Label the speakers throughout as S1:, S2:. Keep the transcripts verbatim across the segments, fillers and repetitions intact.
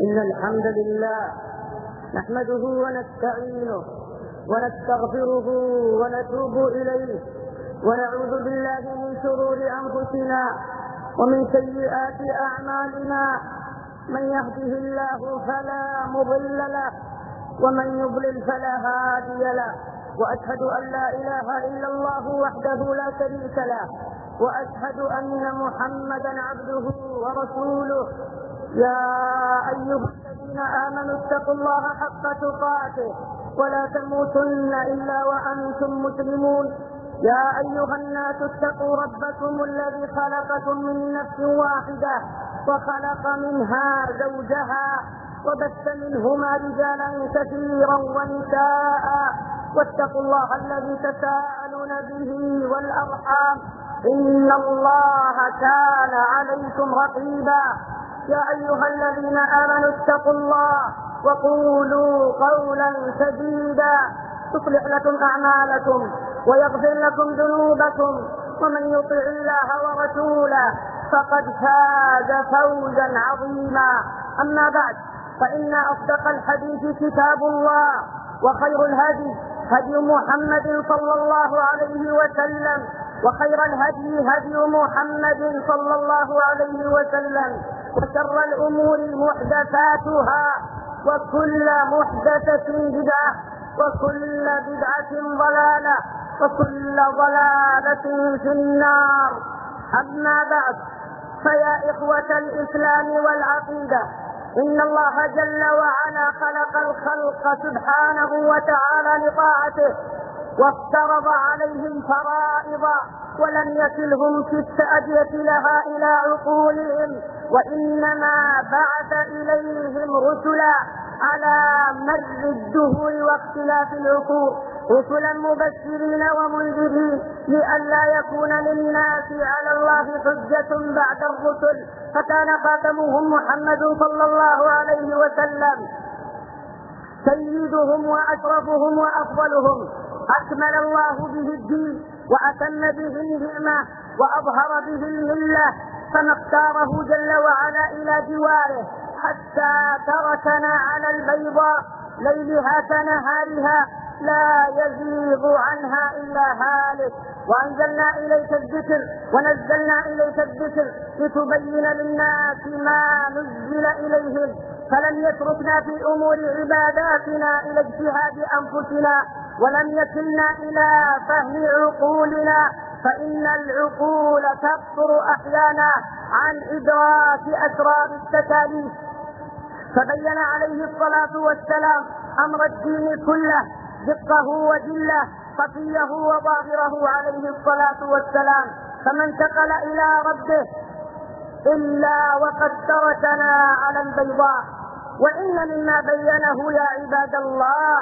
S1: إن الحمد لله نحمده ونستعينه ونستغفره ونتوب إليه ونعوذ بالله من شرور أنفسنا ومن سيئات أعمالنا. من يهده الله فلا مضل له ومن يضلل فلا هادي له، وأشهد أن لا إله إلا الله وحده لا شريك له، وأشهد أن محمدا عبده ورسوله. يا أيها الذين آمنوا اتقوا الله حق تقاته ولا تموتن إلا وأنتم مسلمون. يا أيها الناس اتقوا ربكم الذي خلقكم من نفس واحدة وخلق منها زوجها وبث منهما رجالا كثيرا ونساء، واتقوا الله الذي تساءلون به والأرحام إن الله كان عليكم رقيبا. يا أيها الذين آمنوا اتقوا الله وقولوا قولا سديدا يصلح لكم أعمالكم ويغفر لكم ذنوبكم، ومن يطع الله ورسوله فقد فاز فوزا عظيما. أما بعد، فإن أصدق الحديث كتاب الله، وخير الهدي هدي محمد صلى الله عليه وسلم، وخير الهدي هدي محمد صلى الله عليه وسلم، وشر الأمور محدثاتها، وكل محدثة بدعة، وكل بدعة ضلالة، وكل ضلالة في النار. أما بعد، فيا إخوة الإسلام والعقيدة، إن الله جل وعلا خلق الخلق سبحانه وتعالى لطاعته، وافترض عليهم فرائض ولم يكلهم في التأدية لها إلى عقولهم، وإنما بعث إليهم رسلا على مر الدهور واختلاف العقول، رسلا مبشرين ومنذرين لئلا يكون للناس على الله حجة بعد الرسل، فكان خاتمهم محمد صلى الله عليه وسلم سيدهم وأشرفهم وأفضلهم. أكمل الله به الدين وأتم به النعمة وأظهر به الملة، فما اختاره جل وعلا إلى جواره حتى تركنا على البيضاء ليلها كنهارها لا يزيغ عنها إلا هالك. وأنزلنا إليك الذكر ونزلنا إليك الذكر لتبين للناس ما نزل إليهم، فلم يتركنا في أمور عباداتنا إلى اجتهاد أنفسنا، ولم يكلنا إلى فهم عقولنا، فإن العقول تقصر أحيانا عن إدراك أسرار التكاليف. فبين عليه الصلاة والسلام أمر الدين كله، دقه وجله، خفيه وظاهره عليه الصلاة والسلام، فما انتقل إلى ربه إلا وقد تركنا على البيضاء. وإن مما بينه يا عباد الله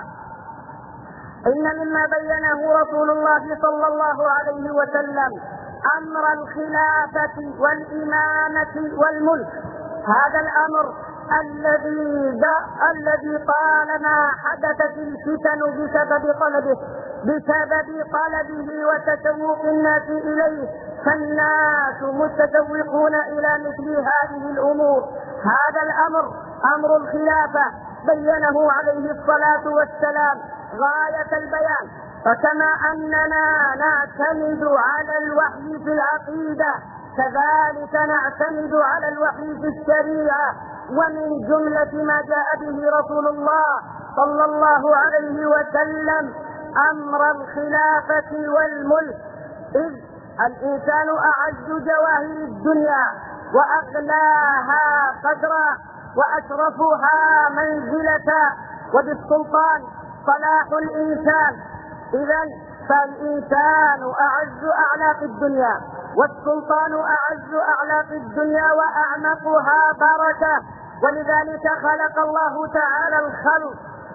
S1: إن مما بينه رسول الله صلى الله عليه وسلم أمر الخلافة والإمامة والملك. هذا الأمر الذي الذي طالما حدثت الفتن بسبب طلبه بسبب طلبه وتشوق الناس إليه، فالناس متشوقون إلى مثل هذه الأمور. هذا الأمر أمر الخلافة بينه عليه الصلاة والسلام غاية البيان. فكما أننا نعتمد على الوحي في العقيدة، كذلك نعتمد على الوحي في الشريعة، ومن جملة ما جاء به رسول الله صلى الله عليه وسلم أمر الخلافة والملك، إذ الإنسان أعز جواهر الدنيا وأغلاها قدرا وأشرفها منزلة، وبالسلطان صلاح الإنسان. إذن فالإنسان أعز أعلاق الدنيا، والسلطان أعز أعلاق الدنيا وأعمقها بركة، ولذلك خلق الله تعالى الخلق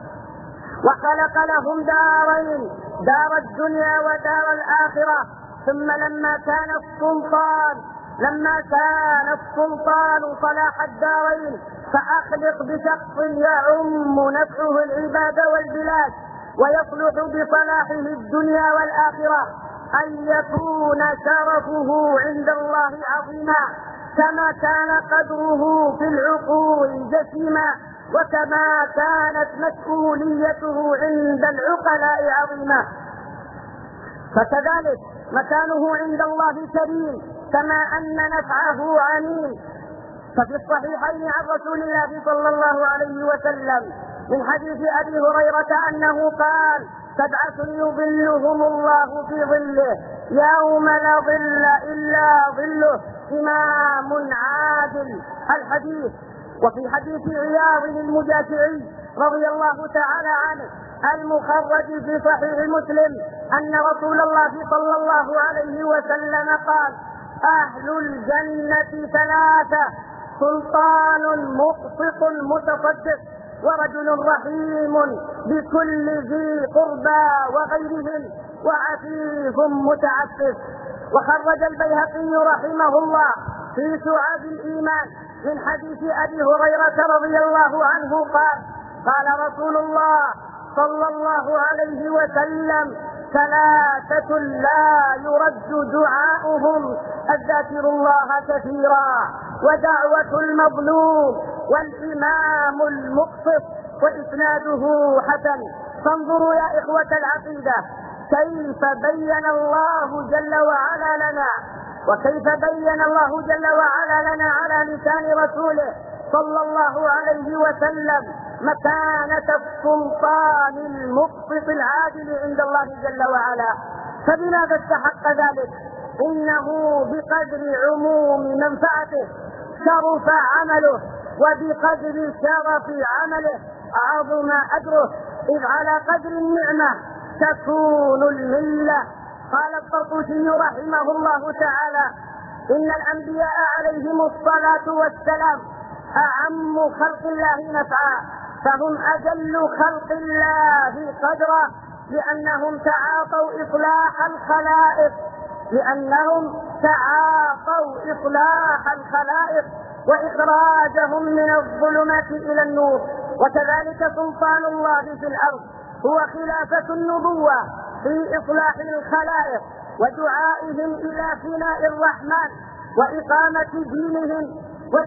S1: وخلق لهم دارين، دار الدنيا ودار الآخرة. ثم لما كان السلطان لما كان السلطان صلاح الدارين، فأخلق بشخص يعم نفعه العباد والبلاد ويصلح بصلاحه الدنيا والآخرة، أن يكون شرفه عند الله عظيما. كما كان قدره في العقول جسيما، وكما كانت مسؤوليته عند العقلاء عظيمة، فكذلك مكانه عند الله كريم كما أن نفعه عميم. ففي الصحيحين عن رسول الله صلى الله عليه وسلم من حديث أبي هريرة أنه قال: سبعة يظلهم الله في ظله يوم لا ظل إلا ظله، إمام عادل. الحديث. وفي حديث عياض المجاشعي رضي الله تعالى عنه المخرج في صحيح مسلم أن رسول الله صلى الله عليه وسلم قال: أهل الجنة ثلاثة: سلطان مقسط متصدق، ورجل رحيم بكل ذي قربى وغيرهم، وعفيف متعفف. وخرج البيهقي رحمه الله في شعاب الإيمان من حديث أبي هريرة رضي الله عنه قال: قال رسول الله صلى الله عليه وسلم: ثلاثة لا يرد دعاؤهم: الذاكر الله كثيرا، ودعوة المظلوم، والإمام المقسط. وإسناده حسن. فانظروا يا إخوة العقيدة كيف بين الله جل وعلا لنا وكيف بين الله جل وعلا لنا على لسان رسوله صلى الله عليه وسلم مكانة السلطان المقسط العادل عند الله جل وعلا. فبماذا استحق ذلك؟ إنه بقدر عموم منفعته شرف عمله، وبقدر شرف عمله عظم أجره، إذ على قدر النعمة تكون الملة. قال الطرطوسي رحمه الله تعالى: إن الأنبياء عليهم الصلاة والسلام أعم خلق الله نفعا، فهم أجل خلق الله قدرا، لأنهم تعاطوا إصلاح الخلائق لأنهم تعاطوا إصلاح الخلائق وإخراجهم من الظلمات إلى النور. وكذلك سلطان الله في الأرض هو خلافة النبوة في إصلاح الخلائق ودعائهم إلى فناء الرحمن وإقامة دينهم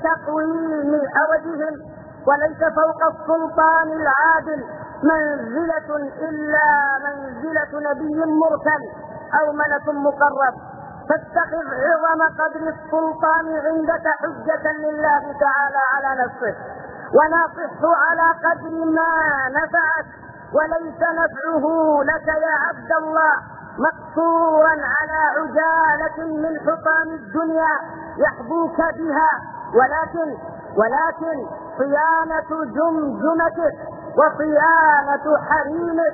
S1: وتقويم أوجهم. وليس فوق السلطان العادل منزلة إلا منزلة نبي مرسل أو ملك مقرب، فاتخذ عظم قدر السلطان عندك حجة لله تعالى على نفسه، وناصحه على قدر ما نفعك، وليس نفعه لك يا عبد الله مقصورا على عجالة من حطام الدنيا يحبوك بها، ولكن ولكن صيانة جمجمتك وصيانة حريمك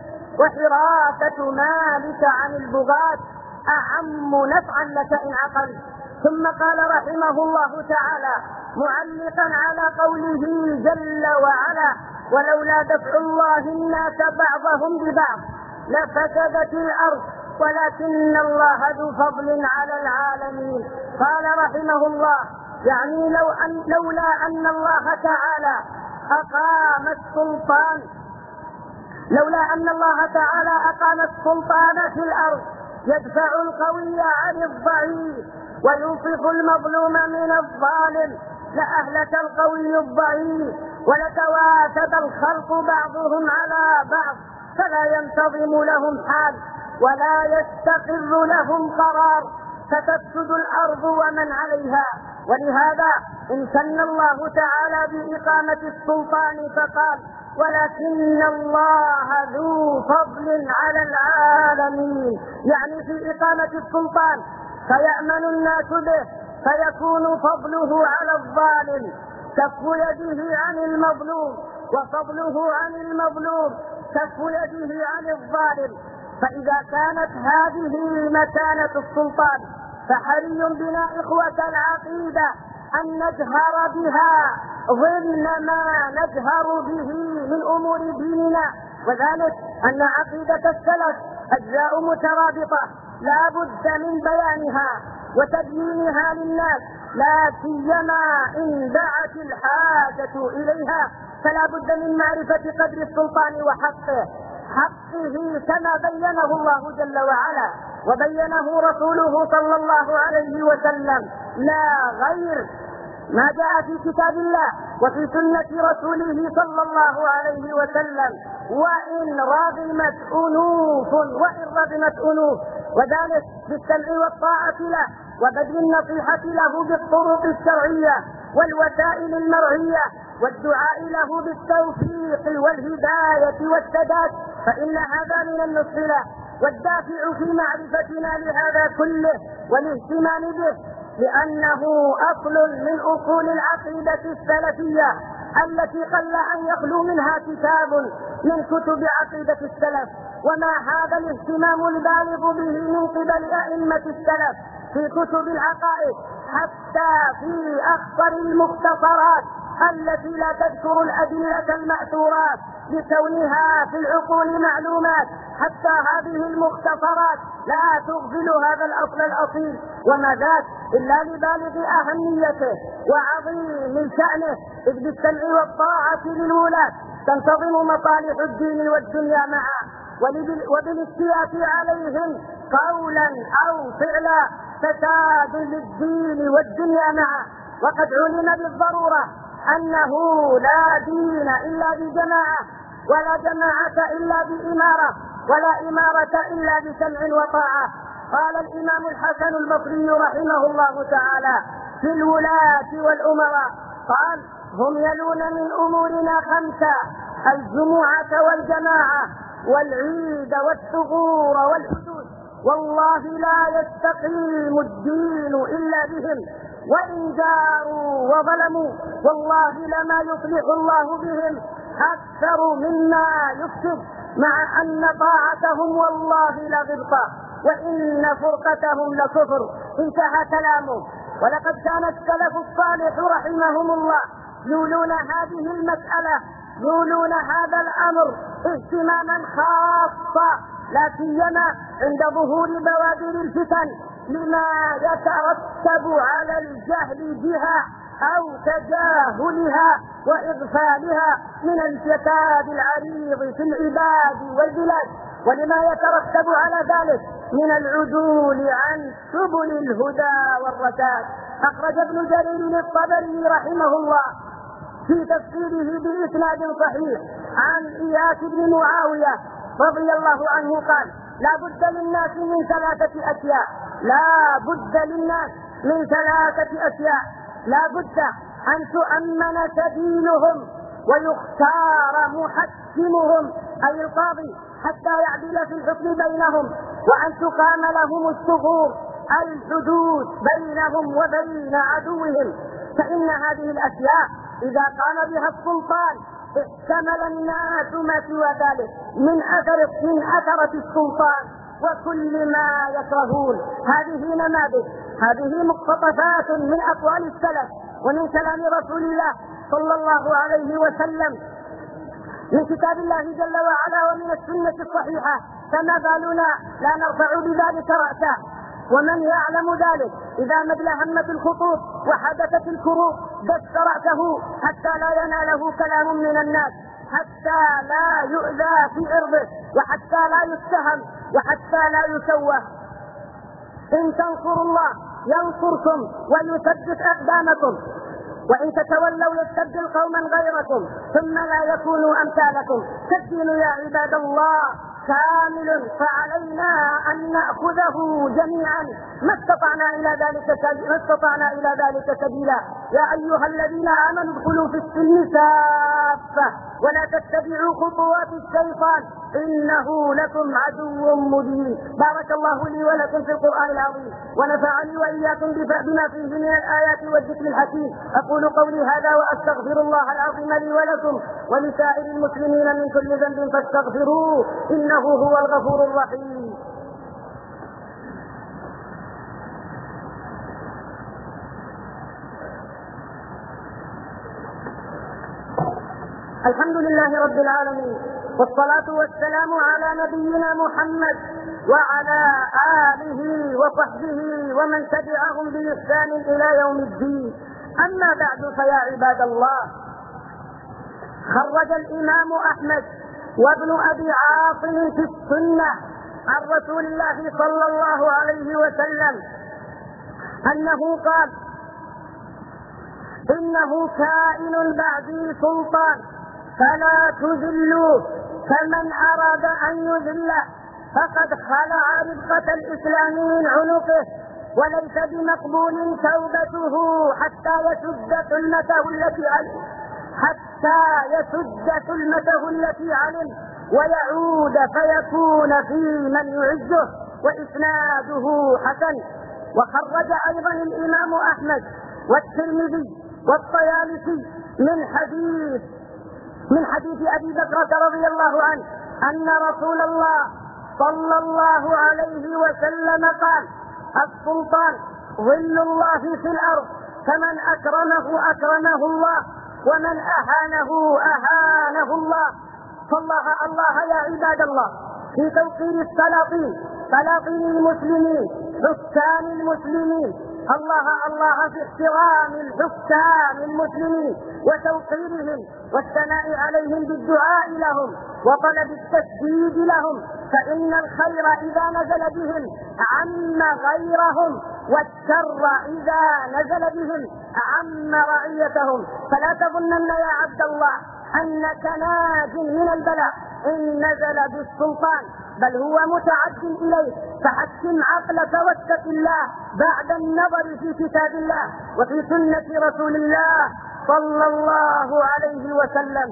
S1: وحراسة مالك عن البغاة أعم نفعا لك إن عقلت. ثم قال رحمه الله تعالى معلقا على قوله جل وعلا: ولولا دفع الله الناس بعضهم ببعض لفسدت الأرض ولكن الله ذو فضل على العالمين. قال رحمه الله: يعني لو أن لولا أن الله تعالى أقام السلطان لولا أن الله تعالى أقام السلطان في الأرض يدفع القوي عن الضعيف وينصف المظلوم من الظالم لأهلك القوي الضعيف، ولتواسد الخلق بعضهم على بعض، فلا ينتظم لهم حال ولا يستقر لهم قرار، فتفسد الأرض ومن عليها. ولهذا امتن الله تعالى بإقامة السلطان فقال: ولكن الله ذو فضل على العالمين، يعني في إقامة السلطان فيأمن الناس به فيكون فضله على الظالم، كف يده عن المظلوم وفضله عن المظلوم كف يده عن الظالم. فإذا كانت هذه مكانة السلطان فحري بنا إخوة العقيدة أن نجهر بها ضمن ما نجهر به من أمور ديننا، وذلك أن عقيدة السلف أجزاء مترابطة لا بد من بيانها وتبيينها للناس، لا سيما إن دعت الحاجة إليها، فلا بد من معرفة قدر السلطان وحقه حقه كما بينه الله جل وعلا وبينه رسوله صلى الله عليه وسلم لا غير. ما جاء في كتاب الله وفي سنة رسوله صلى الله عليه وسلم، وإن رغمت أنوف وإن رغمت أنوف، وذلك بالسمع والطاعة له وبذل النصيحة له بالطرق الشرعية والوسائل المرعية والدعاء له بالتوفيق والهداية والسداد، فإن هذا من النصح له. والدافع في معرفتنا لهذا كله والاهتمام به لأنه أصل من أصول العقيدة السلفية التي قل أن يخلو منها كتاب من كتب عقيدة السلف. وما هذا الاهتمام البالغ به من قبل أئمة السلف في كتب العقائد حتى في أخطر المختصرات التي لا تذكر الأدلة المأثورات لكونها في العقول معلومات، حتى هذه المختصرات لا تغفل هذا الأصل الأصيل، وما ذاك إلا لبالغ أهميته وعظيم شأنه، إذ بالسمع والطاعة للولاة تنتظم مصالح الدين والدنيا معا، وبالاستياء عليهم قولا أو فعلا فساد للدين والدنيا معا. وقد علم بالضرورة أنه لا دين إلا بجماعة، ولا جماعة إلا بإمارة، ولا إمارة إلا بسمع وطاعة. قال الإمام الحسن البصري رحمه الله تعالى في الولاة والأمراء، قال: هم يلون من أمورنا خمسة: الجمعة والجماعة والعيد والثغور والحدود، والله لا يستقيم الدين إلا بهم، وإن جاروا وظلموا والله لما يصلح الله بهم أكثر مما يفسد، مع أن طاعتهم والله لغبطة وإن فرقتهم لكفر. انتهى كلامه. ولقد كان السلف الصالح رحمهم الله يولون هذه المسألة، يولون هذا الأمر اهتماما خاصا، لا سيما عند ظهور بوادر الفتن لما يترتب على الجهل بها أو تجاهلها وإغفالها من الفساد العريض في العباد والبلاد، ولما يترتب على ذلك من العدول عن سبل الهدى والرشاد. أخرج ابن جرير الطبري رحمه الله في تفسيره بإسناد صحيح عن إياس بن معاوية رضي الله عنه قال: لا بد للناس من ثلاثة أشياء، لا بد للناس من ثلاثة أشياء، لا بد أن تؤمن سبيلهم ويختار محكمهم أي القاضي حتى يعدل في الحكم بينهم، وأن تقام لهم الثغور الحدود بينهم وبين عدوهم، فإن هذه الأشياء إذا قام بها السلطان احتمل الناس ما سوى ذلك من أثر من أثرة السلطان وكل ما يكرهون. هذه نماذج، هذه مقتطفات من أقوال السلف ومن كلام رسول الله صلى الله عليه وسلم من كتاب الله جل وعلا ومن السنة الصحيحة، فما بالنا لا نرفع بذلك رأسا. ومن يعلم ذلك إذا مدل همة الخطوب وحدثت الكروب دس رأسه حتى لا يناله كلام من الناس، حتى لا يؤذى في عرضه، وحتى لا يتهم، وحتى لا يسوى. إن تنصروا الله ينصركم ويثبت أقدامكم، وإن تتولوا يستبدل قوما غيركم ثم لا يكونوا أمثالكم. فالدين يا عباد الله كامل، فعلينا أن نأخذه جميعا ما استطعنا إلى ذلك ما استطعنا إلى ذلك سبيلا. يا أيها الذين آمنوا ادخلوا في السلم كافة ولا تتبعوا خطوات الشيطان إنه لكم عدو مبين. بارك الله لي ولكم في القرآن العظيم، ونفعني وإياكم بما فيه من الآيات والذكر الحكيم. أقول قولي هذا وأستغفر الله العظيم لي ولكم ولسائر المسلمين من كل ذنب فاستغفروه إنه هو الغفور الرحيم. الحمد لله رب العالمين، والصلاة والسلام على نبينا محمد وعلى آله وصحبه ومن تبعهم بإحسان إلى يوم الدين. أما بعد، فيا عباد الله، خرج الإمام أحمد وابن أبي عاصم في السنة عن رسول الله صلى الله عليه وسلم أنه قال: إنه كائن بعدي سلطان فلا تذلوه، فمن أراد أن يذله فقد خلع ربقة الإسلام من عنقه، وليس بمقبول توبته حتى يسد ثلمته التي علم حتى يسد ثلمته التي علم ويعود فيكون في من يعزه وإسناده حسن. وخرج أيضا الإمام أحمد والترمذي والطيالسي من حديث من حديث أبي بكر رضي الله عنه أن رسول الله صلى الله عليه وسلم قال: السلطان ظل الله في الأرض، فمن أكرمه أكرمه الله، ومن أهانه أهانه الله. فالله الله يا عباد الله في توقير السلاطين، سلاطين المسلمين، حكام المسلمين، الله الله في احترام الحكام المسلمين وتوقيرهم والثناء عليهم بالدعاء لهم وطلب التسديد لهم، فإن الخير إذا نزل بهم عم غيرهم، والشر إذا نزل بهم عم رعيتهم. فلا تظنن يا عبد الله أنك ناج من البلاء إن نزل بالسلطان، بل هو متعد إليه. فحكم عقلك واتق الله بعد النظر في كتاب الله وفي سنة رسول الله صلى الله عليه وسلم.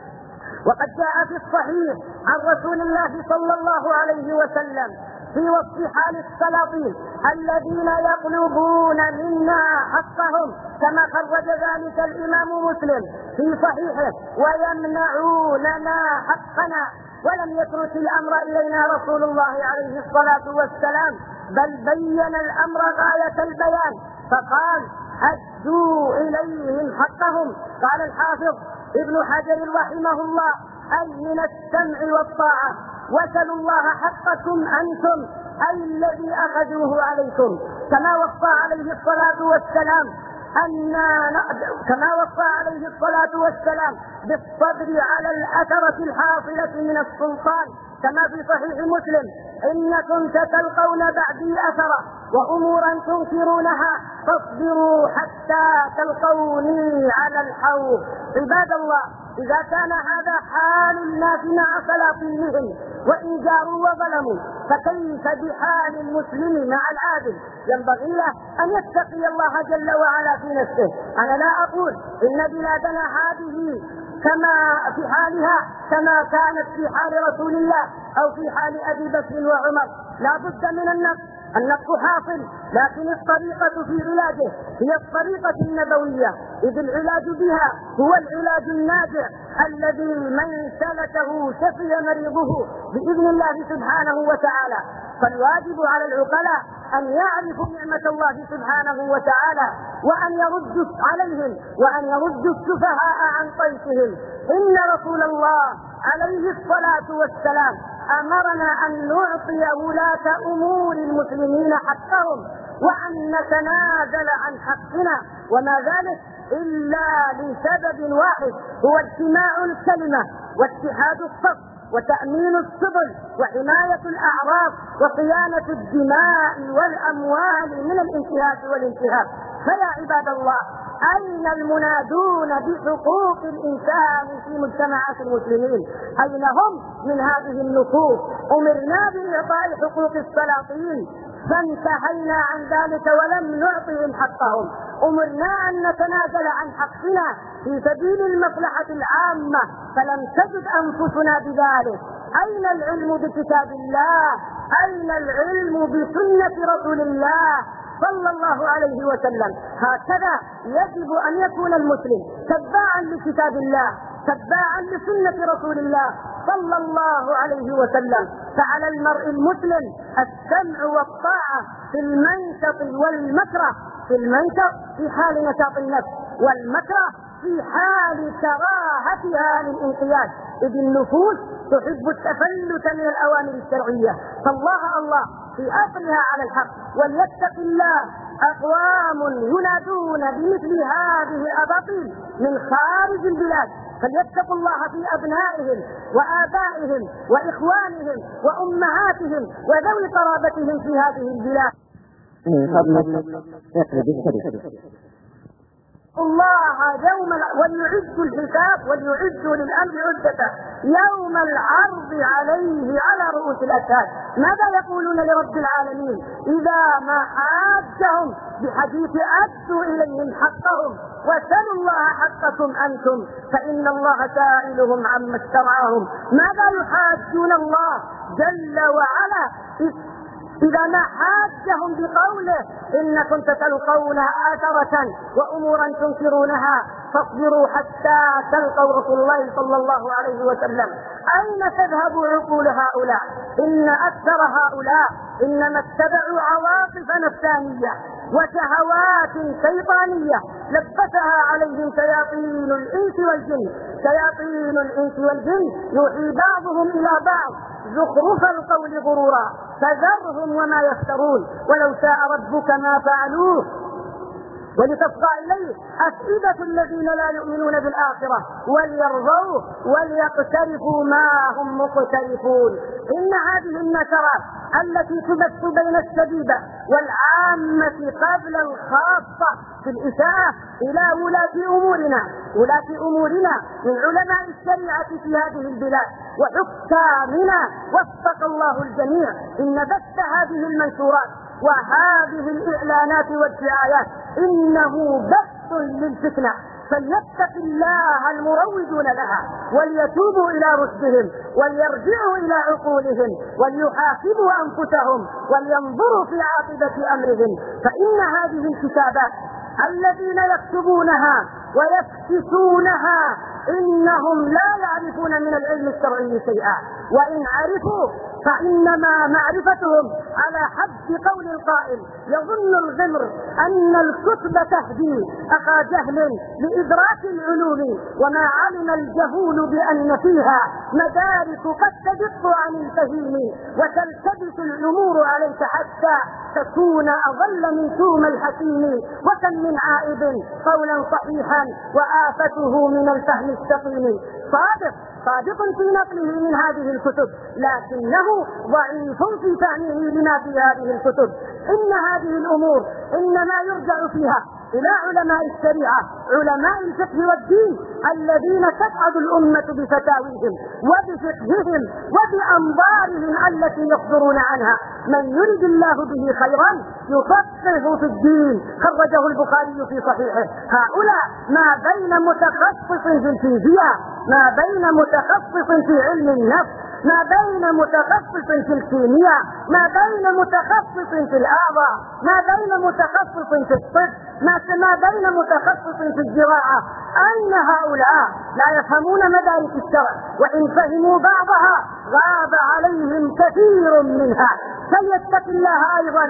S1: وقد جاء في الصحيح عن رسول الله صلى الله عليه وسلم في وصف حال السلاطين الذين يطلبون منا حقهم، كما خرج ذلك الإمام مسلم في صحيحه: ويمنعوننا حقنا. ولم يترك الأمر إلينا رسول الله عليه الصلاة والسلام، بل بين الأمر غاية البيان فقال: أدوا إليهم حقهم. قال الحافظ ابن حجر رحمه الله: أي من السمع والطاعة، وسلوا الله حقكم أنتم أي الذي أخذوه عليكم، كما وصى عليه الصلاة والسلام أن كما وصى عليه الصلاة والسلام بالصبر على الأثرة الحاصلة من السلطان، كما في صحيح مسلم: إنكم ستلقون بعدي أثرة وأمورا تنكرونها فاصبروا حتى تلقوني على الحوض. عباد الله، إذا كان هذا حال الناس مع سلاطينهم وإن جاروا وظلموا، فكيف بحال المسلم مع العادل؟ ينبغي له أن يتقي الله جل وعلا في نفسه. أنا لا أقول إن بلادنا هذه كما في حالها كما كانت في حال رسول الله أو في حال أبي بكر وعمر، لا بد من النقص، النقص حاصل، لكن الطريقة في علاجه هي الطريقة النبوية، إذ العلاج بها هو العلاج الناجع الذي من سلكه شفي مريضه بإذن الله سبحانه وتعالى. فالواجب على العقلاء أن يعرفوا نعمة الله سبحانه وتعالى وأن يردوا عليهم وأن يردوا السفهاء عن طيشهم. إن رسول الله عليه الصلاة والسلام أمرنا أن نعطي ولاة أمور المسلمين حقهم وأن نتنازل عن حقنا، وما ذلك إلا لسبب واحد، هو اجتماع الكلمة واتحاد الصف وتأمين السبل وحماية الأعراض وصيانة الدماء والأموال من الانتهاك والانتهاك. فيا عباد الله، أين المنادون بحقوق الإنسان في مجتمعات المسلمين؟ أين هم من هذه النصوص؟ أمرنا بإعطاء حقوق السلاطين فانتهينا عن ذلك ولم نعطهم حقهم. أمرنا أن نتنازل عن حقنا في سبيل المصلحة العامة فلم تجد أنفسنا بذلك. أين العلم بكتاب الله؟ أين العلم بسنة رسول الله صلى الله عليه وسلم؟ هكذا يجب أن يكون المسلم تباعا لكتاب الله، تباعا لسنة رسول الله صلى الله عليه وسلم. فعلى المرء المسلم السمع والطاعة في المنشط والمكره، في المنشط في حال نشاط النفس، والمكره في حال كراهتها للانقياد، إذ النفوس تحب التفلت من الأوامر الشرعية. فالله الله في أصلها على الحق، وليتق الله أقوام ينادون بمثل هذه الأباطيل من خارج البلاد، فليتقوا الله في أبنائهم وآبائهم وإخوانهم وأمهاتهم وذوي قرابتهم في هذه البلاد.
S2: من فضلك اقلب الشريف.
S1: الله يوم وليعدوا الحساب وليعدوا للامر عدته يوم العرض عليه على رؤوس الاشهاد. ماذا يقولون لرب العالمين اذا ما حاجهم بحديث ادوا اليهم حقهم وسلوا الله حقكم انتم فان الله سائلهم عما استرعاهم؟ ماذا يحاجون الله جل وعلا إذا ما حاجهم بقوله إنكم ستلقون آثرة وأمورا تنكرونها فاصبروا حتى تلقوا رسول الله صلى الله عليه وسلم؟ أين تذهب عقول هؤلاء؟ إن أكثر هؤلاء إنما اتبعوا عواطف نفسانية وشهوات شيطانية لبسها عليهم شياطين الإنس والجن. شياطين الإنس والجن يوحي بعضهم إلى بعض زخرف القول غرورا فذرهم وما يفترون ولو شاء ربك ما فعلوه ولتصغى إليه أفئدة الذين لا يؤمنون بالآخرة وليرضوه وليقترفوا ما هم مقترفون. إن هذه النشرات التي تبث بين الشبيبة والعامة قبل الخاصة في الإساءة إلى ولاة أمورنا ولاة أمورنا من علماء الشريعة في هذه البلاد وحكامنا وفق الله الجميع، إن بث هذه المنشورات وهذه الإعلانات والدعايات إنه بث للفتنة، فليتق الله المروجون لها وليتوبوا إلى رشدهم وليرجعوا إلى عقولهم وليحاسبوا أنفسهم ولينظروا في عاقبة أمرهم. فإن هذه الكتابات الذين يكتبونها ويفتشونها إنهم لا يعرفون من العلم الشرعي شيئا، وإن عرفوا فإنما معرفتهم على حد قول القائل يظن الغمر أن الكتب تهدي أخا جهل لإدراك العلوم وما علم الجهول بأن فيها مدارك قد تدق عن الفهيم وتلتبس الأمور عليك حتى تكون أضل من توم الحكيم. وكم من عائب قولا صحيحا وآفته من الفهم السقيم. صادق صادق في نقله من هذه الكتب لكنه ضعيف في فهمه لما في هذه الكتب. إن هذه الأمور إنما يرجع فيها إلى علماء الشريعة علماء الفقه والدين الذين تسعد الأمة بفتاويهم وبفقههم وبأنظارهم التي يصدرون عنها. من يرد الله به خيرا يفقهه في الدين، خرجه البخاري في صحيحه. هؤلاء ما بين متخصص في الفيزياء، ما بين متخصص في علم النفس، ما بين متخصص في الكيمياء، ما بين متخصص في الأعضاء، ما بين متخصص في الطب، ما بين متخصص في الزراعة. أين هؤلاء؟ لا يفهمون مدارك الشرع، وإن فهموا بعضها غاب عليهم كثير منها. فليتق الله أيضا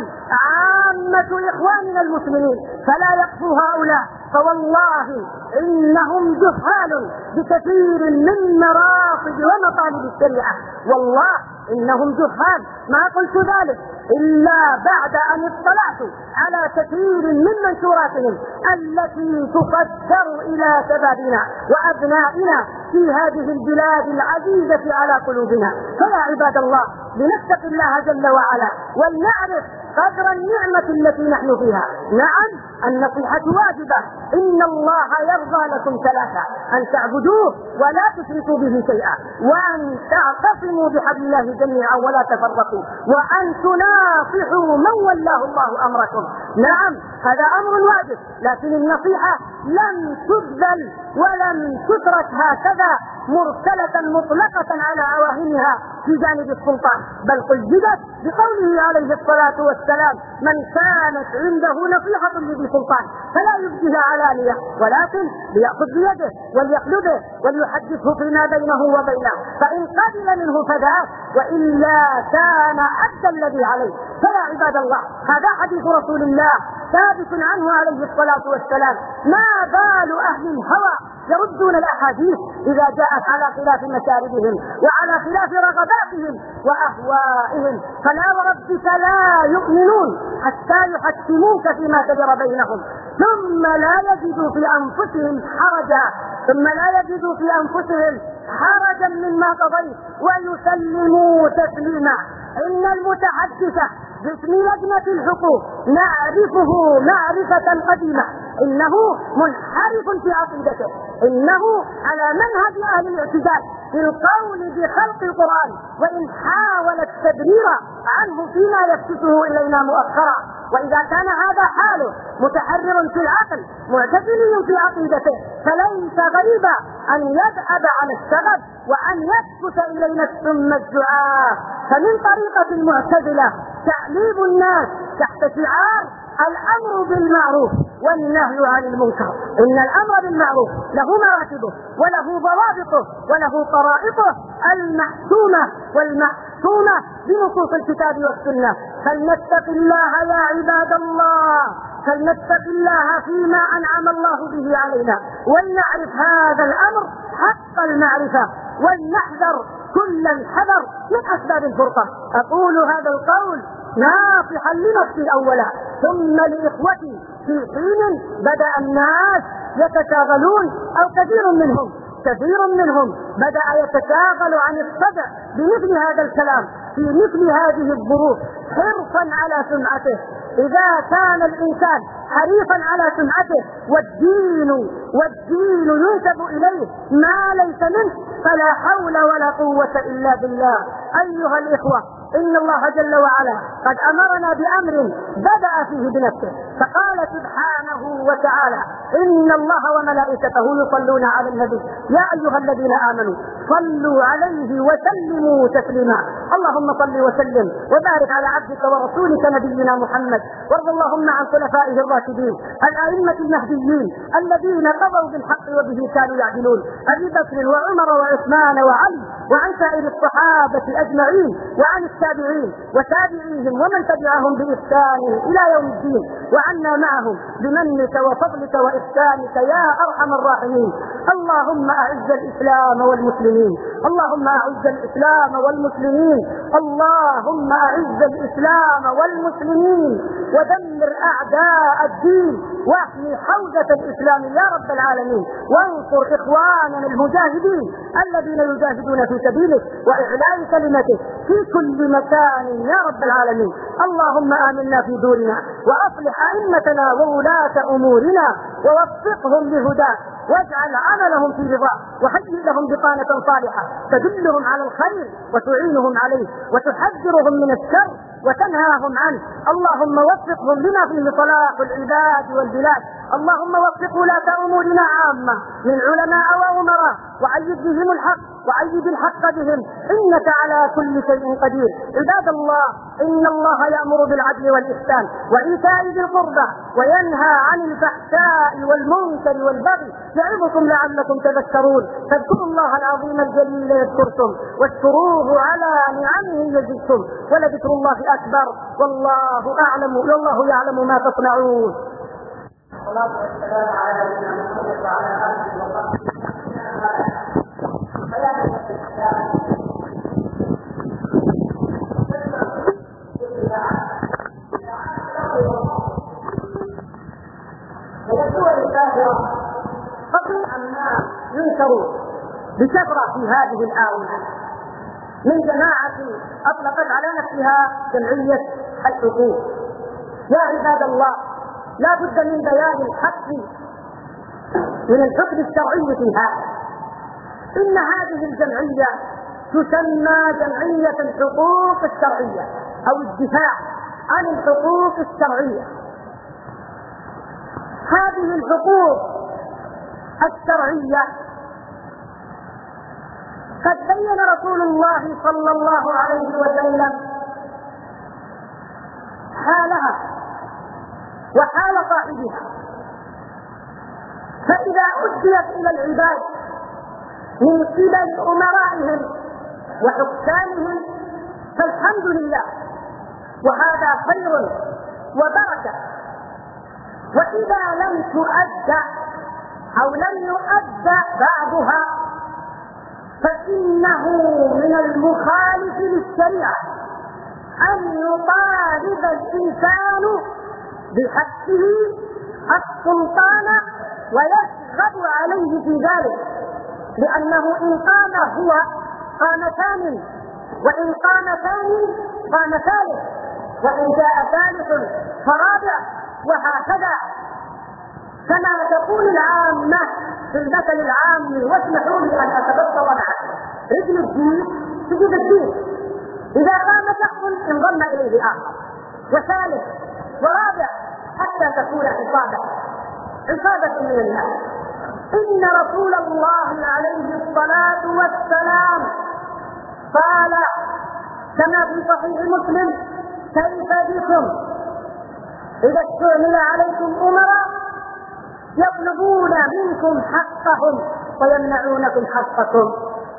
S1: عامة إخواننا المسلمين فلا يقفوا هؤلاء، فوالله إنهم جهال بكثير من مرافض ومطالب الشريعة. والله إنهم جهال، ما قلت ذلك إلا بعد أن اطلعت على كثير من منشوراتهم التي تصدر إلى شبابنا وأبنائنا في هذه البلاد العزيزة على قلوبنا. فيا عباد الله لنتق الله جل وعلا ولنعرف قدر النعمة التي نحن فيها. نعم النصيحة واجبة. إن الله يرضى لكم ثلاثة: أن تعبدوه ولا تشركوا به شيئا، وأن تعتصموا بحبل الله جميعا ولا تفرقوا، وأن تناصحوا من ولاه الله أمركم. نعم هذا أمر واجب، لكن النصيحة لم تبذل ولم تترك هكذا مرسلة مطلقة على عواهنها في جانب السلطان، بل قيدت بقوله عليه الصلاة والسلام: من كانت عنده نصيحة لذي سلطان فلا يبديها علانية ولكن ليأخذ بيده وليقلده وليحدثه فيما بينه وبينه، فإن قبل منه فذاك وإلا كان أدى الذي عليه. فيا عباد الله هذا حديث رسول الله ثابت عنه عليه الصلاة والسلام. ما بال أهل الهوى يردون الأحاديث إذا جاءت على خلاف مشاربهم وعلى خلاف رغباتهم وأهوائهم؟ فلا وربك لا يؤمنون حتى يحكموك فيما شجر بينهم ثم لا يجدوا في أنفسهم حرجا ثم لا يجدوا في أنفسهم حرجا مما قضيت ويسلموا تسليما. إن المتحدث باسم لجنة الحقوق نعرفه معرفة قديمة، إنه منحرف في عقيدته، إنه على منهج أهل الاعتزال في القول بخلق القرآن، وإن حاول التبرير عنه فيما يفتته إلينا مؤخرا. وإذا كان هذا حاله متحرر في العقل معتزلي في عقيدته، فليس غريبا أن يذهب عن السبب وأن يسكت إلينا ثم الدعاء. فمن طريقة المعتزلة تعليب الناس تحت شعار الأمر بالمعروف والنهي عن المنكر. إن الأمر بالمعروف له مراتبه وله ضوابطه وله طرائقه المحسومة والمحسومة بنصوص الكتاب والسنة. فلنتق الله يا عباد الله، فلنتق الله فيما أنعم الله به علينا، ولنعرف هذا الأمر حق المعرفة، ولنحذر كل الحذر من أسباب الفرقة. أقول هذا القول ناصحا لنفسي أولا ثم لإخوتي في حين بدأ الناس يتشاغلون، أو كثير منهم كثير منهم بدأ يتشاغل عن الصدع بمثل هذا الكلام في مثل هذه الظروف حرصا على سمعته. إذا كان الإنسان حريصا على سمعته والدين والدين ينسب إليه ما ليس منه، فلا حول ولا قوة إلا بالله. أيها الإخوة، إن الله جل وعلا قد أمرنا بأمر بدأ فيه بنفسه، فقال سبحانه وتعالى: إن الله وملائكته يصلون على النبي يا أيها الذين آمنوا صلوا عليه وسلموا تسليما. اللهم صل وسلم وبارك على عبدك ورسولك نبينا محمد، وارض اللهم عن خلفائه الراشدين الأئمة المهديين الذين قضوا بالحق وبه كانوا يعدلون، أبي بكر وعمر وعثمان وعلي، وعن سائر الصحابة أجمعين، وعن التابعين وتابعيهم ومن تبعهم بإحسان إلى يوم الدين، وعنا معهم بمنك وفضلك وإحسانك يا أرحم الراحمين. اللهم أعز الإسلام والمسلمين، اللهم أعز الإسلام والمسلمين، اللهم أعز الإسلام والمسلمين، ودمر أعداء الدين، واحمي حوزة الإسلام يا رب العالمين، وانصر إخواننا المجاهدين الذين يجاهدون في سبيلك وإعلاء كلمته في كل مكان يا رب العالمين. اللهم آمنا في دورنا، وأصلح أئمتنا وولاة أمورنا، ووفقهم لهداك، واجعل عملهم في رضاك، وهيئ لهم بطانة صالحة تدلهم على الخير وتعينهم عليه وتحذرهم من الشر وتنهاهم عنه. اللهم وفقهم لما فيه صلاح العباد والبلاد. اللهم وفق ولاة أمورنا عامة من علماء وأمراء، وأيد بهم الحق وأيد الحق بهم، إنك على كل شيء قدير. عباد الله، إن الله يأمر بالعدل والإحسان وإيتاء ذي القربى وينهى عن الفحشاء والمنكر والبغي، يعظكم لعلكم تذكرون. فاذكروا الله العظيم الجليل يذكركم، واشكروه على نعمه يزدكم، ولذكر الله أكبر، والله أعلم والله يعلم ما تصنعون. الصلاة والسلام على نبينا محمد وعلى آله وصحبه. قطيعا ما ينكر بكثرة في هذه الآونة من جماعة أطلقت على نفسها جمعية الحقوق. يا عباد الله، لا بد من بيان الحق من الحكم الشرعي في هذا. إن هذه الجمعية تسمى جمعية الحقوق الشرعية أو الدفاع عن الحقوق الشرعية. هذه الحقوق الشرعية قد بين رسول الله صلى الله عليه وسلم حالها وحال صاحبها، فإذا أديت إلى العباد من قبل أمرائهم وحكامهم فالحمد لله، وهذا خير وبركة. وإذا لم تؤدى أو لم يؤدى بعضها فإنه من المخالف للشريعة أن يطالب الإنسان بحقه السلطان ويشغب عليه في ذلك، لأنه إن قام هو قام ثاني، وإن قام ثاني قام ثالث، وإن جاء ثالث فرابع، وهكذا. كما تقول العامة في المثل العامي، واسمحوا لي أن أتبسط معه: رجل الدين تجيب الدين. إذا قام شخص انضم إليه آخر وثالث ورابع حتى تكون عصابة عصابة من الناس. إن رسول الله عليه الصلاة والسلام قال كما في صحيح مسلم: كيف بكم إذا استعمل عليكم أمراء يطلبون منكم حقهم ويمنعونكم حقكم.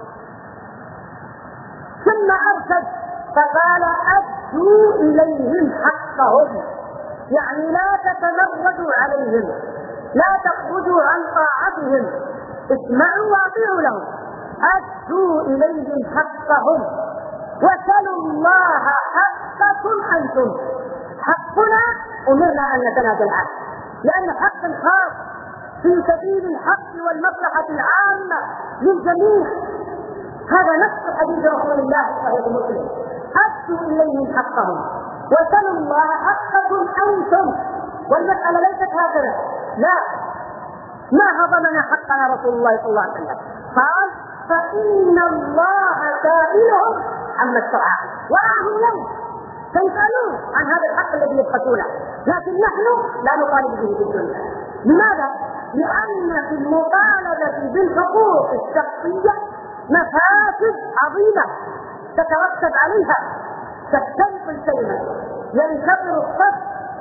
S1: ثم أرشد فقال: أدوا إليهم حقهم، يعني لا تتمردوا عليهم، لا تخرجوا عن طاعتهم، اسمعوا واطيعوا لهم، أدوا إليهم حقهم وسلوا الله حقكم أنتم. حقنا أمرنا أن نتنازل عنه لأن حق خاص في سبيل الحق والمصلحة العامة للجميع. هذا نص حديث رسول الله صحيح مسلم: أدوا إليهم حقهم وسلوا الله حقكم أنتم. والمسألة ليست هكذا، لا، ما هضمنا حقنا رسول الله صلى الله عليه وسلم، قال: فإن الله سائلهم عما استطاعوا، وراهم يوم سيسألون عن هذا الحق الذي يبحثونه، لكن نحن لا نطالب به في الدنيا. لماذا؟ لأن في المطالبة بالحقوق الشخصية مفاسد عظيمة تترتب عليها: تختلف الكلمة، ينكسر الصف،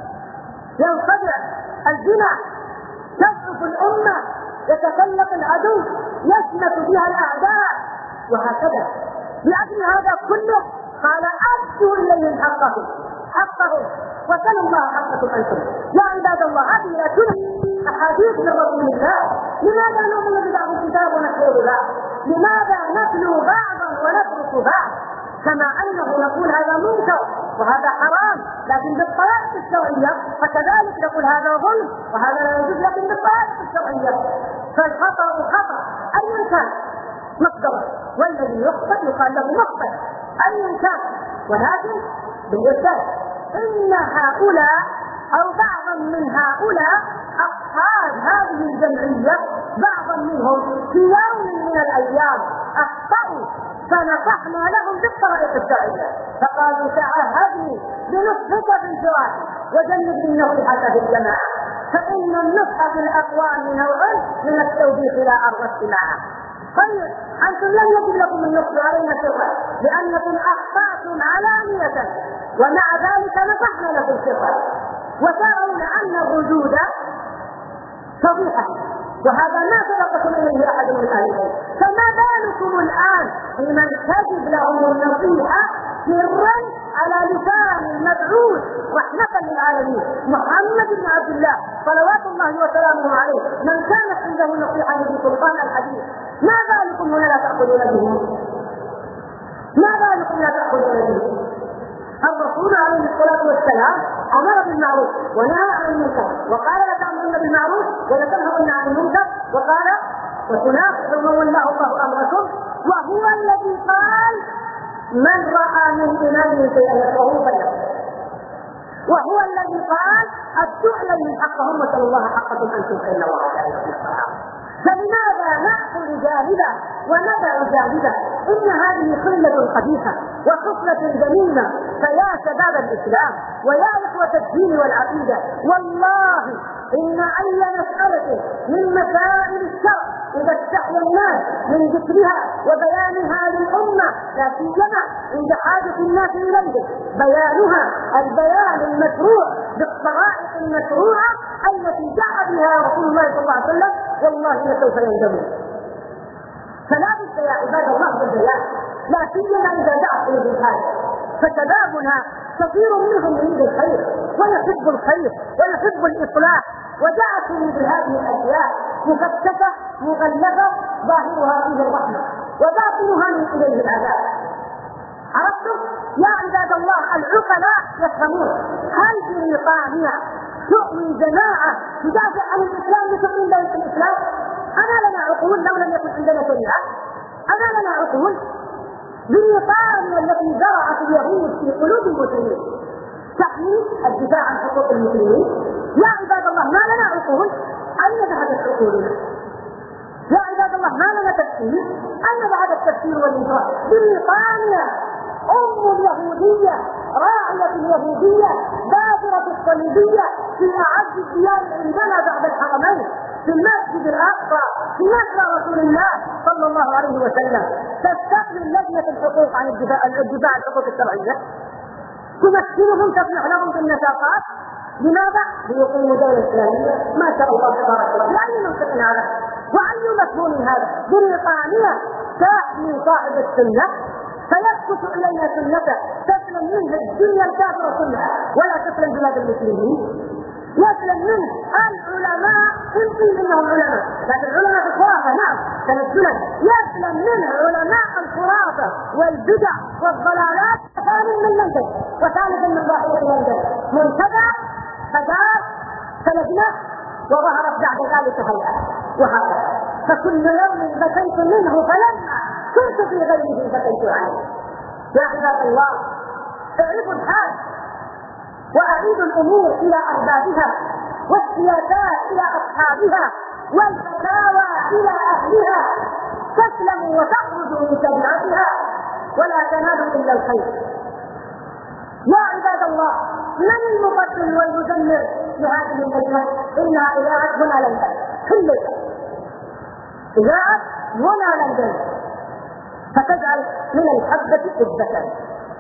S1: ينخدع الزنا، تضعف الأمة، يتسلط العدو، يشمت بها الأعداء، وهكذا. لأجل هذا كله قال: أدوا إليهم حقهم حقهم وسلوا الله حقكم أنتم. يا عباد الله، هذه لا تنسى أحاديث من رسول الله. لماذا نؤمن ببعض الكتاب ونكفر ببعض؟ لماذا نتلو بعضا ونترك بعض؟ كما أنه نقول هذا منكر وهذا حرام لكن بالطريقة الشرعية، فكذلك نقول هذا ظلم وهذا لا يجوز لكن بالطريقة الشرعية. فالخطأ خطأ أيا كان مقدره، والذي يخطئ يقال له مخطئ أيا كان، ولكن بالإرشاد. إن هؤلاء أو بعضا من هؤلاء أصحاب هذه الجمعية بعضا منهم في يوم من الأيام أخطأوا، فنصحنا لهم بالطريقة الشرعية، فقالوا: تعهدني بنصحك في الفراش وجنبني النصيحة في الجماعة، فإن النصح في الأقوام نوع من التوبيخ إلى أرض السماعة. طيب، أنتم لم يجب لكم النصح علينا سرا لأنكم أخطأتم علانية، ومع ذلك نصحنا لكم سرا، وترون أن الردود فضيحة، وهذا ما سبقكم إليه أحد من أهل العلم. فما بالكم الآن بمن تجب لهم النصيحة سرا على لسان المبعوث رحمة للعالمين محمد بن عبد الله صلوات الله وسلامه عليه، من كانت عنده نصيحة بسلطان الحديث؟ ما بالكم هنا لا تأخذون به؟ ما بالكم لا تأخذون به؟ الرسول عليه الصلاة والسلام أمر بالمعروف ونهى عن المنكر، وقال: لا تأمرن بالمعروف ولا تنهون عن المنكر، وقال: وتنافحوا من والله الله أمركم، وهو الذي قال: من رأى من إمامه شيئا يكرهه فليكره، وهو الذي قال: أدوا إليهم حقهم وسلوا الله حقكم أنتم فإن الله لا يحب الصلاة. فلماذا نأخذ جانبا وندع جانبا؟ إن هذه خلة خبيثة وخصلة ذميمة. فيا شباب الإسلام ويا إخوة الدين والعقيدة، والله إن أي مسألة من مسائل الشرع إذا استحيا الناس من ذكرها وبيانها للأمة، لا سيما عند حاجة الناس إليه، بيانها البيان المشروع بالطرائق المشروعة التي جاء بها رسول الله صلى الله عليه وسلم، والله لسوف يندمون. فلا بد يا عباد الله بالبيان، لا سيما إذا دعت إليه الحاجة. فشبابنا كثير منهم يريد الخير ويحب الخير ويحب الإصلاح، وجاءتهم بهذه الأشياء مفتشة مغلفة ظاهرها فيه الرحمة وباطنها من إليه العذاب. عرفتم يا عباد الله؟ العقلاء يفهمون. هل في بريطانيا تؤمن جماعة تدافع عن الإسلام لتؤمن ذلك الإسلام؟ أنا لنا عقول لو لم يكن عندنا شريعة. أنا لنا عقول. بريطانيا التي زرعت اليهود في قلوب المسلمين تحمي الدفاع عن حقوق المسلمين. يا عباد الله، ما لنا عقول؟ أين ذهبت عقولنا؟ يا عباد الله ما لنا تفسير؟ أين ذهب التفسير والإدراك؟ بريطانيا أم اليهودية، راعية اليهودية، بادرة الصليبية في أعز الديار عندنا بعد الحرمين، في المسجد الأقصى في مصر رسول الله صلى الله عليه وسلم، تستقبل لجنة الحقوق عن الدفاع الدفاع عن الحقوق الشرعية، تمثلهم، تسمح لهم بالنفقات. لماذا؟ ليقيموا دولة إسلامية. ما شاء الله تبارك الله. لأي منطق هذا؟ وأي مفهوم هذا؟ بريطانيا تحمي صاحب السنة فيسكت إلينا سنته، تسلم منه الدنيا الكافرة كلها ولا تسلم بلاد المسلمين. يسلم منه العلماء إن قيل إنهم علماء، لكن العلماء في الخرافة نعم تنزلا، يسلم منه علماء الخرافة والبدع والضلالات ثاني من لندن وثالثا من ضاحية لندن، منتدى فدار فلجنة وظهرت بعد ذلك هيئة وهكذا. فكل يوم بكيت منه فلما كنت في غيره بكيت عنه. يا عباد الله اعرفوا الحال وأعيدوا الأمور إلى أربابها والسياسات إلى أصحابها والفتاوى إلى أهلها، تسلموا وتخرجوا من تبعاتها ولا تنالوا إلا الخير. يا عباد الله من المقدم والمدمر لهذه اللجنة؟ إنها إذاعة هنا لندن، كل إذاعة هنا لندن، فتجعل من الحبة حبة.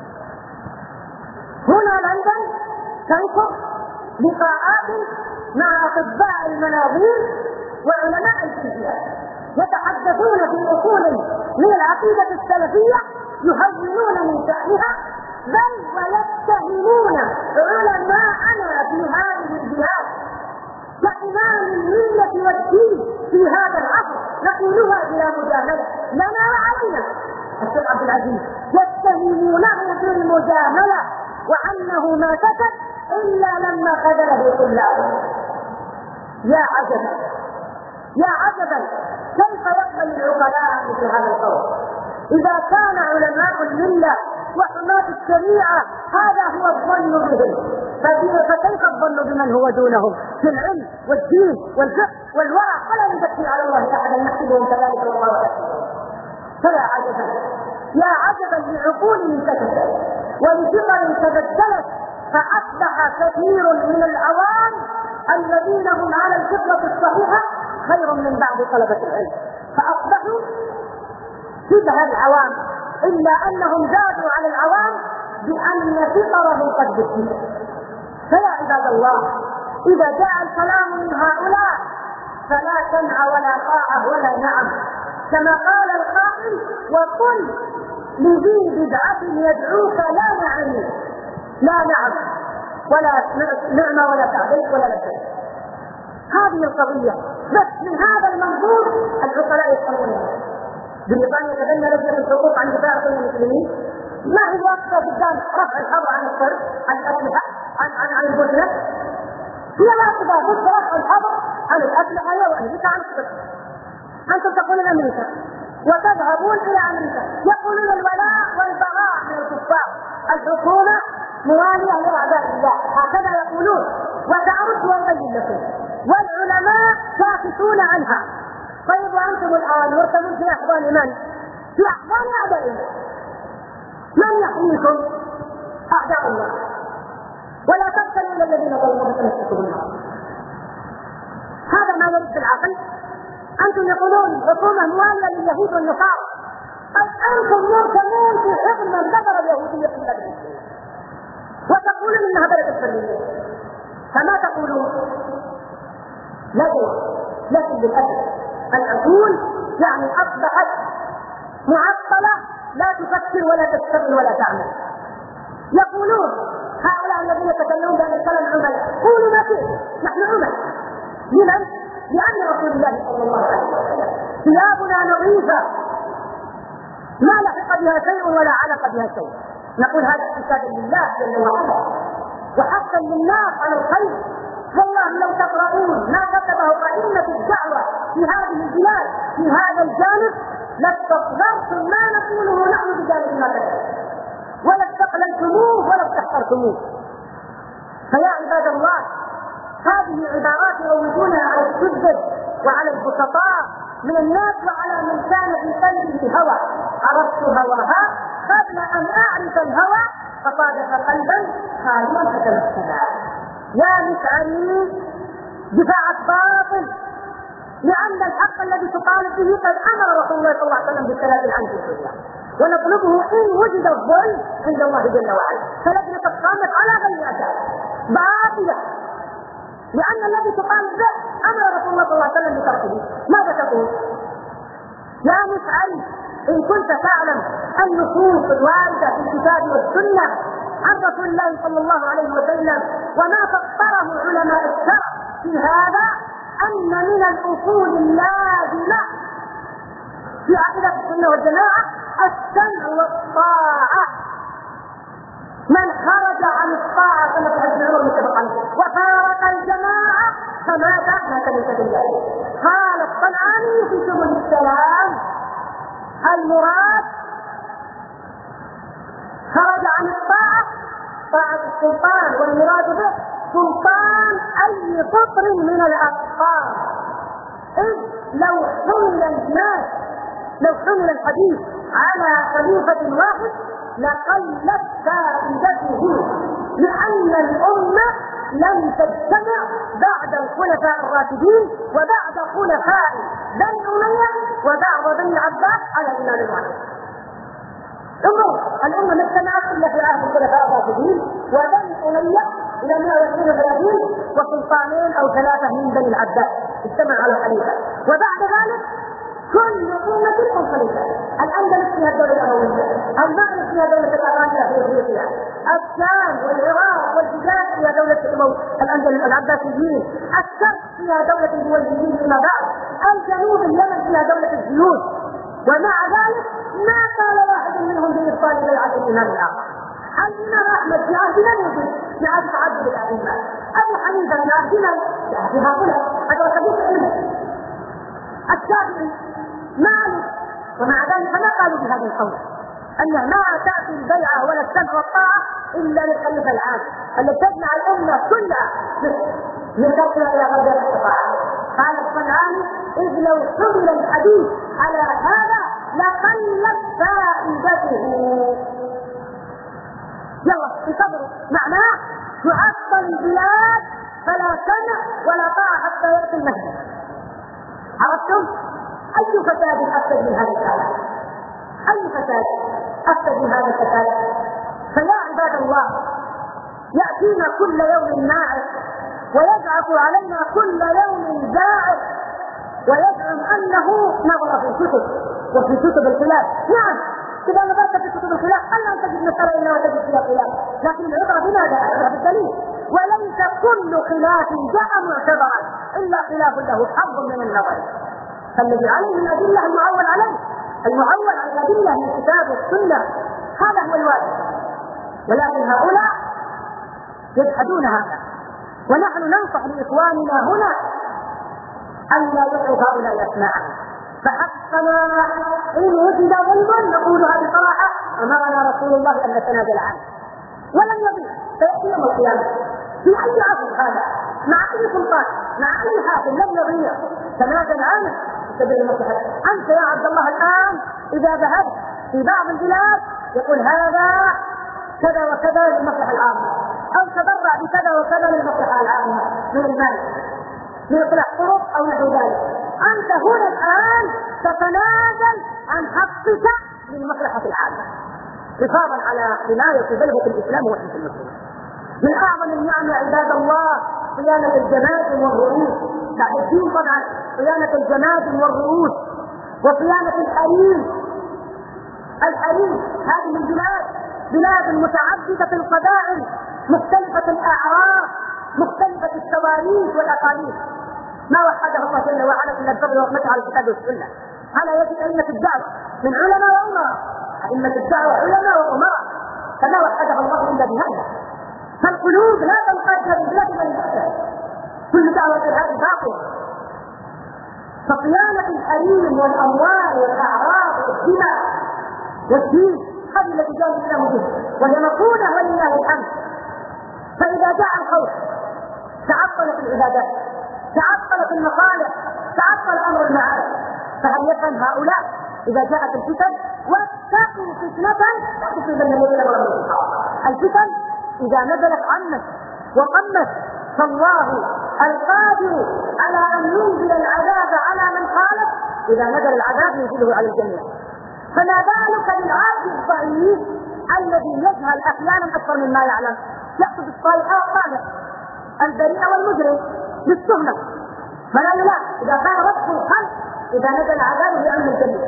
S1: هنا لندن تنشر لقاءات مع أطباء المناظير وعلماء الفيزياء يتحدثون في أصول من العقيدة السلفية، يهونون من شأنها بل ويتهمون علماءنا في هذه البلاد كإمام الملة والدين في هذا العصر، نقولها بلا مجاملة لنا وعلينا. الشيخ عبد العزيز يتهمونه بالمجاملة وأنه ما سكت إلا لما خذله طلابه. يا عجبا يا عجبا كيف يقبل العقلاء مثل هذا القول؟ إذا كان علماء الملة وحماة الشريعة هذا هو الظن بهم، فكيف الظن بمن هو دونهم في العلم والدين والفقه والورع؟ ولا نزكي على الله أحدا، نحسبهم كذلك والله يحسبهم. فيا عجبا يا عجبا لعقول سكتت ولفكر تبدلت، فأصبح كثير من العوام الذين هم على الفطرة الصحيحة خير من بعض طلبة العلم، فأصبحوا شبه العوام، إلا أنهم زادوا على العوام بأن فطرهم قد بدلت. فيا عباد الله إذا جاء الكلام من هؤلاء فلا سمع ولا طاعة ولا نعم، كما قال القائل: وقل لذي بدعة يدعوك لا نعم لا نعم ولا نعمة ولا تعبير ولا لشيء. هذه القضية بس من هذا المنظور العقلاء يفهمونها. بريطانيا تبنى لجنة الحقوق عن دفاع عن المسلمين، ما هي واقفة قدام رفع الحظر عن الصرف عن الأسلحة عن عن عن البنية، هي واقفة ضد رفع الحظر عن الأسلحة وأمريكا عن الصرف. أنتم تقولون أمريكا وتذهبون إلى أمريكا، يقولون الولاء والبراء من الكفار، الحكومة موالية لأعداء الله، هكذا يقولون، وتعرض وأبين لكم، والعلماء ساكتون عنها. طيب وأنتم الآن مرتبون في أحضان من؟ في أحضان أعدائنا. من يحميكم؟ أعداء الله. ولا تبتلوا إلى الذين ظلموا فتمسكوا بالنار. هذا ما يرد العقل. أنتم يقولون حكومة موالية لليهود والنصارى، أنتم مرتبون في حضن من ذكر اليهودية في بلد المسلمين وتقولون إنها بلد الحرية. فما تقولون؟ لا جواب. لكن للأسف العقول يعني أصبحت معطلة، لا تفكر ولا تشتغل ولا تعمل. يقولون هؤلاء الذين يتكلمون بأن الكلام عمل، قولوا ما فيه، نحن عمل. لمن؟ لأن رسول الله صلى الله عليه وسلم ثيابنا نظيفة ما لحق بها شيء ولا علق بها شيء. نقول هذا احتسابا لله جل وعلا وحقا للناس على الخير. والله لو تقرؤون ما كتبه أئمة الدعوة في هذه البلاد في هذا الجانب لاستقبلتم ما نقوله نحن بجانب ما كتب، ولا استقللتموه ولا استحقرتموه. فيا عباد الله هذه عبارات يروجونها على السذج وعلى البسطاء من الناس وعلى من كان في قلبه هوى. عرفت هواها قبل ان اعرف الهوى فصادف قلبا خاليا فتمثلا. يا مسعري دفاعك باطل، لان الحق الذي تطالب به قد امر رسول الله صلى الله عليه وسلم بالثلاث عنه في الدنيا، ونطلبه ان وجد الظلم عند الله جل وعلا. فلجنة قامت على غير اساس باطله، لان الذي تطالب به امر رسول الله صلى الله عليه وسلم بتركه. ماذا تقول؟ يا مسعري ان كنت تعلم النصوص الوارده في الكتاب والسنه عن رسول الله صلى الله عليه وسلم وما فسره علماء الشرع في هذا، ان من الاصول اللازمه في عقيده السنه والجماعه السمع والطاعه. من خرج عن الطاعه كما في حديث عمر متفق عليه وفارق الجماعه فمات مات من سبيل الله. قال الصنعاني في سبل السلام: المراد خرج عن الطاعه طاعه السلطان، والمراد به سلطان اي قطر من الاقطار. اذ لو حمل الناس لو حمل الحديث على خليفه واحد لقلت فائدته، لان الامه لم تجتمع بعد الخلفاء الراشدين وبعد خلفاء بني اميه وبعد بني عباس على ايمان واحد. انظر، الامه ما اجتمعت الا في عهد الخلفاء الراشدين وبني اميه الى مئة واثنين وثلاثين وسلطانين او ثلاثه من بني العباس اجتمعوا على الخليفه، وبعد ذلك كل أمة خليفة. الأندلس فيها الدولة الأموية، المغرب فيها دولة الأغانية في أفريقيا، الشام والعراق والحجاز فيها دولة الأندلس العباسيين، الشرق فيها دولة البويهيين فيما بعد، الجنوب اليمن فيها دولة الزيود، ومع ذلك ما قال واحد منهم بإبطال بيعة الإمام الآخر. الإمام أحمد في عهدنا يوجد في عهد تعدد الأئمة، أبو حنيفة في عهدنا في عهد هؤلاء هذا حديث علم، الشافعي مالك، ومع ذلك ما قالوا بهذا القول أنه ما تأتي البيعة ولا السمع والطاعة إلا للخليفة العام الذي تجمع الأمة كلها من شرقها إلى غربها الاستطاعة. قال الصنعاني: إذ لو حمل الحديث على هذا لقلت فائدته. يلا انتظروا، معناه تعطل البلاد فلا سمع ولا طاعة حتى يأتي المهدي. عرفتم؟ أي فساد أفسد من هذا الكلام؟ أي فساد أفسد من هذا الفساد؟ فيا عباد الله، يأتينا كل يوم ناعس ويزعق علينا كل يوم زاعق ويزعم أنه نظر في الكتب وفي كتب الخلاف. نعم، إذا نظرت في كتب الخلاف ألا أن تجد مسألة إلا وتجد فيها خلاف، لكن العبرة بماذا؟ العبرة بالدليل. وليس كل خلاف جاء معتبرا إلا خلاف له حظ من النظر، فالذي عليه الأدلة المعول عليه المعول على الأدلة من الكتاب والسنة، هذا هو الواجب. ولكن هؤلاء يجحدون هذا، ونحن ننصح لإخواننا هنا أن لا يدعوا هؤلاء أسماءهم. فحقنا إن وجد ظلم نقولها بصراحة أمرنا رسول الله أن نتنازل عنه ولن يضيع، فيأتي يوم القيامة في أي عصر هذا مع أي سلطان مع أي حاكم لن يضيع. تنازل عنه سبيل المصلحة. أنت يا عبد الله الآن إذا ذهبت في بعض البلاد يقول هذا كذا وكذا للمصلحة العامة، أو تبرع بكذا وكذا للمصلحة العامة من المال من إصلاح طرق أو نحو ذلك. أنت هنا الآن تتنازل عن حقك للمصلحة العامة حفاظا على حماية بلغة الإسلام وحفظ المسلمين. من أعظم النعم يا عباد الله صيانة الجماجم والرؤوس، بعد الدين طبعا صيانة الجماجم والرؤوس وصيانة الحريم. الحريم هذه البلاد بلاد متعددة القبائل مختلفة الأعراق مختلفة التواريخ والأقاليم، ما وحده الله جل وعلا إلا بفضل ورحمته على الكتاب والسنة. هذا يجب أئمة الدعوة من علماء وأمراء، أئمة الدعوة علماء وأمراء، فما وحده الله إلا بهذا. فالقلوب لا تنقاد ببلاد من تحتها، كل دعوة هذه باطلة. فصيانة الحريم والأموال والأعراض والدماء والدين هذه التي جاء الإسلام به وهي مقولة ولله الحمد. فإذا جاء الخوف تعطلت العبادات، تعطلت المصالح، تعطل أمر المعاد. فهل يفهم هؤلاء إذا جاءت الفتن؟ واتقوا فتنة لا تصيبن الذين ظلموا منكم. الفتن إذا نزلت عمت وقمت فالله القادر على أن ينزل العذاب على من خالف. إذا نزل العذاب ينزله على الجميع، فما بالك بالعاصي الضعيف الذي يجهل أحيانا أكثر مما يعلم، يأخذ الصالح البريء والمجرم بالتهمة فلا يلاق. إذا كان وصف الخلق إذا نزل العذاب يعم الجميع،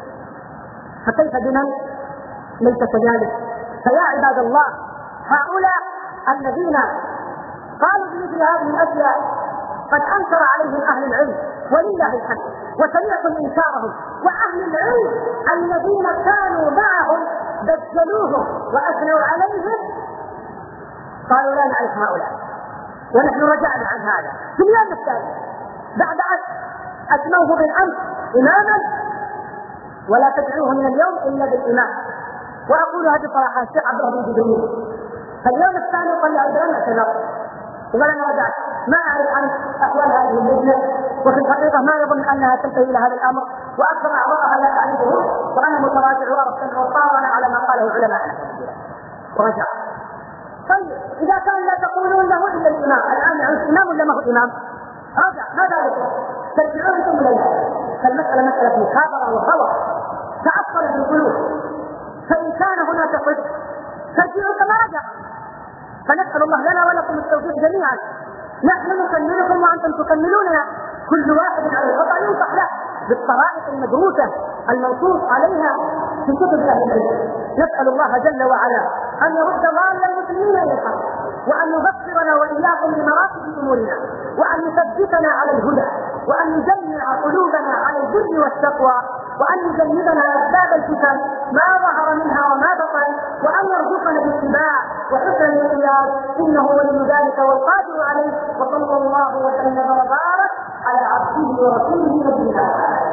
S1: فكيف بمن ليس كذلك؟ فيا عباد الله، هؤلاء الذين قالوا بمثل هذه الأشياء قد أنكر عليهم أهل العلم ولله الحمد، وسمعتم إنكارهم، وأهل العلم الذين كانوا معهم بجلوهم وأثنوا عليهم قالوا لا نعرف هؤلاء، ونحن رجعنا عن هذا في اليوم الثاني بعد أن أسموه بالأمس إماما، ولا تدعوه من اليوم إلا بالإمام. وأقول هذه صراحة الشيخ عبد الله بن جبريل فاليوم الثاني طلع عندنا اعتذار وقال أنا رجعت، ما أعرف عن أحوال هذه اللجنة، وفي الحقيقة ما يظن أنها تنتهي إلى هذا الأمر، وأكثر أعضاءها لا أعرفه، وأنا متراجع وأرسل وطارنا على ما قاله علماءنا ورجع. طيب إذا كان لا تقولون له إلا الإمام، الآن يعود إمام ولا ما هو إمام؟ رجع ماذا لكم؟ ترجعون ثم لله. فالمسألة مسألة مخابرة وخوف تعطل بالقلوب، فإن كان هناك صدق ترجعوا كما رجع. فنسأل الله لنا ولكم التوفيق جميعا، نحن نكملكم وأنتم تكملوننا، كل واحد على الخطأ ينصح له بالطرائق المدروسة المنصوص عليها في كتب أهل العلم. نسأل الله جل وعلا أن يرد ضال المسلمين إلى الحق، وأن يبصرنا وإياكم بمراتب أمورنا، وأن يثبتنا على الهدى، وأن يجمع قلوبنا على البر والتقوى، وأن يجنبنا أسباب الفتن ما ظهر منها وما بطن، وأن يرزقنا الاتباع وحسن الانقياد، إنه ولي ذلك والقادر عليه. وصلى الله وسلم وبارك على عبده ورسوله نبينا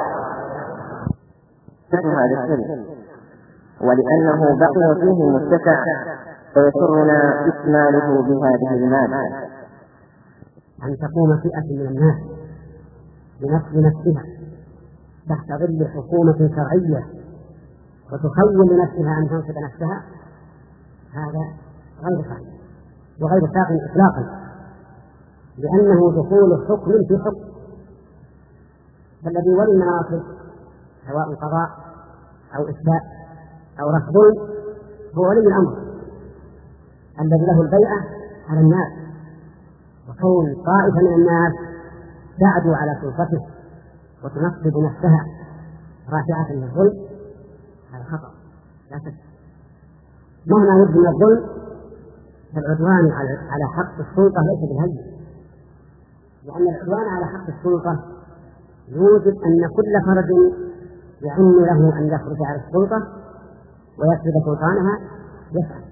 S2: هذا السر، ولأنه بقي فيه متسع فيسرنا إكماله بهذه المادة.
S3: أن تقوم فئة من الناس بنصب نفسها تحت ظل حكومة شرعية وتخيل لنفسها أن تنصب نفسها، هذا غير صحيح وغير ساق إطلاقا، لأنه دخول حكم في حكم. فالذي ولي المناصب سواء قضاء أو إثبات أو رفض هو ولي الأمر الذي له البيعة على الناس، وكون طائفة من الناس تعدو على سلطته وتنصب نفسها رافعة للظلم، هذا خطأ لا شك. مهما يبدو من الظلم فالعدوان على حق السلطة ليس بالهين، لأن العدوان على حق السلطة يوجب أن كل فرد يعن له أن يخرج على السلطة ويسلب سلطانها يفعل.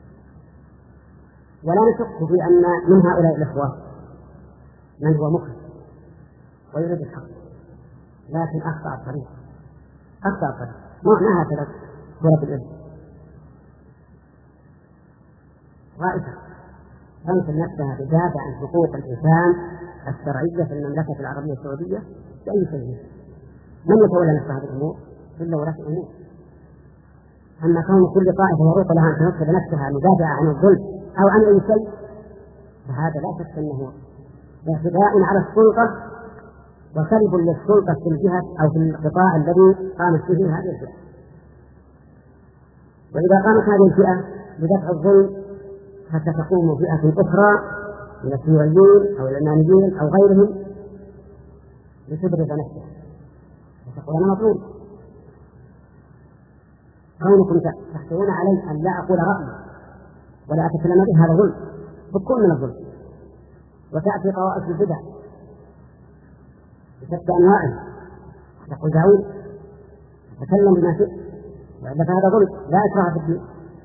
S3: ولا نشك في أن من هؤلاء الإخوة من هو مخلص ويريد الحق، لكن أخطأ الطريق أخطأ الطريق ما هكذا سورة الإبن رائفة تنصب نفسها تدافع عن حقوق الإنسان الشرعية في المملكة العربية السعودية بأي شيء. من يتولى نفس هذه الأمور إلا ولاة الأمور؟ أما كون كل طائفة يروق لها أن تنصب نفسها مدافعة عن الظلم أو عن أي شيء، فهذا لا شك أنه اعتداء على السلطة وسلب للسلطة في الجهة أو في القطاع الذي قامت به هذه الفئة. وإذا قامت هذه الفئة بدفع الظلم فستقوم فئة أخرى من الشيوعيين أو العلمانيين أو غيرهم لتبرز نفسها وتقول أنا مطلوب. كونكم تحتوون علي أن لا أقول رأيي ولا أتكلم به هذا ظلم، بكل من الظلم. وتأتي طوائف البدع بشتى أنواعها تقول داود تكلم بما شئت وإلا فهذا ظلم لا إكراه في الدين.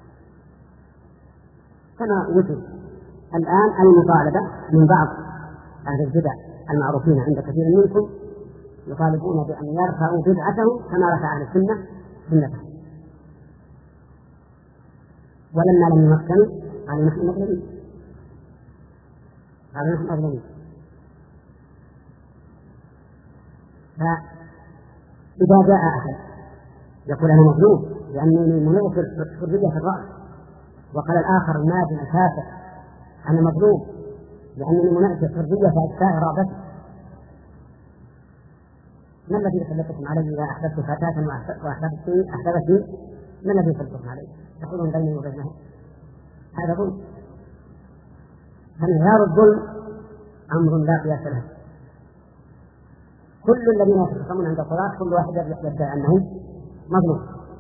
S3: كما وجد الآن المطالبة من بعض أهل البدع المعروفين عند كثير منكم يطالبون بأن يرفعوا بدعته كما رفع أهل السنة سنته، ولما لم يمكنوا قالوا نحن مطلوبين. قالوا نحن مظلومين. فإذا جاء أحد يقول أنا مظلوم لأنني منوط الحرية في الرأس، وقال الآخر النادم الكافر أنا مظلوم لأنني منوط الحرية في أجزاء رغبتي، ما الذي يسلطكم علي إذا أحببت فتاة وأحببت أحببت ما الذي يسلطكم علي؟ تقولون بيني وبينه هذا ظلم. فانهيار الظلم أمر لا قياس له. كل الذين يتخصمون عند الصلاة كل واحد يدعي أنه مظلوم.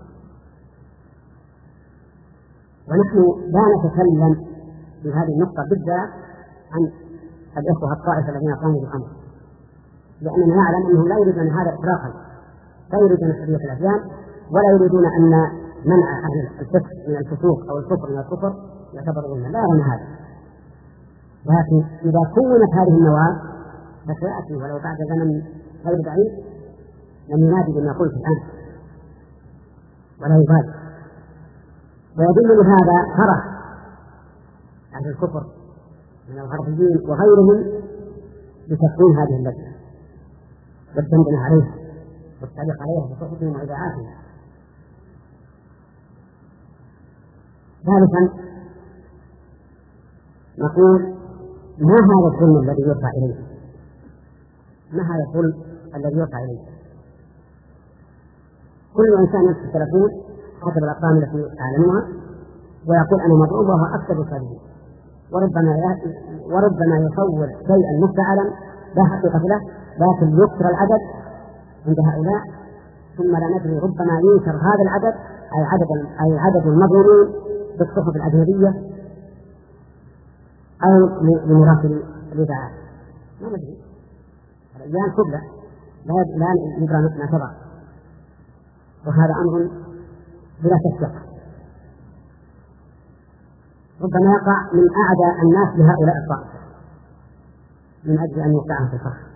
S3: ونحن لا نتكلم في هذه النقطة بالذات عن الإخوة الطائفة الذين قاموا بالأمر، لأننا نعلم أنهم لا يريدون هذا إطلاقا، لا يريدون حرية الأديان، ولا يريدون أن منع أهل الفسق من الفسوق أو الكفر من الكفر يعتبر ظلما، لا يرون هذا. لكن إذا كونت هذه النواة فسيأتي ولو بعد زمن غير بعيد لم ينادي بما قلت الآن ولا يبالي. ويدل لهذا فرح أهل الكفر من الغربيين وغيرهم بتكوين هذه اللجنة والدندنة عليها والتعليق عليها بصحبهم وإذاعاتهم. ثالثا نقول ما هذا الظلم الذي يرفع إليه؟ ما هذا الظلم الذي يرفع إليه؟ كل إنسان يمسك التلفون حسب الأرقام التي أعلنوها ويقول أنا مظلوم وهو أكثر الكاذبين، وربما وربما يصور شيئا مفتعلا لا حقيقة له، لكن يكثر العدد عند هؤلاء ثم لا ندري ربما ينكر هذا العدد أي عدد أي عدد المظلومين بالصحف الأجنبية أو لمراسل الإذاعات، ما ندري. الأيام كلها لا لا يدرى ما تضع، وهذا أمر بلا شك ربما يقع من أعدى الناس لهؤلاء الطائفة من أجل أن يوقعهم في الفخر.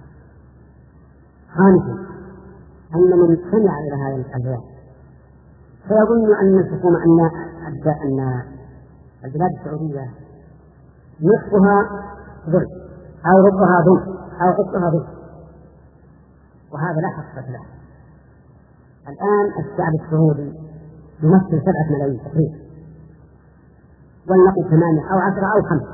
S3: خامسا أن من سمع إلى هذا البيان فيظن أن الحكومة أن أن البلاد السعودية نصفها ظلم أو ربها ظلم أو قصها ظلم، وهذا لا حقيقة له. الآن الشعب السعودي يمثل سبعة ملايين تقريبا، ولنقل ثمانية أو عشرة أو خمسة،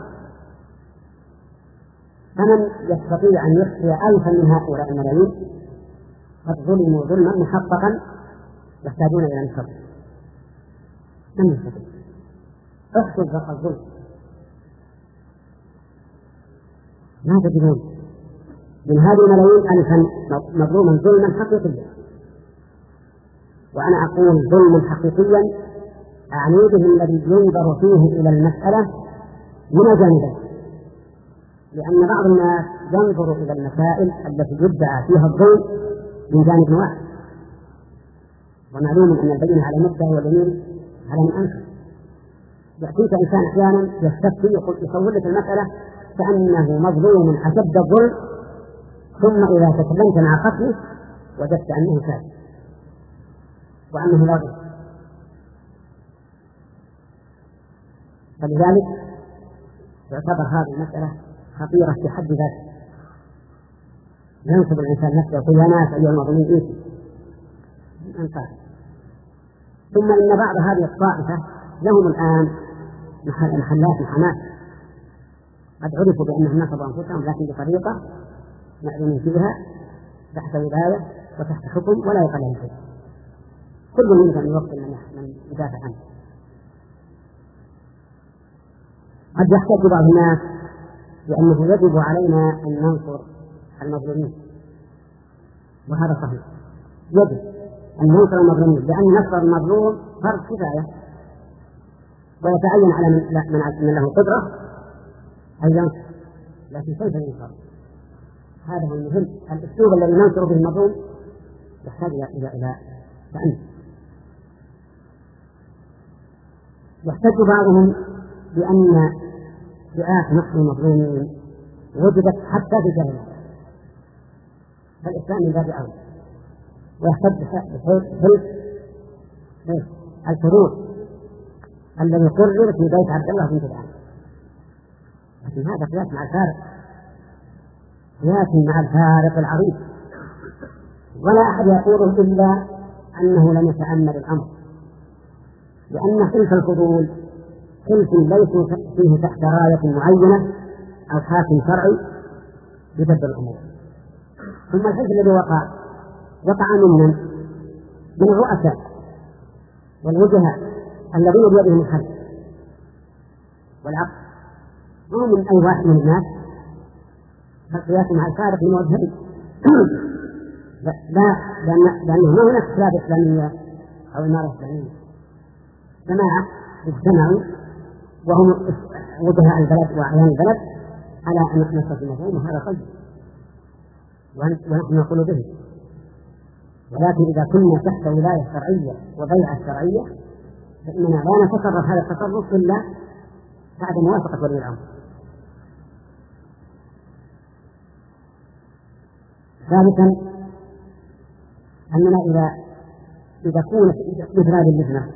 S3: فمن يستطيع أن يخفي ألفا من هؤلاء الملايين قد ظلموا ظلما محققا يحتاجون إلى نصر. من يستطيع؟ احصل ذاق الظلم ما تجدون من هذه الملايين ألفا مظلوما ظلما حقيقيا، وأنا أقول ظلما حقيقيا أعني به الذي ينظر فيه إلى المسألة من جانبين، لأن بعض الناس ينظر إلى المسائل التي يدعى فيها الظلم من جانب واحد، ومعلوم أن البينة على المدعي واليمين على من أنكر. يأتيك إنسان أحيانا يستفتي يقول يصور لك المسألة كأنه مظلوم أشد الظلم، ثم إذا تكلمت مع قتله وجدت أنه كاذب وأنه لا ظلم. فلذلك يعتبر هذه المسألة خطيرة في حد ذاتها. ينصب الإنسان نفسه يقول يا ناس أيها المظلومين إيش أنصار. ثم إن بعض هذه الطائفة لهم الآن محلات محاماة قد عرفوا بأنهم نصبوا أنفسهم، لكن بطريقة معلومين فيها تحت ولاية وتحت حكم ولا يقل لهم شيء. كل منهم من وقت من يدافع عنه. قد يحتج بعض الناس بأنه يجب علينا أن ننصر المظلومين، وهذا صحيح، يجب أن ننصر المظلومين، لأن نصر المظلوم فرض كفاية، ويتعين على من له قدرة أن ينصر. لكن كيف ينصر؟ هذا هو المهم. الأسلوب الذي ننصر به المظلوم يحتاج إلى إلى تأمل. يحتج بعضهم بأن فئات نصر المظلومين وجدت حتى في جاهلية، فالإسلام من باب أولى. ويحتج بحلف الفروض الذي قرر في بيت عبد الله بن جدعان، لكن هذا قياس مع الفارق. يأتي مع الفارق العظيم، ولا أحد يقوله إلا أنه لم يتأمل الأمر، لأن حلف الفضول حلف ليس فيه تحت راية معينة أو حاكم شرعي يدبر الأمور. ثم الحلف الذي وقع وقع ممن من الرؤساء والوجهاء الذين بيدهم الحل والعقل، وهم من أي واحد من الناس، فالقياس مع الفارق المذهبي لا، لأنه ما هناك كتاب إسلامية أو إمارة إسلامية، جماعة اجتمعوا وهم وجهاء البلد وأعيان البلد على أن نحن في المفهوم، وهذا طيب ونحن نقول به. ولكن إذا كنا تحت ولاية شرعية وبيعة شرعية فإننا لا نتصرف هذا التصرف إلا بعد موافقة ولي الأمر. ثالثا أننا إذا إذا كنا مثل هذه اللجنة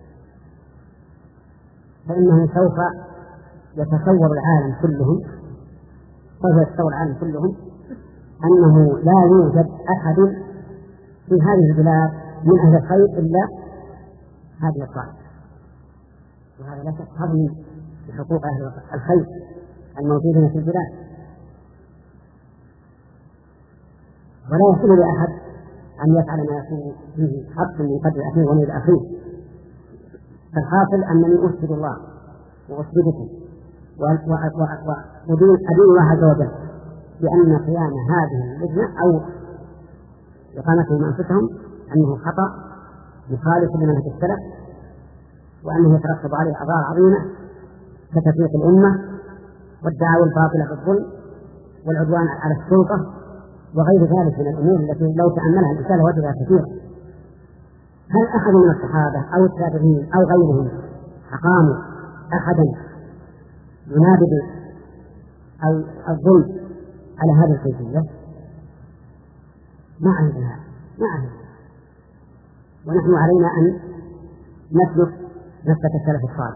S3: فإنه سوف يتصور العالم كلهم سوف يتصور العالم كلهم أنه لا يوجد أحد في هذه البلاد من أهل الخير إلا هذه الطائفة، وهذا لا شك هضم بحقوق أهل الخير الموجودين في البلاد. ولا يحل لأحد أن يفعل ما يكون فيه حق من قدر أخيه ونيل أخيه. فالحاصل أنني أشهد الله وأشهدكم ودين أدين الله عز وجل بأن قيام هذه اللجنة أو إقامتهم أنفسهم أنه خطأ مخالف لمنهج السلف، وأنه يترتب عليه أضرار عظيمة كتفريق الأمة والدعاوى الباطلة بالظلم والعدوان على السلطة وغير ذلك من الأمور التي لو تأملها الإنسان لوجدها كثيرا. هل أحد من الصحابة أو التابعين أو غيرهم أقاموا أحدا ينابذ أو الظلم على هذه الكيفية؟ ما عندنا ما عندنا ونحن علينا أن نسلك نسلك السلف الصالح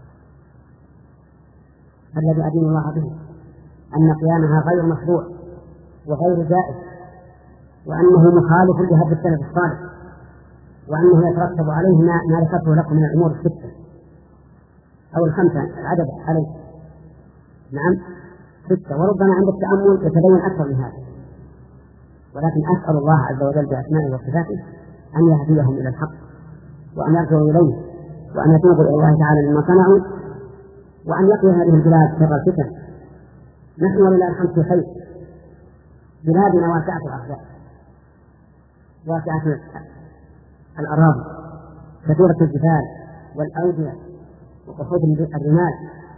S3: الذي أدين الله به، أن قيامها غير مشروع وغير جائز، وأنه مخالف لهدي السلف الصالح، وأنه يترتب عليه ما ذكرته لكم من الأمور الستة أو الخمسة العدد عليه. نعم ستة، وربما عند التأمل يتبين أكثر من هذا، ولكن أسأل الله عز وجل بأسمائه وصفاته أن يهديهم إلى الحق وأن يرجعوا إليه وأن يتوبوا إلى الله تعالى مما صنعوا، وأن يقي هذه البلاد شر الفتن. نحن ولله الحمد في خير، بلادنا واسعة الأرض واسعة الأراضي كثيرة الجبال والأودية وقصود الرمال.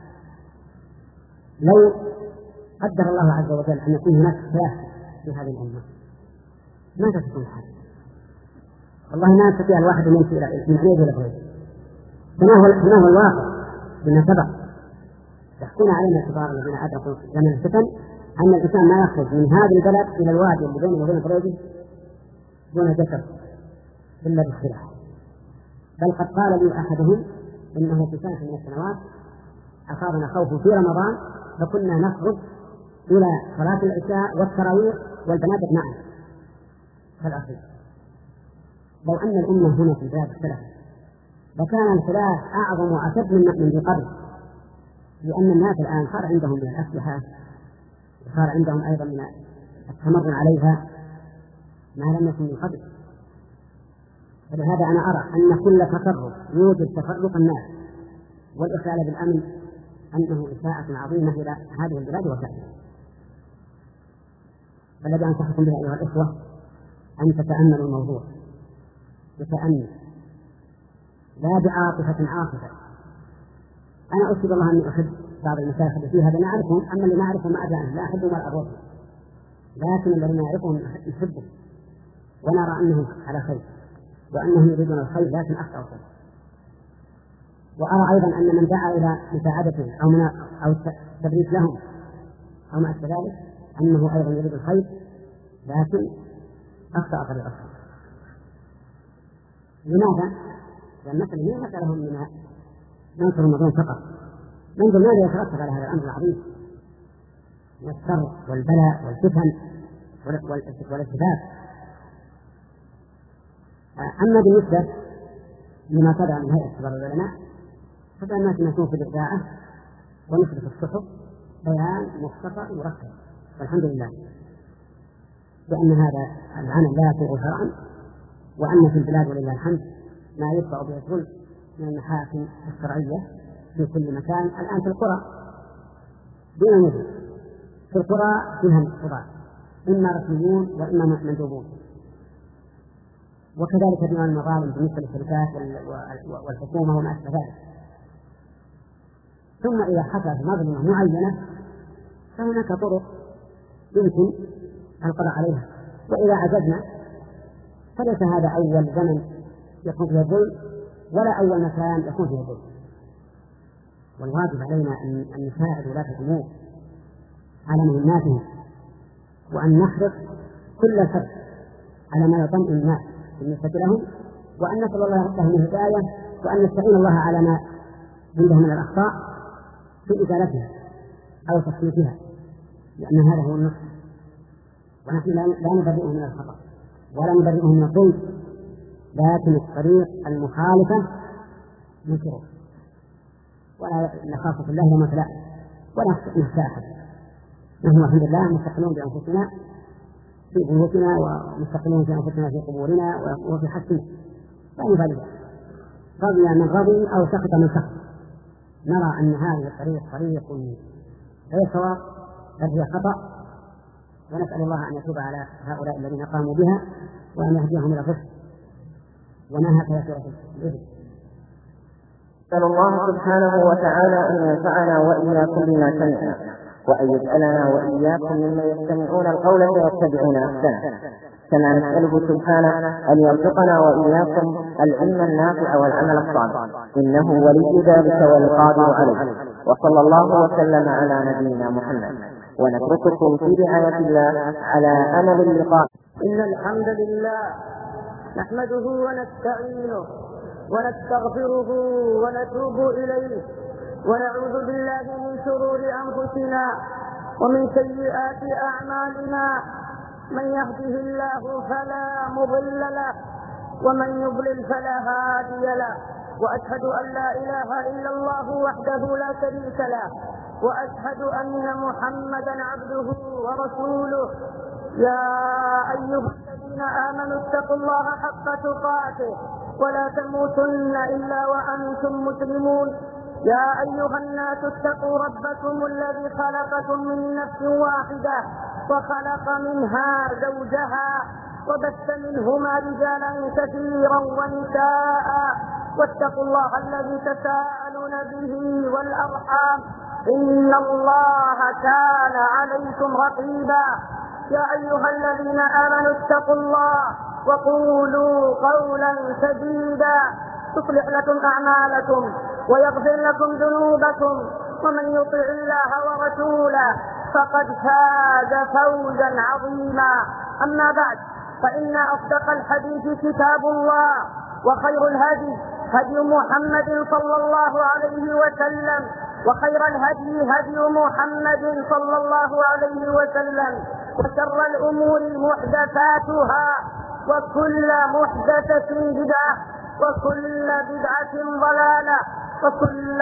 S3: لو قدر الله عز وجل أن يكون هناك خلاف في هذه الأمة ماذا تكون الحال؟ والله ما يستطيع الواحد أن يمشي من عيد إلى بعيد. فما هو الواقع بما سبق يحكون علينا الكبار الذين أدركوا زمن الفتن أن الإنسان ما يخرج من هذا البلد إلى الوادي اللي بينه وبين طريقه دون جسر إلا بالسلاح. بل قد قال لي أحدهم إنه في سنة من السنوات أصابنا خوف في رمضان فكنا نخرج إلى صلاة العشاء والتراويح والبنات معا كالأصيل. لو أن الأمة هنا في بلاد السلف لكان الخلاف أعظم وأشد من من قبل، لأن الناس الآن صار عندهم من الأسلحة وصار عندهم أيضا من التمرن عليها ما لم يكن من قبل. فلهذا أنا أرى أن كل تفرق يوجد تفرق الناس والإخلال بالأمن أنه إساءة عظيمة إلى هذه البلاد وشأنها. فالذي أنصحكم به أيها الإخوة أن تتأملوا الموضوع بتأمل لا بعاطفة عاطفة. أنا أشهد الله أني أحب بعض المشايخ اللي فيها هذا نعرفهم، أما اللي ما أعرفهم ما أدري لا أحبهم ولا أبغضهم، لكن الذين نعرفهم نحبهم ونرى أنهم على خير وأنهم يريدون الخير لكن أخطأوا الخير. وأرى أيضا أن من دعا إلى مساعدتهم أو من أو التبريك لهم أو ما أشبه ذلك أنه أيضا يريد الخير لكن أخطأ طريق الخير. لماذا؟ لأن مثلا هي مسألهم من ننصر المظلوم فقط، ننظر ماذا يترتب على هذا الأمر العظيم. من الشر والبلاء والفتن والاشتباك. أما بالنسبة لما صدر من هيئة كبار العلماء فبأن نشوف في الإذاعة ونشر في الصحف بيان مختصر مركب، والحمد لله بأن هذا العمل لا يسوغ شرعا، وأن في البلاد ولله الحمد ما يتبع به الظلم من المحاكم الشرعية في كل مكان. الآن في القرى دون مدن، في القرى فيها القضاة إما رسميون وإما مندوبون، وكذلك دون المظالم بالنسبة للشركات والحكومة وما أشبه ذلك. ثم إذا حصلت مظلمة معينة فهناك طرق يمكن القضاء عليها، وإذا عجزنا فليس هذا أول زمن يكون فيه الظلم ولا أول مكان يكون فيه الظلم. والواجب علينا أن نساعد ولاة الأمور على مهماتهم، وأن نحرص كل شر على ما يطمئن الناس بالنسبة لهم، وأن نسأل الله لهم الهداية، وأن نستعين الله على ما عندهم من الأخطاء في إزالتها أو تصحيحها، لأن هذا هو النصح. ونحن لا نبرئهم من الخطأ ولا نبرئهم من الظلم، لكن الطريق المخالفة ننكره ولا نخاف في الله وما لا ولا نخشى أحد. نحن الحمد لله مستقلون بأنفسنا في بيوتنا ومستقلون في أنفسنا في قبورنا وفي حسنا، لا نبالغ، رضي من رضي أو سخط من سخط. نرى أن هذه الطريق طريق غير صواب بل هي خطأ، ونسأل الله أن يتوب على هؤلاء الذين قاموا بها وأن يهديهم إلى الرشد. وما هكذا سورة الإبل.
S2: نسأل الله سبحانه وتعالى أن ينفعنا وإياكم بما سمعنا، وأن يجعلنا وإياكم ممن يستمعون القول فيتبعون أحسنه، كما نسأله سبحانه أن يرزقنا وإياكم العلم النافع والعمل الصالح، إنه ولي ذلك والقادر عليه. وصلى الله وسلم على نبينا محمد، ونترككم في رعاية الله على أمل اللقاء.
S1: إن الحمد لله نحمده ونستعينه ونستغفره ونتوب إليه، ونعوذ بالله من شرور أنفسنا ومن سيئات أعمالنا، من يهده الله فلا مضل له ومن يضلل فلا هادي له، وأشهد أن لا إله إلا الله وحده لا شريك له، وأشهد أن محمدا عبده ورسوله. يا أيها الذين آمنوا اتقوا الله حق تقاته ولا تموتن إلا وأنتم مسلمون. يا أيها الناس اتقوا ربكم الذي خلقكم من نفس واحدة وخلق منها زوجها وبث منهما رجالا كثيرا ونساء، واتقوا الله الذي تساءلون به والأرحام إن الله كان عليكم رقيبا. يا أيها الذين آمنوا اتقوا الله وقولوا قولا سديدا يصلح لكم أعمالكم ويغفر لكم ذنوبكم، ومن يطع الله ورسوله فقد فاز فوزا عظيما. أما بعد، فإن أصدق الحديث كتاب الله، وخير الهدي هدي محمد صلى الله عليه وسلم، وخير الهدي هدي محمد صلى الله عليه وسلم، وشر الأمور محدثاتها، وكل محدثة بدعة، وكل بدعة ضلالة، وكل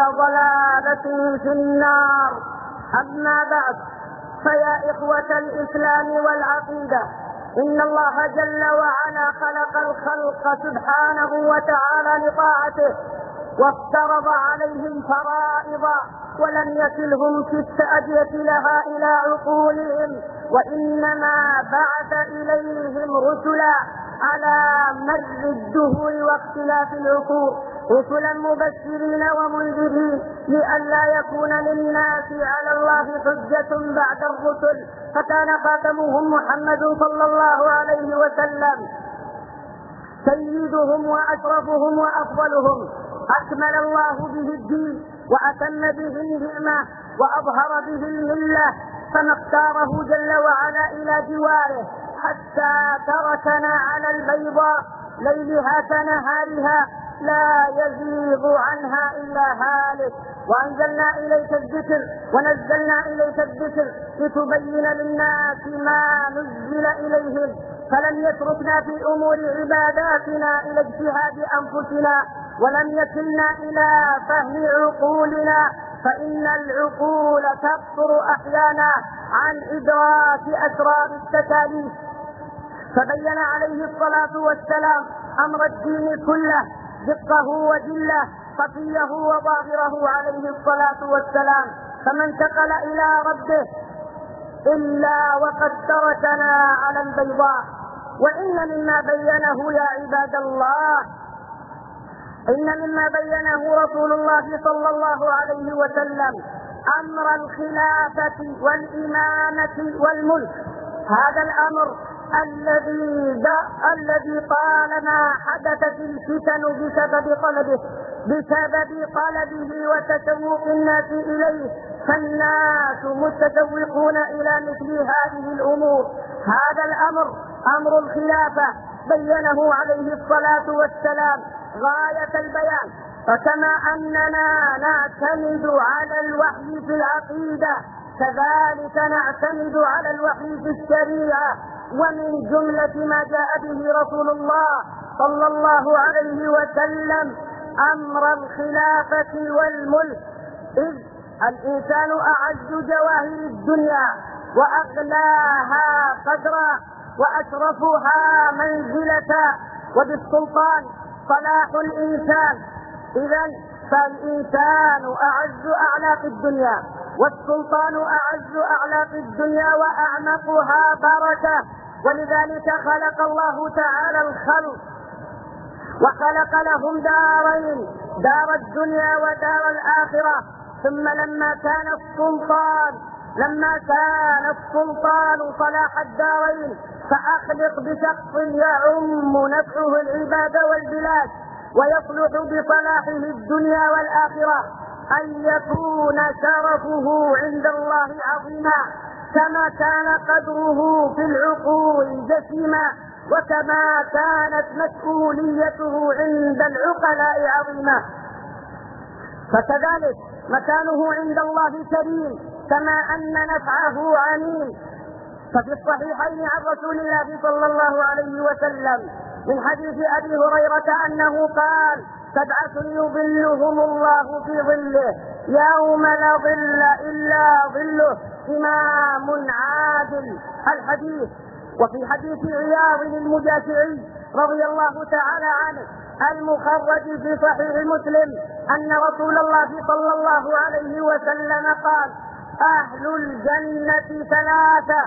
S1: ضلالة في النار. أما بعد، فيا إخوة الإسلام والعقيدة، إن الله جل وعلا خلق الخلق سبحانه وتعالى لطاعته، وافترض عليهم فرائض ولم يكلهم في التأدية لها إلى عقولهم، وإنما بعث إليهم رسلا على مر الدهور واختلاف العقول، رسلا مبشرين ومنذرين لئلا يكون للناس على الله حجة بعد الرسل، فكان خاتمهم محمد صلى الله عليه وسلم سيدهم وأشرفهم وأفضلهم، أكمل الله به الدين وأتم به النعمة وأظهر به الملة، فما اختاره جل وعلا إلى جواره حتى تركنا على البيضاء ليلها كنهارها لا يزيغ عنها إلا هالك. وأنزلنا إليك الذكر ونزلنا إليك الذكر لتبين للناس ما نزل إليهم، فلم يتركنا في أمور عباداتنا إلى اجتهاد أنفسنا، ولم يكلنا إلى فهم عقولنا، فإن العقول تقصر أحيانا عن إدراك أسرار التكاليف. فبين عليه الصلاة والسلام أمر الدين كله، دقه وجله، خفيه وظاهره عليه الصلاة والسلام، فما انتقل إلى ربه إلا وقد تركنا على البيضاء. وإن مما بينه يا عباد الله إن مما بينه رسول الله صلى الله عليه وسلم أمر الخلافة والإمامة والملك. هذا الأمر الذي الذي طالما حدثت الفتن بسبب طلبه بسبب طلبه وتشوق الناس إليه، فالناس متشوقون إلى مثل هذه الأمور. هذا الأمر أمر الخلافة بينه عليه الصلاة والسلام غاية البيان. فكما أننا نعتمد على الوحي في العقيدة، كذلك نعتمد على الوحي في الشريعة. ومن جملة ما جاء به رسول الله صلى الله عليه وسلم أمر الخلافة والملك، إذ الإنسان أعز جواهر الدنيا وأغلاها قدرا وأشرفها منزلة، وبالسلطان صلاح الإنسان. إذن فالإنسان أعز أعلاق الدنيا، والسلطان أعز أعلاق الدنيا وأعمقها بركة. ولذلك خلق الله تعالى الخلق وخلق لهم دارين، دار الدنيا ودار الآخرة. ثم لما كان السلطان لما كان السلطان صلاح الدارين، فأخلق بشخص يعم نفعه العباد والبلاد ويصلح بصلاحه الدنيا والآخرة، أن يكون شرفه عند الله عظيما، كما كان قدره في العقول جسيما، وكما كانت مسؤوليته عند العقلاء عظيمة، فكذلك مكانه عند الله كريم، كما أن نفعه عميم. ففي الصحيحين عن رسول الله صلى الله عليه وسلم من حديث أبي هريرة أنه قال: سبعة يظلهم الله في ظله يوم لا ظل إلا ظله، إمام عادل. الحديث. وفي حديث عياض المجاشعي رضي الله تعالى عنه المخرج في صحيح مسلم أن رسول الله صلى الله عليه وسلم قال: أهل الجنة ثلاثة: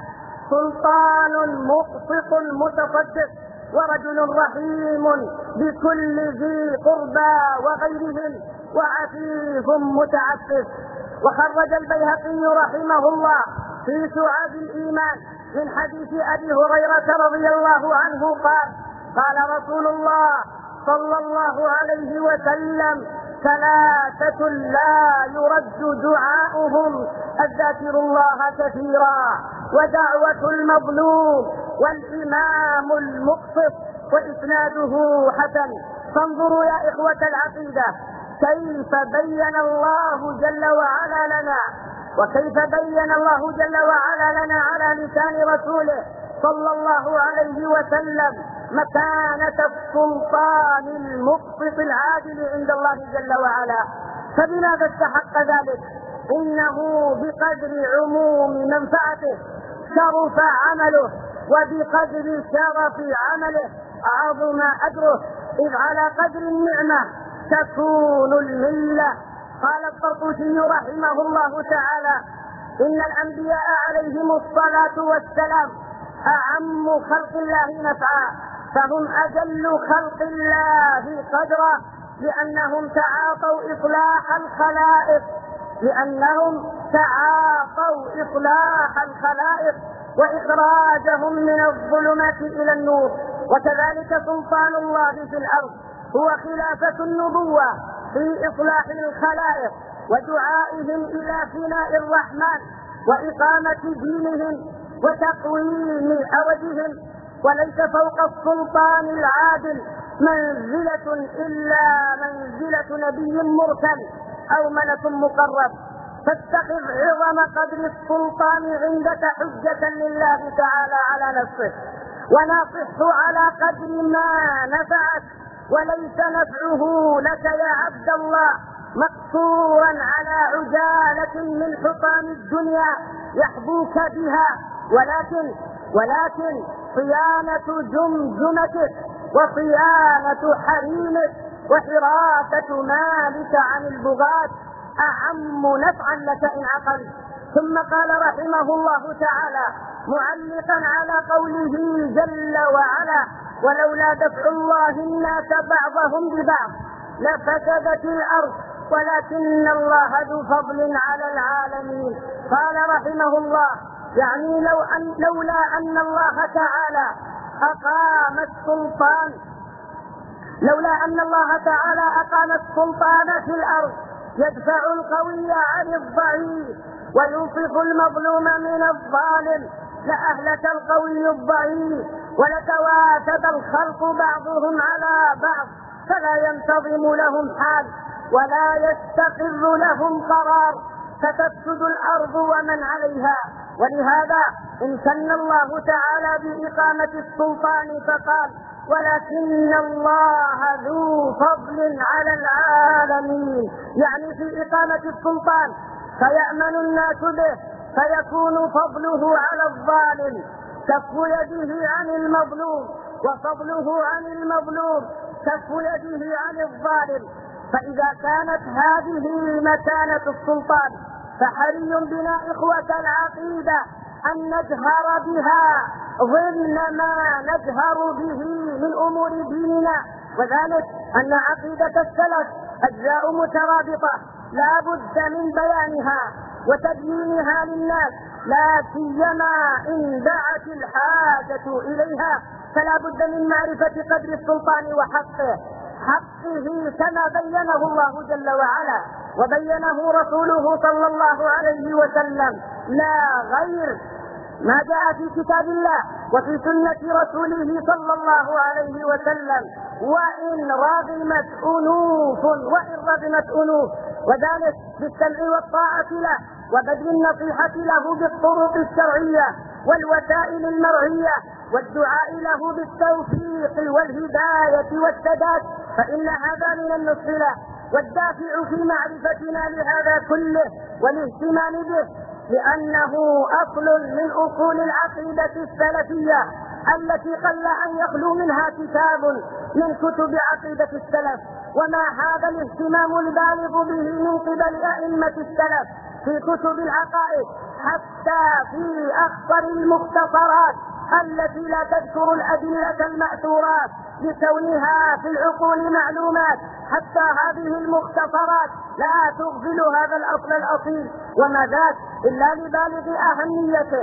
S1: سلطان مقسط متصدق، ورجل رحيم بكل ذي قربى وغيرهم، وعفيف متعفف. وخرج البيهقي رحمه الله في شعاب الإيمان من حديث أبي هريرة رضي الله عنه قال: قال رسول الله صلى الله عليه وسلم: ثلاثة لا يرد دعاؤهم: الذاكر الله كثيرا، ودعوة المظلوم، والإمام المقسط. وإسناده حسن. فانظروا يا إخوة العقيدة كيف بين الله جل وعلا لنا وكيف بين الله جل وعلا لنا على لسان رسوله صلى الله عليه وسلم مكانة السلطان المقسط العادل عند الله جل وعلا. فبماذا استحق ذلك؟ إنه بقدر عموم منفعته شرف عمله، وبقدر شرف عمله عظم أجره، إذ على قدر النعمة تكون الملة. قال الطرطوسي رحمه الله تعالى: إن الأنبياء عليهم الصلاة والسلام أعم خلق الله نفعا، فهم أجل خلق الله قدرا، لأنهم تعاطوا إصلاح الخلائق لأنهم تعاطوا إصلاح الخلائق وإخراجهم من الظلمات إلى النور. وكذلك سلطان الله في الأرض هو خلافة النبوة في إصلاح الخلائق ودعائهم إلى فناء الرحمن وإقامة دينهم وتقويم أوجهم. وليس فوق السلطان العادل منزلة إلا منزلة نبي مرسل أو ملك مقرب، فاتخذ عظم قدر السلطان عندك حجة لله تعالى على نفسه، وناصحه على قدر ما نفعك، وليس نفعه لك يا عبد الله مقصورا على عجالة من حطام الدنيا يحبوك بها، ولكن ولكن صيانة جمجمتك وصيانة حريمك وحراسة مالك عن البغاة أعم نفعا لك إن عقلت. ثم قال رحمه الله تعالى معلقا على قوله جل وعلا: ولولا دفع الله الناس بعضهم ببعض لفسدت الأرض ولكن الله ذو فضل على العالمين. قال رحمه الله يعني لو أن لولا أن الله تعالى أقام السلطان لولا أن الله تعالى أقام السلطان في الأرض يدفع القوي عن الضعيف وينصف المظلوم من الظالم لأهلك القوي الضعيف ولتواتد الخلق بعضهم على بعض، فلا ينتظم لهم حال ولا يستقر لهم قرار، فتفسد الأرض ومن عليها. ولهذا امتن الله تعالى بإقامة السلطان فقال: ولكن الله ذو فضل على العالمين، يعني في إقامة السلطان فيأمن الناس به فيكون فضله على الظالم، كف يده عن المظلوم وفضله عن المظلوم كف يده عن الظالم. فإذا كانت هذه مكانة السلطان فحري بنا إخوة العقيدة أن نجهر بها ضمن ما نجهر به من أمور ديننا، وذلك أن عقيدة السلف أجزاء مترابطة لا بد من بيانها وتبيينها للناس، لا سيما إن دعت الحاجة إليها، فلا بد من معرفة قدر السلطان وحقه حقه كما بينه الله جل وعلا وبينه رسوله صلى الله عليه وسلم لا غير ما جاء في كتاب الله وفي سنة رسوله صلى الله عليه وسلم، وإن رغمت أنوف وإن رغمت أنوف وذلك بالسمع والطاعة له وبذل النصيحة له بالطرق الشرعية والوسائل المرعية والدعاء له بالتوفيق والهداية والسداد، فإن هذا من النصح له. والدافع في معرفتنا لهذا كله والاهتمام به لأنه أصل من أصول العقيدة السلفية التي قل أن يخلو منها كتاب من كتب عقيدة السلف، وما هذا الاهتمام البالغ به من قبل أئمة السلف في كتب العقائد حتى في أخطر المختصرات التي لا تذكر الأدلة المأثورات لكونها في العقول معلومات، حتى هذه المختصرات لا تغفل هذا الأصل الأصيل، وما ذاك إلا لبالغ أهميته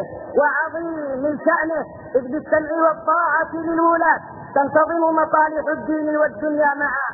S1: وعظيم شأنه، إذ بالسمع والطاعة للولاة تنتظم مصالح الدين والدنيا معا،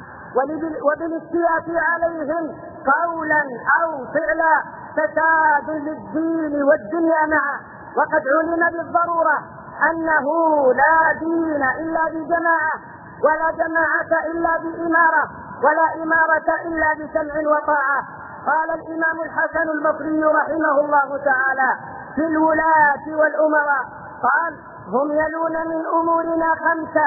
S1: وبالاستياء عليهم قولا أو فعلا فساد للدين والدنيا معا. وقد علم بالضرورة أنه لا دين إلا بجماعة، ولا جماعة إلا بإمارة، ولا إمارة إلا بسمع وطاعة. قال الإمام الحسن البصري رحمه الله تعالى في الولاة والأمراء قال: هم يلون من أمورنا خمسة: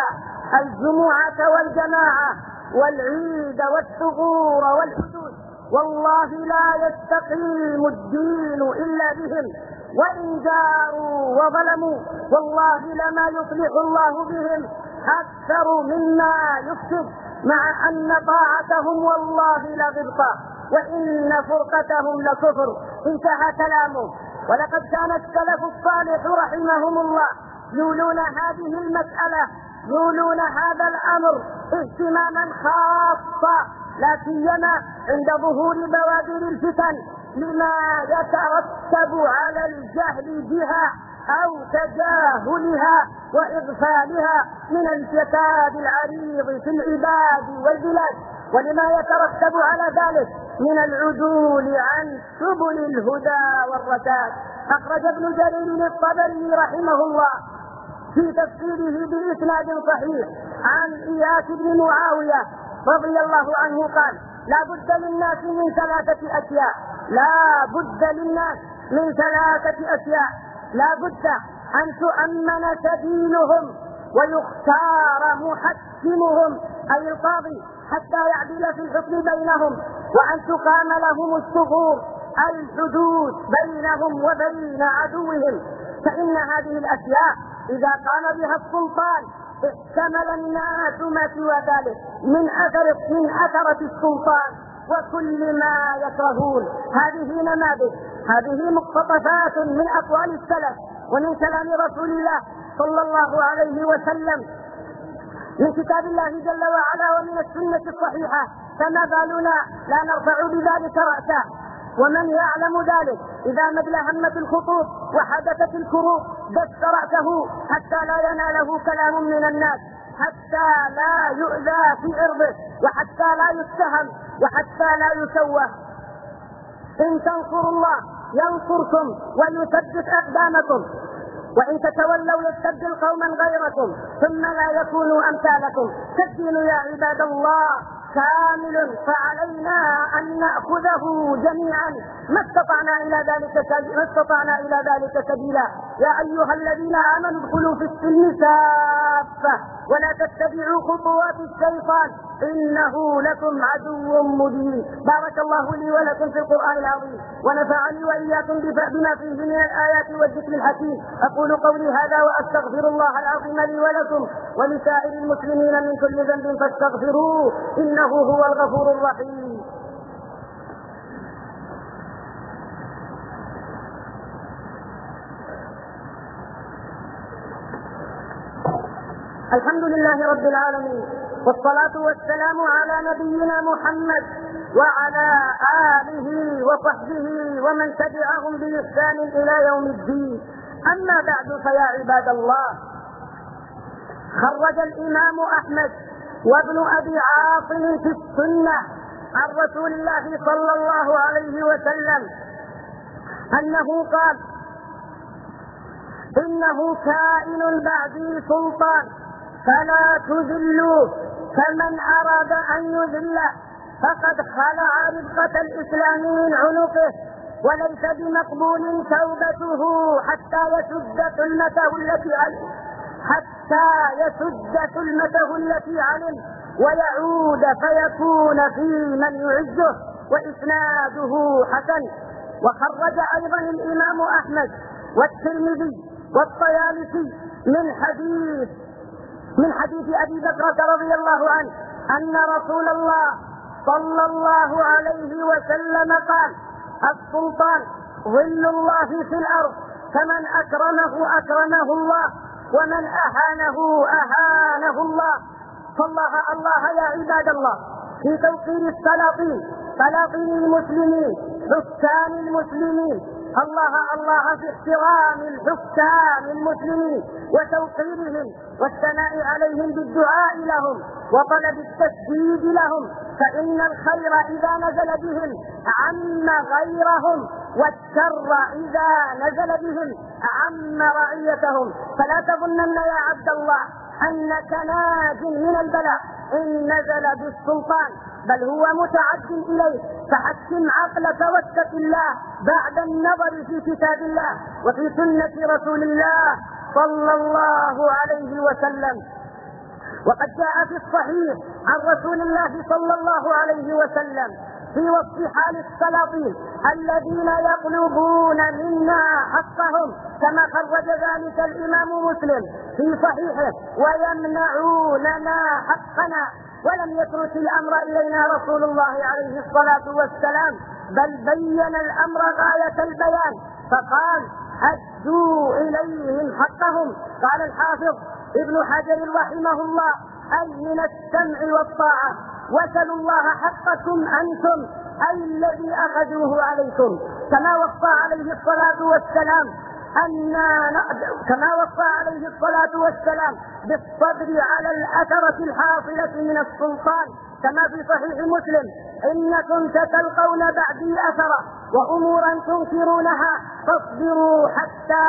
S1: الجمعة والجماعة والعيد والثغور والحدود، والله لا يستقيم الدين إلا بهم، وإن جاروا وظلموا والله لما يصلح الله بهم أكثر مما يفسد، مع أن طاعتهم والله لغبطة وإن فرقتهم لكفر. انتهى كلامه. ولقد كان السلف الصالح رحمهم الله يولون هذه المسألة يولون هذا الأمر اهتماما خاصا، لا سيما عند ظهور بوادر الفتن لما يترتب على الجهل بها أو تجاهلها وإغفالها من الفساد العريض في العباد والبلاد، ولما يترتب على ذلك من العدول عن سبل الهدى والرشاد. أخرج ابن جرير الطبري رحمه الله في تفسيره بإسناد صحيح عن إياس بن معاوية رضي الله عنه قال: لا بد للناس من ثلاثة أشياء لا بد للناس من ثلاثة أشياء لا بد أن تؤمن سبيلهم ويختار محكمهم أي القاضي حتى يعدل في الحكم بينهم، وأن تقام لهم الثغور أي الحدود بينهم وبين عدوهم، فإن هذه الأشياء إذا قام بها السلطان احتمل الناس ما سوى ذلك من أثر من أثرة السلطان وكل ما يكرهون. هذه نماذج، هذه مقتطفات من أقوال السلف ومن كلام رسول الله صلى الله عليه وسلم من كتاب الله جل وعلا ومن السنة الصحيحة، فما بالنا لا نرفع بذلك رأسا. ومن يعلم ذلك إذا مدل همة الخطوط وحدثت الكروب دس رأسه حتى لا يناله كلام من الناس، حتى لا يؤذى في عرضه، وحتى لا يتهم، وحتى لا يسوه. إن تنصروا الله ينصركم ويثبت أقدامكم، وإن تتولوا يستبدل قوما غيركم ثم لا يكونوا أمثالكم. فالدين يا عباد الله كامل، فعلينا أن نأخذه جميعا ما استطعنا إلى ذلك ما استطعنا إلى ذلك سبيلا. يا أيها الذين آمنوا ادخلوا في السلم كافة ولا تتبعوا خطوات الشيطان إنه لكم عدو مبين. بارك الله لي ولكم في القرآن العظيم، ونفعني وإياكم بما فيه من الآيات والذكر الحكيم. أقول قولي هذا وأستغفر الله العظيم لي ولكم ولسائر المسلمين من كل ذنب فاستغفروه إنه هو الغفور الرحيم. الحمد لله رب العالمين، والصلاة والسلام على نبينا محمد وعلى آله وصحبه ومن تبعهم بإحسان إلى يوم الدين. أما بعد، فيا عباد الله، خرج الإمام أحمد وابن أبي عاصم في السنة عن رسول الله صلى الله عليه وسلم أنه قال: إنه كائن بعدي سلطان فلا تذلوه، فمن أراد أن يذله فقد خلع ربقة الإسلام من عنقه، وليس بمقبول توبته حتى يسد ثلمته التي علم حتى يسد ثلمته التي علم ويعود فيكون في من يعزه، وإسناده حسن. وخرج أيضا الإمام أحمد والترمذي والطيالسي من حديث من حديث أبي بكر رضي الله عنه أن رسول الله صلى الله عليه وسلم قال: السلطان ظل الله في الأرض، فمن أكرمه أكرمه الله، ومن أهانه أهانه الله. فالله الله يا عباد الله في توقير السلاطين، سلاطين المسلمين، حكام المسلمين، الله الله في احترام الحكام المسلمين وتوقيرهم والثناء عليهم بالدعاء لهم وطلب التسديد لهم، فإن الخير إذا نزل بهم عم غيرهم، والشر إذا نزل بهم عم رعيتهم. فلا تظنن يا عبد الله أنك ناج من البلاء إن نزل بالسلطان، بل هو متعد إليه. فحكم عقلك واتق الله بعد النظر في كتاب الله وفي سنة رسول الله صلى الله عليه وسلم. وقد جاء في الصحيح عن رسول الله صلى الله عليه وسلم في وصف حال السلاطين الذين يطلبون منا حقهم، كما خرج ذلك الإمام مسلم في صحيحه: ويمنعوننا حقنا. ولم يترك الأمر إلينا رسول الله عليه الصلاة والسلام، بل بين الأمر غاية البيان فقال: أدوا إليهم حقهم. قال الحافظ ابن حجر رحمه الله: أي من السمع والطاعة، وسلوا الله حقكم أنتم أي الذي أخذوه عليكم. كما وصى عليه الصلاة والسلام أن كما وصى عليه الصلاة والسلام بالصبر على الأثرة الحاصلة من السلطان، كما في صحيح مسلم: إنكم ستلقون بعدي أثرة وأمورا تنكرونها فاصبروا حتى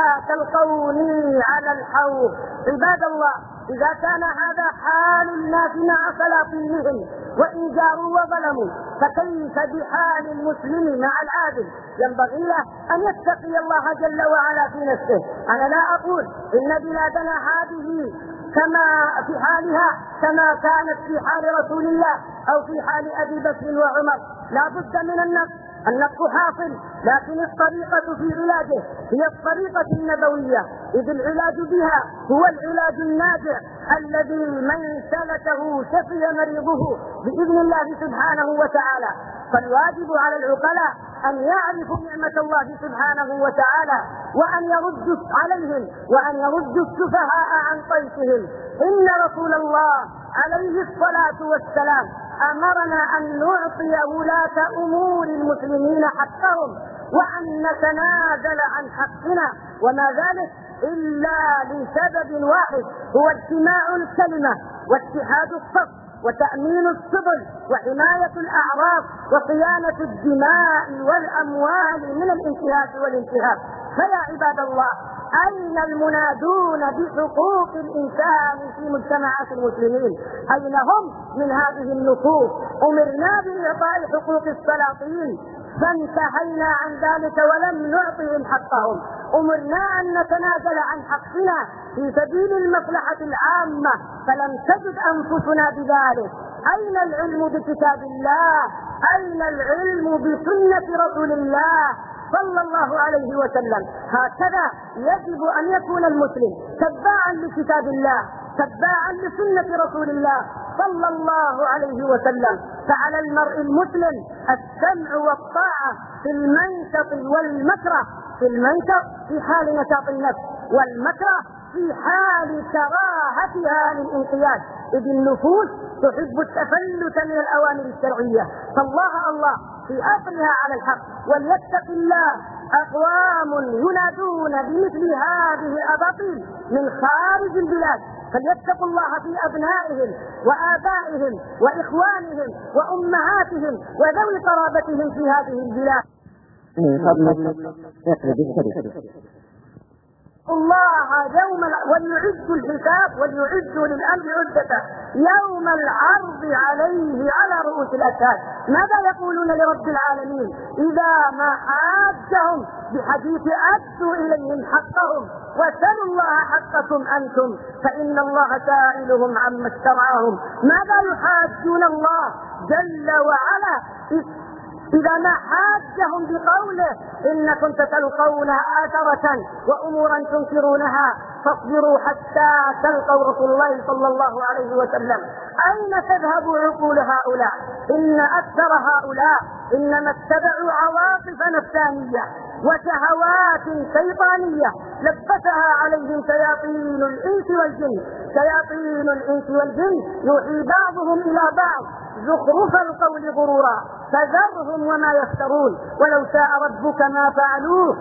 S1: تلقوني على الحوض. عباد الله، إذا كان هذا حال الناس مع سلاطينهم وإن جاروا وظلموا، فكيف بحال المسلم مع العادل؟ ينبغي له أن يتقي الله جل وعلا في نفسه. أنا لا أقول إن بلادنا هذه كما في حالها كما كانت في حال رسول الله أو في حال أبي بكر وعمر، لا بد من النقص، النقص حاصل، لكن الطريقة في علاجه هي الطريقة النبوية، إذ العلاج بها هو العلاج الناجع الذي من سلكه شفي مريضه بإذن الله سبحانه وتعالى. فالواجب على العقلاء أن يعرفوا نعمة الله سبحانه وتعالى وأن يردوا عليهم وأن يردوا السفهاء عن طيفهم. إن رسول الله عليه الصلاة والسلام أمرنا أن نعطي ولاة أمور المسلمين حقهم وأن نتنازل عن حقنا، وما ذلك إلا لسبب واحد، هو اجتماع الكلمة واتحاد الصف وتأمين السبل وحماية الأعراض وصيانة الدماء والأموال من الانتهاك والانتهاك. فيا عباد الله، أين المنادون بحقوق الإنسان في مجتمعات المسلمين؟ أين هم من هذه النصوص؟ أمرنا بإعطاء حقوق السلاطين فانتهينا عن ذلك ولم نعطهم حقهم. أمرنا أن نتنازل عن حقنا في سبيل المصلحة العامة فلم تجد أنفسنا بذلك. أين العلم بكتاب الله؟ أين العلم بسنة رسول الله صلى الله عليه وسلم؟ هكذا يجب أن يكون المسلم تباعا لكتاب الله، تباعا لسنة رسول الله صلى الله عليه وسلم. فعلى المرء المسلم السمع والطاعة في المنشط والمكره، في المنشط في حال نشاط النفس، والمكره في حال كراهتها للانقياد، إذ النفوس تحب التفلت من الأوامر الشرعية. فالله الله في أصلها على الحق، وليتق الله أقوام ينادون بمثل هذه الأباطيل من خارج البلاد، فليتقوا الله في أبنائهم وآبائهم وإخوانهم وأمهاتهم وذوي قرابتهم في هذه البلاد.
S2: من فضلك اقرب الشريف
S1: الله يوم وليعد الحساب وليعد للأمر عدته يوم العرض عليه على رؤوس الأشهاد. ماذا يقولون لرب العالمين إذا ما حاجهم بحديث أدوا إليهم حقهم وسلوا الله حقكم أنتم فإن الله سائلهم عما استرعاهم؟ ماذا يحاجون الله جل وعلا إذا ما حاجهم بقوله إنكم تتلقون آثرة وأمورا تنكرونها فاصبروا حتى تلقوا رسول الله صلى الله عليه وسلم؟ أين تذهب عقول هؤلاء؟ إن أكثر هؤلاء إنما اتبعوا عواطف نفسانية وشهوات شيطانية لبسها عليهم شياطين الإنس والجن. شياطين الإنس والجن يوحي بعضهم إلى بعض زخرف القول غرورا فذرهم وما يفترون ولو شاء ربك ما فعلوه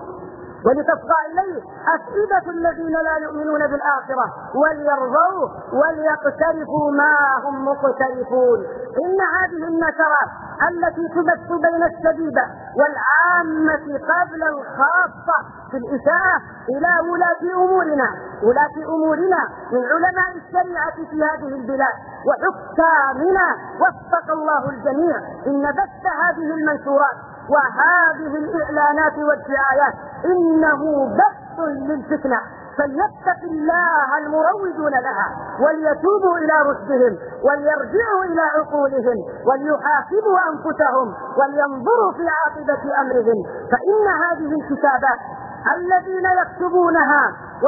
S1: ولتصغى إليه أفئدة الذين لا يؤمنون بالآخرة وليرضوا وليقترفوا ما هم مقترفون. إن هذه النشرات التي تبث بين الشديدة والعامة قبل الخاصة في الإساءة إلى ولاة أمورنا ولاة أمورنا من علماء الشريعة في هذه البلاد وحكامنا وفق الله الجميع، إن بث هذه المنشورات وهذه الإعلانات والدعايات إنه بث للفتنة، فليتق الله المروجون لها وليتوبوا إلى رشدهم وليرجعوا إلى عقولهم وليحاسبوا أنفسهم ولينظروا في عاقبة أمرهم. فإن هذه الكتابات الذين يكتبونها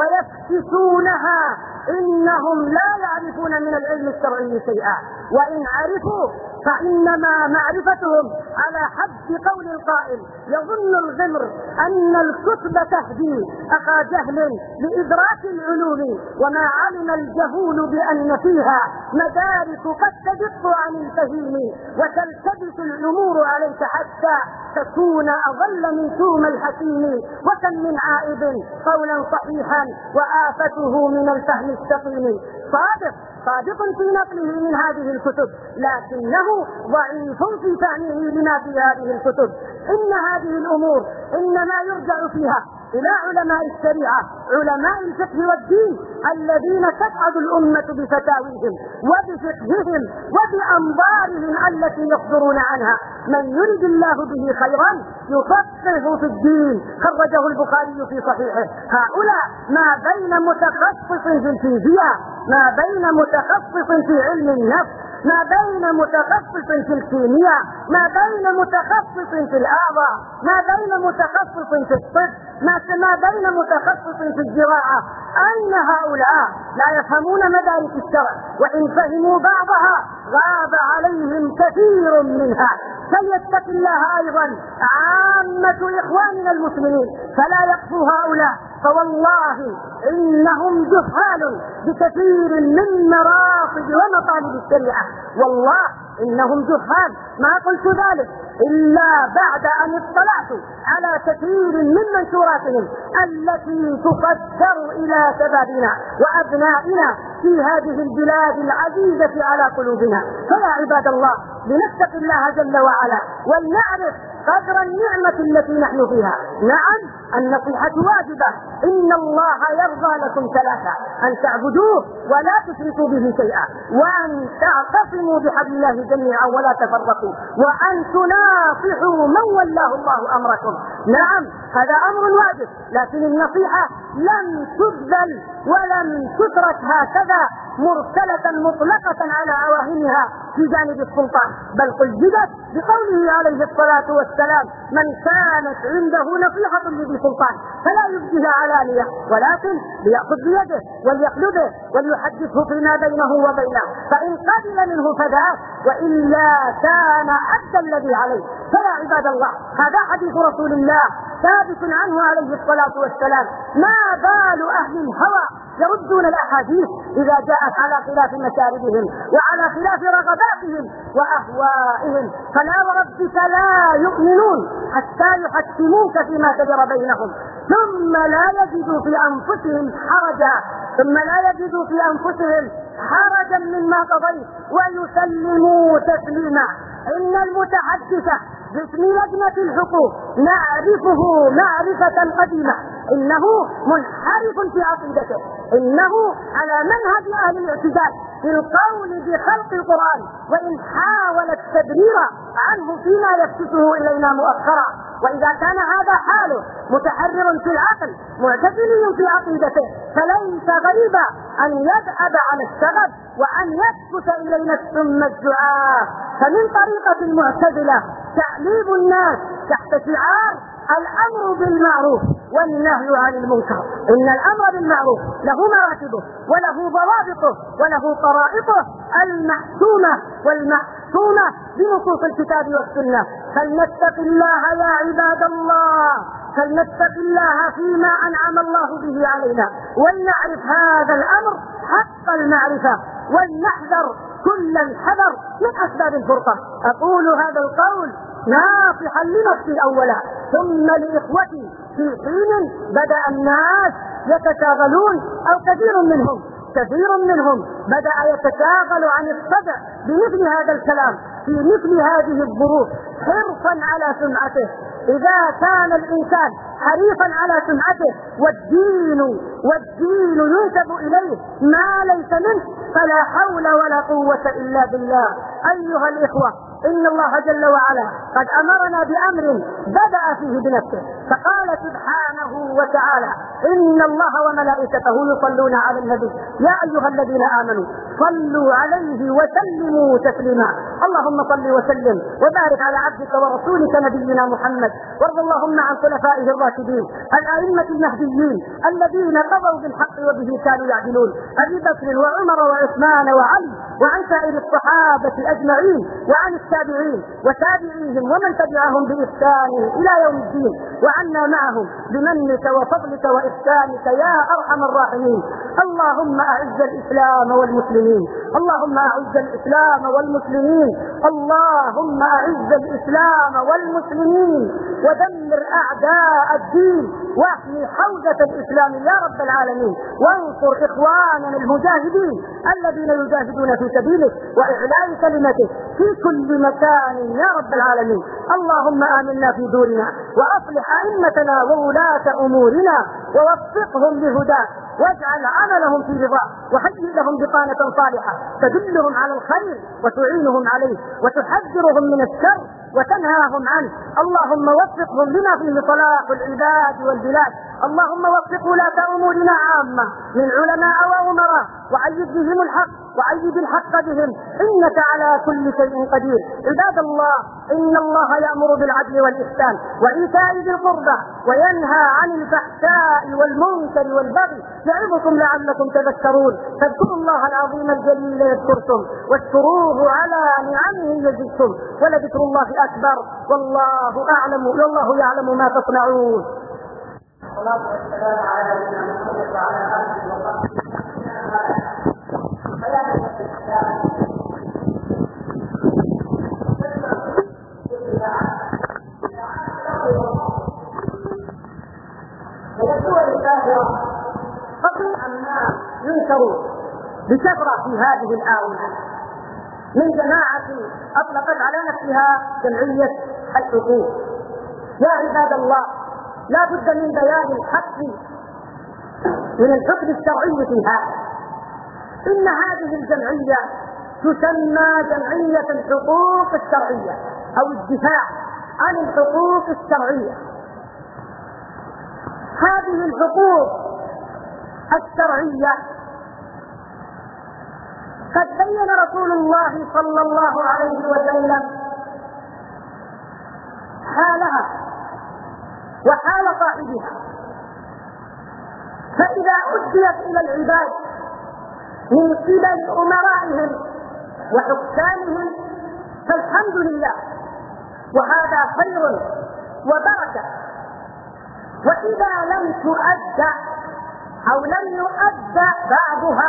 S1: ويفتشونها إنهم لا يعرفون من العلم الشرعي شيئا، وإن عرفوا فإنما معرفتهم على حد قول القائل يظن الغمر أن الكتب تهدي أخا جهل لإدراك العلوم وما علم الجهول بأن فيها مدارك قد تدق عن الفهيم وتلتبس الأمور عليك حتى تكون أضل من توم الحكيم. وكم من عائب قولا صحيحا وآفته من الفهم السقيم. صادق صادق في نقله من هذه الكتب لكنه ضعيف في فهمه لما في هذه الكتب. إن هذه الأمور إنما يرجع فيها إلى علماء الشريعة، علماء الفقه والدين، الذين تسعد الأمة بفتاويهم وبفقههم وبأنظارهم التي يصدرون عنها. من يرد الله به خيرا يفقهه في الدين، خرجه البخاري في صحيحه. هؤلاء ما بين متخصص في الفيزياء، ما بين متخصص في علم النفس، ما بين متخصص في الكيمياء، ما بين متخصص في الأعضاء، ما بين متخصص في الطب، ما بين متخصص في الزراعة. أين هؤلاء؟ لا يفهمون مدارك الشرع، وإن فهموا بعضها غاب عليهم كثير منها. فليتق الله أيضا عامة إخواننا المسلمين، فلا يقفوا هؤلاء، فوالله إنهم جهال بكثير من مراتب ومطالب الشريعة. والله إنهم جهال، ما قلت ذلك إلا بعد أن اطلعت على كثير من منشوراتهم التي تصدر إلى شبابنا وأبنائنا في هذه البلاد العزيزة على قلوبنا. فيا عباد الله، لنتق الله جل وعلا ولنعرف قدر النعمة التي نحن فيها. نعم، النصيحة واجبة. إن الله يرضى لكم ثلاثة: أن تعبدوه ولا تشركوا به شيئا، وأن تعتصموا بحبل الله جميعا ولا تفرقوا، وأن تناصحوا من ولاه الله أمركم. نعم، هذا أمر واجب، لكن النصيحة لم تبذل ولم تترك هكذا مرسلة مطلقة على عواهنها في جانب السلطان، بل قيدت بقوله عليه الصلاة والسلام: من كانت عنده نصيحة لذي سلطان فلا يبديها علانية، ولكن ليأخذ بيده وليقلده وليحدثه فيما بينه وبينه، فإن قبل منه فذاك، وإلا كان أدى الذي عليه. فيا عباد الله، هذا حديث رسول الله ثابت عنه عليه الصلاة والسلام. ما بال أهل الهوى يردون الأحاديث إذا جاءت على خلاف مشاربهم وعلى خلاف رغباتهم وأهوائهم؟ فلا وربك لا يؤمنون حتى يحكموك فيما شجر بينهم ثم لا يجدوا في أنفسهم حرجا ثم لا يجدوا في أنفسهم حرجا مما قضيت ويسلموا تسليما. إن المتحدث باسم لجنة الحقوق نعرفه معرفة قديمة، إنه منحرف في عقيدته، إنه على منهج أهل الاعتدال في القول بخلق القرآن، وإن حاول التبرير عنه فيما يبسطه إلينا مؤخرا. وإذا كان هذا حاله متحرر في العقل معتدلي في عقيدته، فليس غريبا أن يذهب على السبب وأن يسكت إلينا السم الدعاء. فمن طريقة المعتزلة تعليب الناس تحت شعار الأمر بالمعروف والنهي عن المنكر. إن الأمر بالمعروف له مراتبه وله ضوابطه وله طرائقه المحسومة والمحسومة بنصوص الكتاب والسنة. فلنتق الله يا عباد الله، فلنتق الله فيما أنعم الله به علينا، ولنعرف هذا الأمر حق المعرفة، ولنحذر كل الحذر من أسباب الفرقة. أقول هذا القول ناصحا لنفسي أولا ثم لإخوتي في حين بدأ الناس يتشاغلون أو كثير منهم كثير منهم بدأ يتشاغل عن الصدع بمثل هذا الكلام في مثل هذه الظروف حرصا على سمعته. إذا كان الإنسان حريصا على سمعته والدين والدين ينسب إليه ما ليس منه فلا حول ولا قوة إلا بالله. أيها الإخوة، إن الله جل وعلا قد أمرنا بأمر بدأ فيه بنفسه، فقال سبحانه وتعالى: إن الله وملائكته يصلون على النبي يا أيها الذين آمنوا صلوا عليه وسلموا تسليما. اللهم صل وسلم وبارك على عبدك ورسولك نبينا محمد، وارض اللهم عن خلفائه الراشدين الأئمة المهديين الذين قضوا بالحق وبه كانوا يعدلون، أبي بكر وعمر وعثمان وعلي، وعن سائر الصحابة أجمعين، وعن التابعين وتابعيهم ومن تبعهم بإحسان إلى يوم الدين، وعنا معهم بمنك وفضلك وإحسانك يا أرحم الراحمين. اللهم أعز الإسلام والمسلمين، اللهم أعز الإسلام والمسلمين، اللهم أعز الإسلام والمسلمين ودمر أعداء الدين واحمي حوزة الإسلام يا رب العالمين، وانصر إخواننا المجاهدين الذين يجاهدون في سبيلك وإعلاء كلمته في كل مكان يا رب العالمين. اللهم آمنا في دورنا وأصلح أئمتنا وولاة أمورنا ووفقهم لهداك واجعل عملهم في رضاك، وهيئ لهم بطانة صالحة تدلهم على الخير وتعينهم عليه وتحذرهم من الشر وتنهاهم عنه. اللهم وفقهم لما فيه صلاح العباد والبلاد. اللهم وفق ولاة أمورنا عامة من علماء وأمراء وأيد بهم الحق وأيد الحق بهم، إنك على كل شيء قدير. عباد الله، إن الله يأمر بالعدل والإحسان وإيتاء ذي القربى وينهى عن الفحشاء والمنكر والبغي يعظكم لعلكم تذكرون. فاذكروا الله العظيم الجليل يذكركم واشكروه على نعمه يزدكم، ولذكر الله أكبر والله أعلم والله يعلم ما تصنعون.
S2: والصلاة والسلام على نبينا محمد وعلى آله وصحبه من الدول الكافرة قبل الناس ينكروا بكثرة في هذه الآونة من جماعة أطلقت على نفسها جمعية الحقوق. يا عباد الله، لا بد من بيان الحق من الحكم الشرعي في هذا. إن هذه الجمعية تسمى جمعية الحقوق الشرعية أو الدفاع عن الحقوق الشرعية. هذه الحقوق الشرعية قد بين رسول الله صلى الله عليه وسلم حالها وحال صاحبها، فإذا أديت إلى العباد من قبل أمرائهم وحكامهم فالحمد لله، وهذا خير وبركة. وإذا لم تؤدى أو لم يؤدى بعضها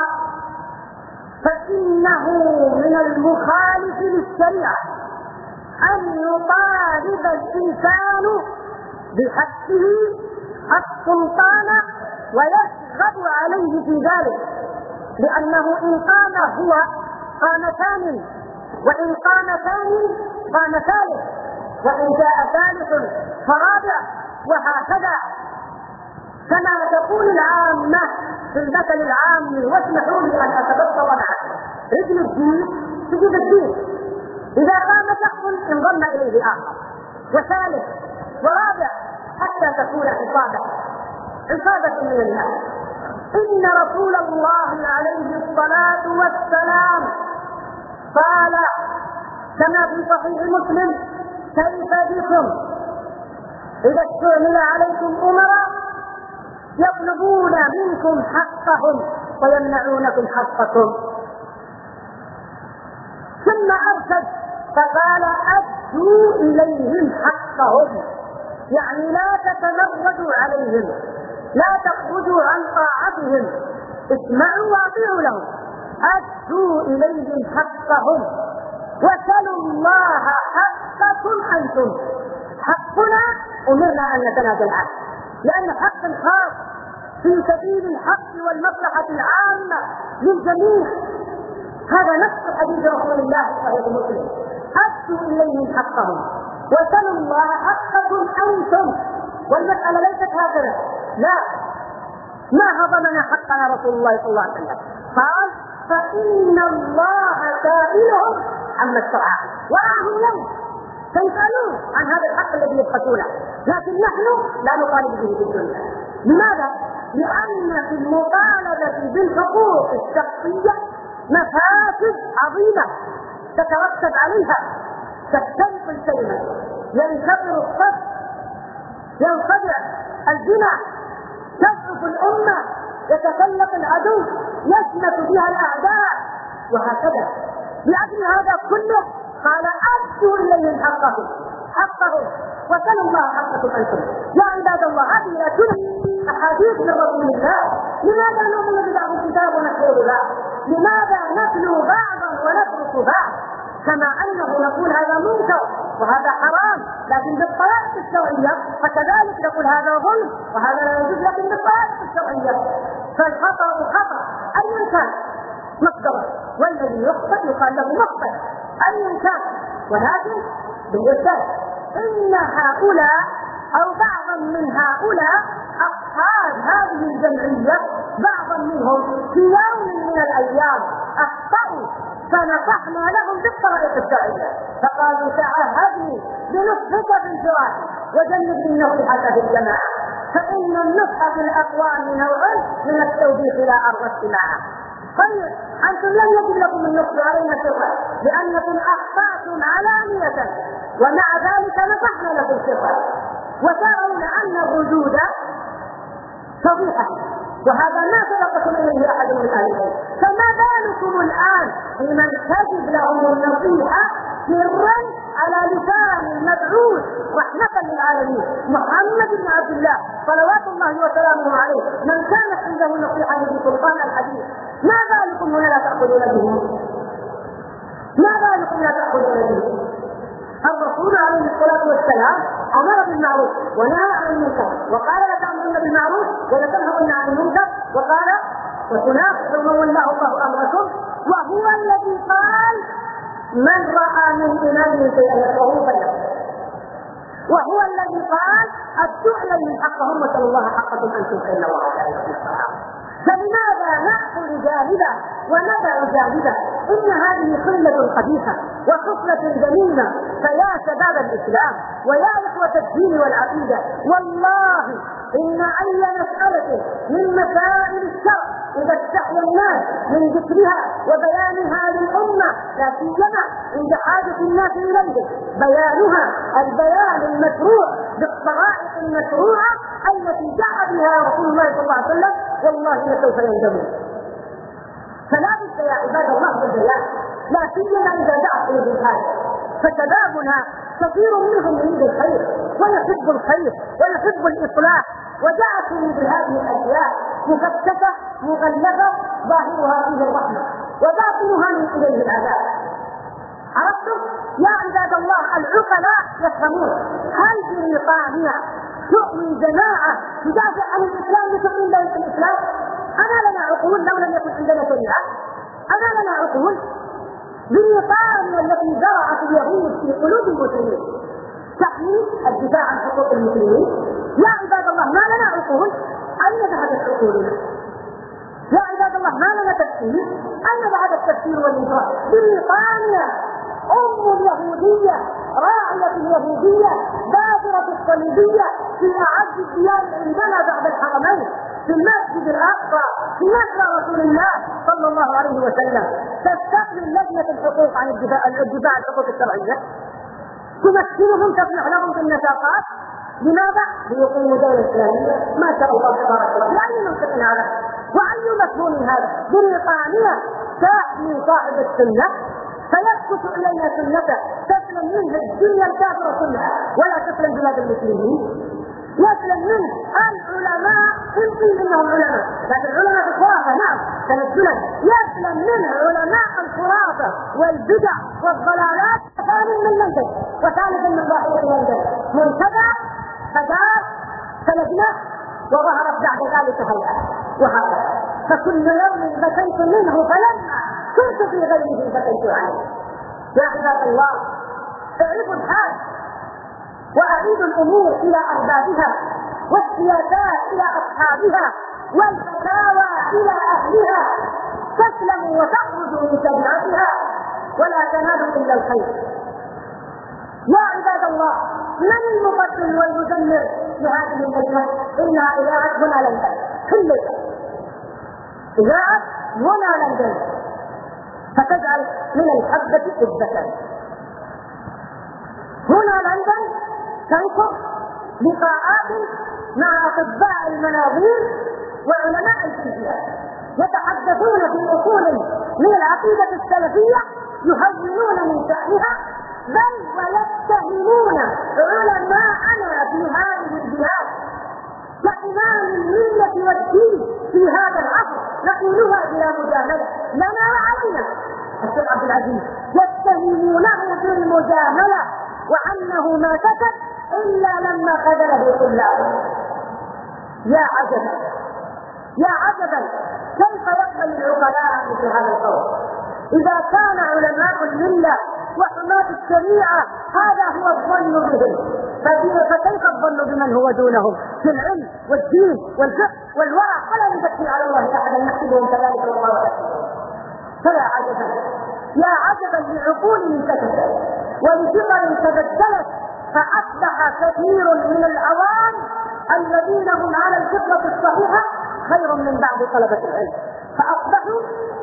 S2: فإنه من المخالف للشريعة أن يطالب الإنسان بحقه السلطان ويشغب عليه في ذلك، لأنه إن قام هو قام ثانٍ، وإن قام ثانٍ قام ثالث، وإن جاء ثالث فرابع، وهكذا كما تقول العامة في المثل العام. واسمحوا لي أن أتبطل معك، رجل الدين تجيب الدين، إذا قام شخص انضم إليه آخر وثالث ورابع حتى تكون عصابة عصابة من الناس. إن رسول الله عليه الصلاة والسلام قال كما في صحيح مسلم: كيف بكم إذا استعمل عليكم أمراء يطلبون منكم حقهم ويمنعونكم حقكم. ثم أرشد فقال: أدوا إليهم حقهم، يعني لا تتمردوا عليهم، لا تخرجوا عن طاعتهم، اسمعوا واطيعوا لهم، أدوا إليهم حقهم وسلوا الله حقكم أنتم. حقنا أمرنا أن نتنازل عنه، لأن حق خاص في سبيل الحق والمصلحة العامة للجميع. هذا نص حديث رسول الله صحيح مسلم: أدوا إليهم حقهم وسلوا الله حقكم أنتم. والمسألة ليست هكذا، لا، ما هضمنا حقنا رسول الله صلى الله عليه وسلم، قال: فإن الله سائلهم عما استطاع وراهم اليوم سيسألون عن هذا الحق الذي يبحثونه، لكن نحن لا نطالب به في الدنيا. لماذا؟ لأن في المطالبة بالحقوق الشخصية مفاسد عظيمة تترتب عليها، تختلف الكلمة، ينكسر الصف، ينخدع الزنا، تضعف الأمة، يتسلط العدو، يشمت بها الأعداء، وهكذا. لأجل هذا كله قال: أدوا إليهم حقهم حقهم وسلوا الله حقكم أنتم. يا عباد الله، هذه لا
S1: أحاديث من رسول الله؟ لماذا نؤمن ببعض الكتاب ونكفر له؟ لماذا نتلو بعضا ونترك بعض؟ كما أنه نقول هذا منكر وهذا حرام لكن بالطرائق الشرعية، فكذلك نقول هذا ظلم وهذا لا يجوز لكن بالطرائق الشرعية. فالخطأ خطأ أيا كان مصدره، والذي يخطئ يقال له مخطئ أيا كان، ولكن بالإرشاد. إن هؤلاء أو بعضا من هؤلاء أصحاب هذه الجمعية بعضا منهم في يوم من الأيام أخطأوا فنصحنا لهم بالطريقة الشرعية، فقالوا تعهدني بنصحك في الفراش وجنبني النصيحة في الجماعة، فإن النصح في الأقوام نوع من التوبيخ لا أرض السماعة. طيب أنتم لم يجب لكم النصح علينا سرا لأنكم أخطأتم علانية ومع ذلك نصحنا لكم سرا، وترون أن الردود فضيحة وهذا ما سبقكم إليه أحد من الآلهين، فما بالكم الآن بمن تجب لهم النصيحة سرا على لسان المبعوث رحمة للعالمين محمد بن عبد الله صلوات الله وسلامه عليه، من كانت عنده نصيحة بسلطان الحديث. ما بالكم هنا لا تأخذون به؟ ما بالكم لا تأخذون به؟ الرسول عليه الصلاة والسلام أمر بالمعروف ونهى عن المنكر، وقال لا تأمرن بالمعروف ولا تنهون عن المنكر، وقال وتنافحوا من والله الله أمركم، وهو الذي قال من رأى من إمامه شيئا يكرهه فليكره، وهو الذي قال أدوا إليهم حقهم وسلوا الله حقكم أنتم فإن الله لا يحب الصلاة. فلماذا نأخذ جانبا وندع جانبا؟ إن هذه خلة خبيثة وخصلة ذميمة. فيا شباب الإسلام ويا إخوة الدين والعقيدة، والله إن أي مسألة من مسائل الشرع إذا استحيا الناس من ذكرها وبيانها للأمة لا سيما عند حاجة الناس إليه، بيانها البيان المشروع بالطرائق المشروعة التي جاء بها رسول الله صلى الله عليه وسلم، والله لسوف يندمون. فلا بد يا عباد الله بالبيان، لا سيما إذا جاءت إليه الحاجة. فشبابنا كثير منهم يريد الخير ويحب الخير ويحب الإصلاح، وجاءت بهذه الأشياء مفتشة مغلفة ظاهرها فيه الرحمة وباطنها من إليه العذاب. عرفتم يا عباد الله؟ العقلاء يفهمون. هل بريطانيا تؤمن جماعة تدافع عن الإسلام لتؤمن بين الإسلام؟ أنا لنا عقول لو لم يكن عندنا شريعة، أنا لنا عقول. بريطانيا التي زرعت اليهود في قلوب المسلمين تحمي الدفاع عن حقوق المسلمين. يا عباد الله ما لنا عقول؟ أين ذهبت عقولنا؟ يا عباد الله ما لنا تفسير؟ أين ذهب التفسير والإنكار؟ بريطانيا أم اليهودية راعية اليهودية بادرة الصليبية في أعز الديار عندنا بعد الحرمين في المسجد الأقصى في نصر رسول الله صلى الله عليه وسلم تستقبل لجنة الحقوق عن الدفاع الدفاع عن الحقوق الشرعية، تمثلهم تسمح لهم بالنفقات. لماذا؟ ليقيموا دولة إسلامية. ما شاء الله تبارك الله. لأي منطق هذا؟ وأي مفهوم هذا؟ بريطانيا تحمي صاحب السنة فيسكت إلينا سنته، تسلم منه الدنيا الكافرة كلها ولا تسلم بلاد المسلمين. يسلم منه العلماء إن قيل إنهم علماء، لكن علماء الخرافة نعم تنزلا، يسلم منه علماء الخرافة والبدع والضلالات. ثاني من منتج وثالث من ضاحية منتج منتدى فدار فلجنة وظهرت بعد ذلك هيئة، وهكذا. فكل يوم بكيت منه فلما كنت في غيره بكيت عنه. يا عباد الله اعرفوا الحال وأعيدوا الأمور إلى أربابها والسياسات إلى أصحابها والفتاوى إلى أهلها، تسلموا وتخرجوا من تبعاتها ولا تنالوا إلا الخير. يا عباد الله من المقدم والمدمر لهذه اللجنة؟ إنها إذاعة هنا لندن، كلها إذاعة هنا لندن، فتجعل من الحبة حبة. هنا لندن تنشر لقاءات مع أطباء المناظير وعلماء الفيزياء يتحدثون في أصول من العقيدة السلفية يهونون من شأنها، بل ويتهمون علماءنا في هذه البلاد كإمام من والدين في هذا العصر نقولها بلا مجاملة لنا وعلينا. الشيخ عبد العزيز يتهمونه بالمجاملة وأنه ما سكت إلا لما خذله طلابه. يا عجبا يا عجبا كيف يقبل العقلاء مثل هذا القول؟ إذا كان علماء الملة وحماة الشريعة هذا هو الظن بهم، فكيف الظن بمن هو دونهم في العلم والدين والفقه والورع؟ ولا نزكي على الله أحدا، نحسبهم كذلك والله يحسبهم. فلا عجبا يا عجبا لعقول انتكست ولفكر تبدلت، فأصبح كثير من العوام الذين هم على الفطرة الصحيحة خير من بعض طلبة العلم، فأصبحوا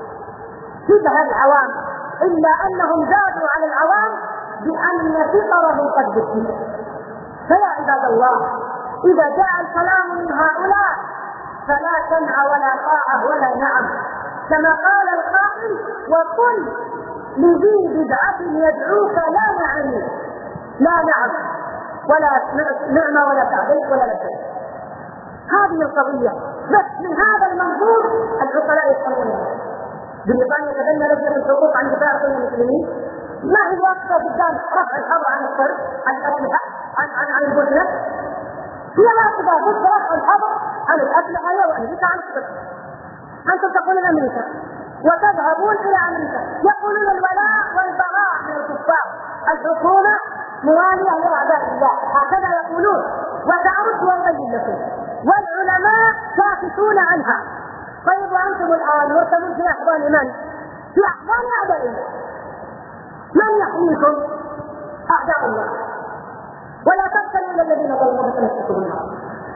S1: شبه العوام، إلا أنهم زادوا على العوام بأن فطرهم قد بدلت. فيا عباد الله، إذا جاء الكلام من هؤلاء فلا سمع ولا طاعة ولا نعم، كما قال القائل: وقل لذي بدعة يدعوك لا نعم لا نعم ولا نعمة ولا تعبير ولا لبيك. هذه القضية بس من هذا المنظور العقلاء يفهمونها. بريطانيا تبنى لجنة الحقوق عن دفاع حقوق المسلمين، ما هي واقفة قدام رفع الحظر عن الصرف عن الأسلحة عن عن عن البوسنة، هي واقفة ضد رفع الحظر عن الأسلحة وأمريكا عن الصرف. أنتم تقولون أمريكا وتذهبون إلى أمريكا، يقولون الولاء والبراء من الكفار، الحكومة موالية لأعداء الله، هكذا يقولون، وتعرف وأبين لكم، والعلماء ساكتون عنها. طيب وأنتم الآن مرتبون في أحضان من؟ في أحضان أعداء الله. من يحميكم؟ أعداء الله. ولا تبتلوا إلى الذين ظلموا فتمسكوا بالنار.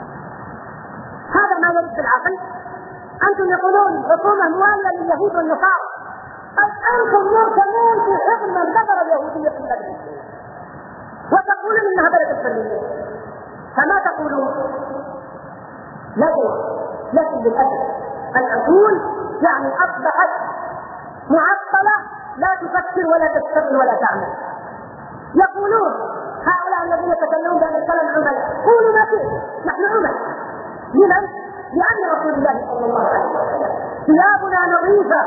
S1: هذا ما يرد العقل. أنتم يقولون حكومة موالية لليهود والنصارى، طيب أنتم مرتبون في حكم من كفر اليهودية في البلد وتقولون إنها بلد الحرية، فما تقولون؟ لا جواب. لكن للأسف العقول يعني أصبحت معطلة، لا تفكر ولا تشتغل ولا تعمل. يقولون هؤلاء الذين يتكلمون بأن الكلام عمل، قولوا ما فيه، نحن عمل. لمن؟ لأن رسول الله صلى الله عليه وسلم ثيابنا نظيفة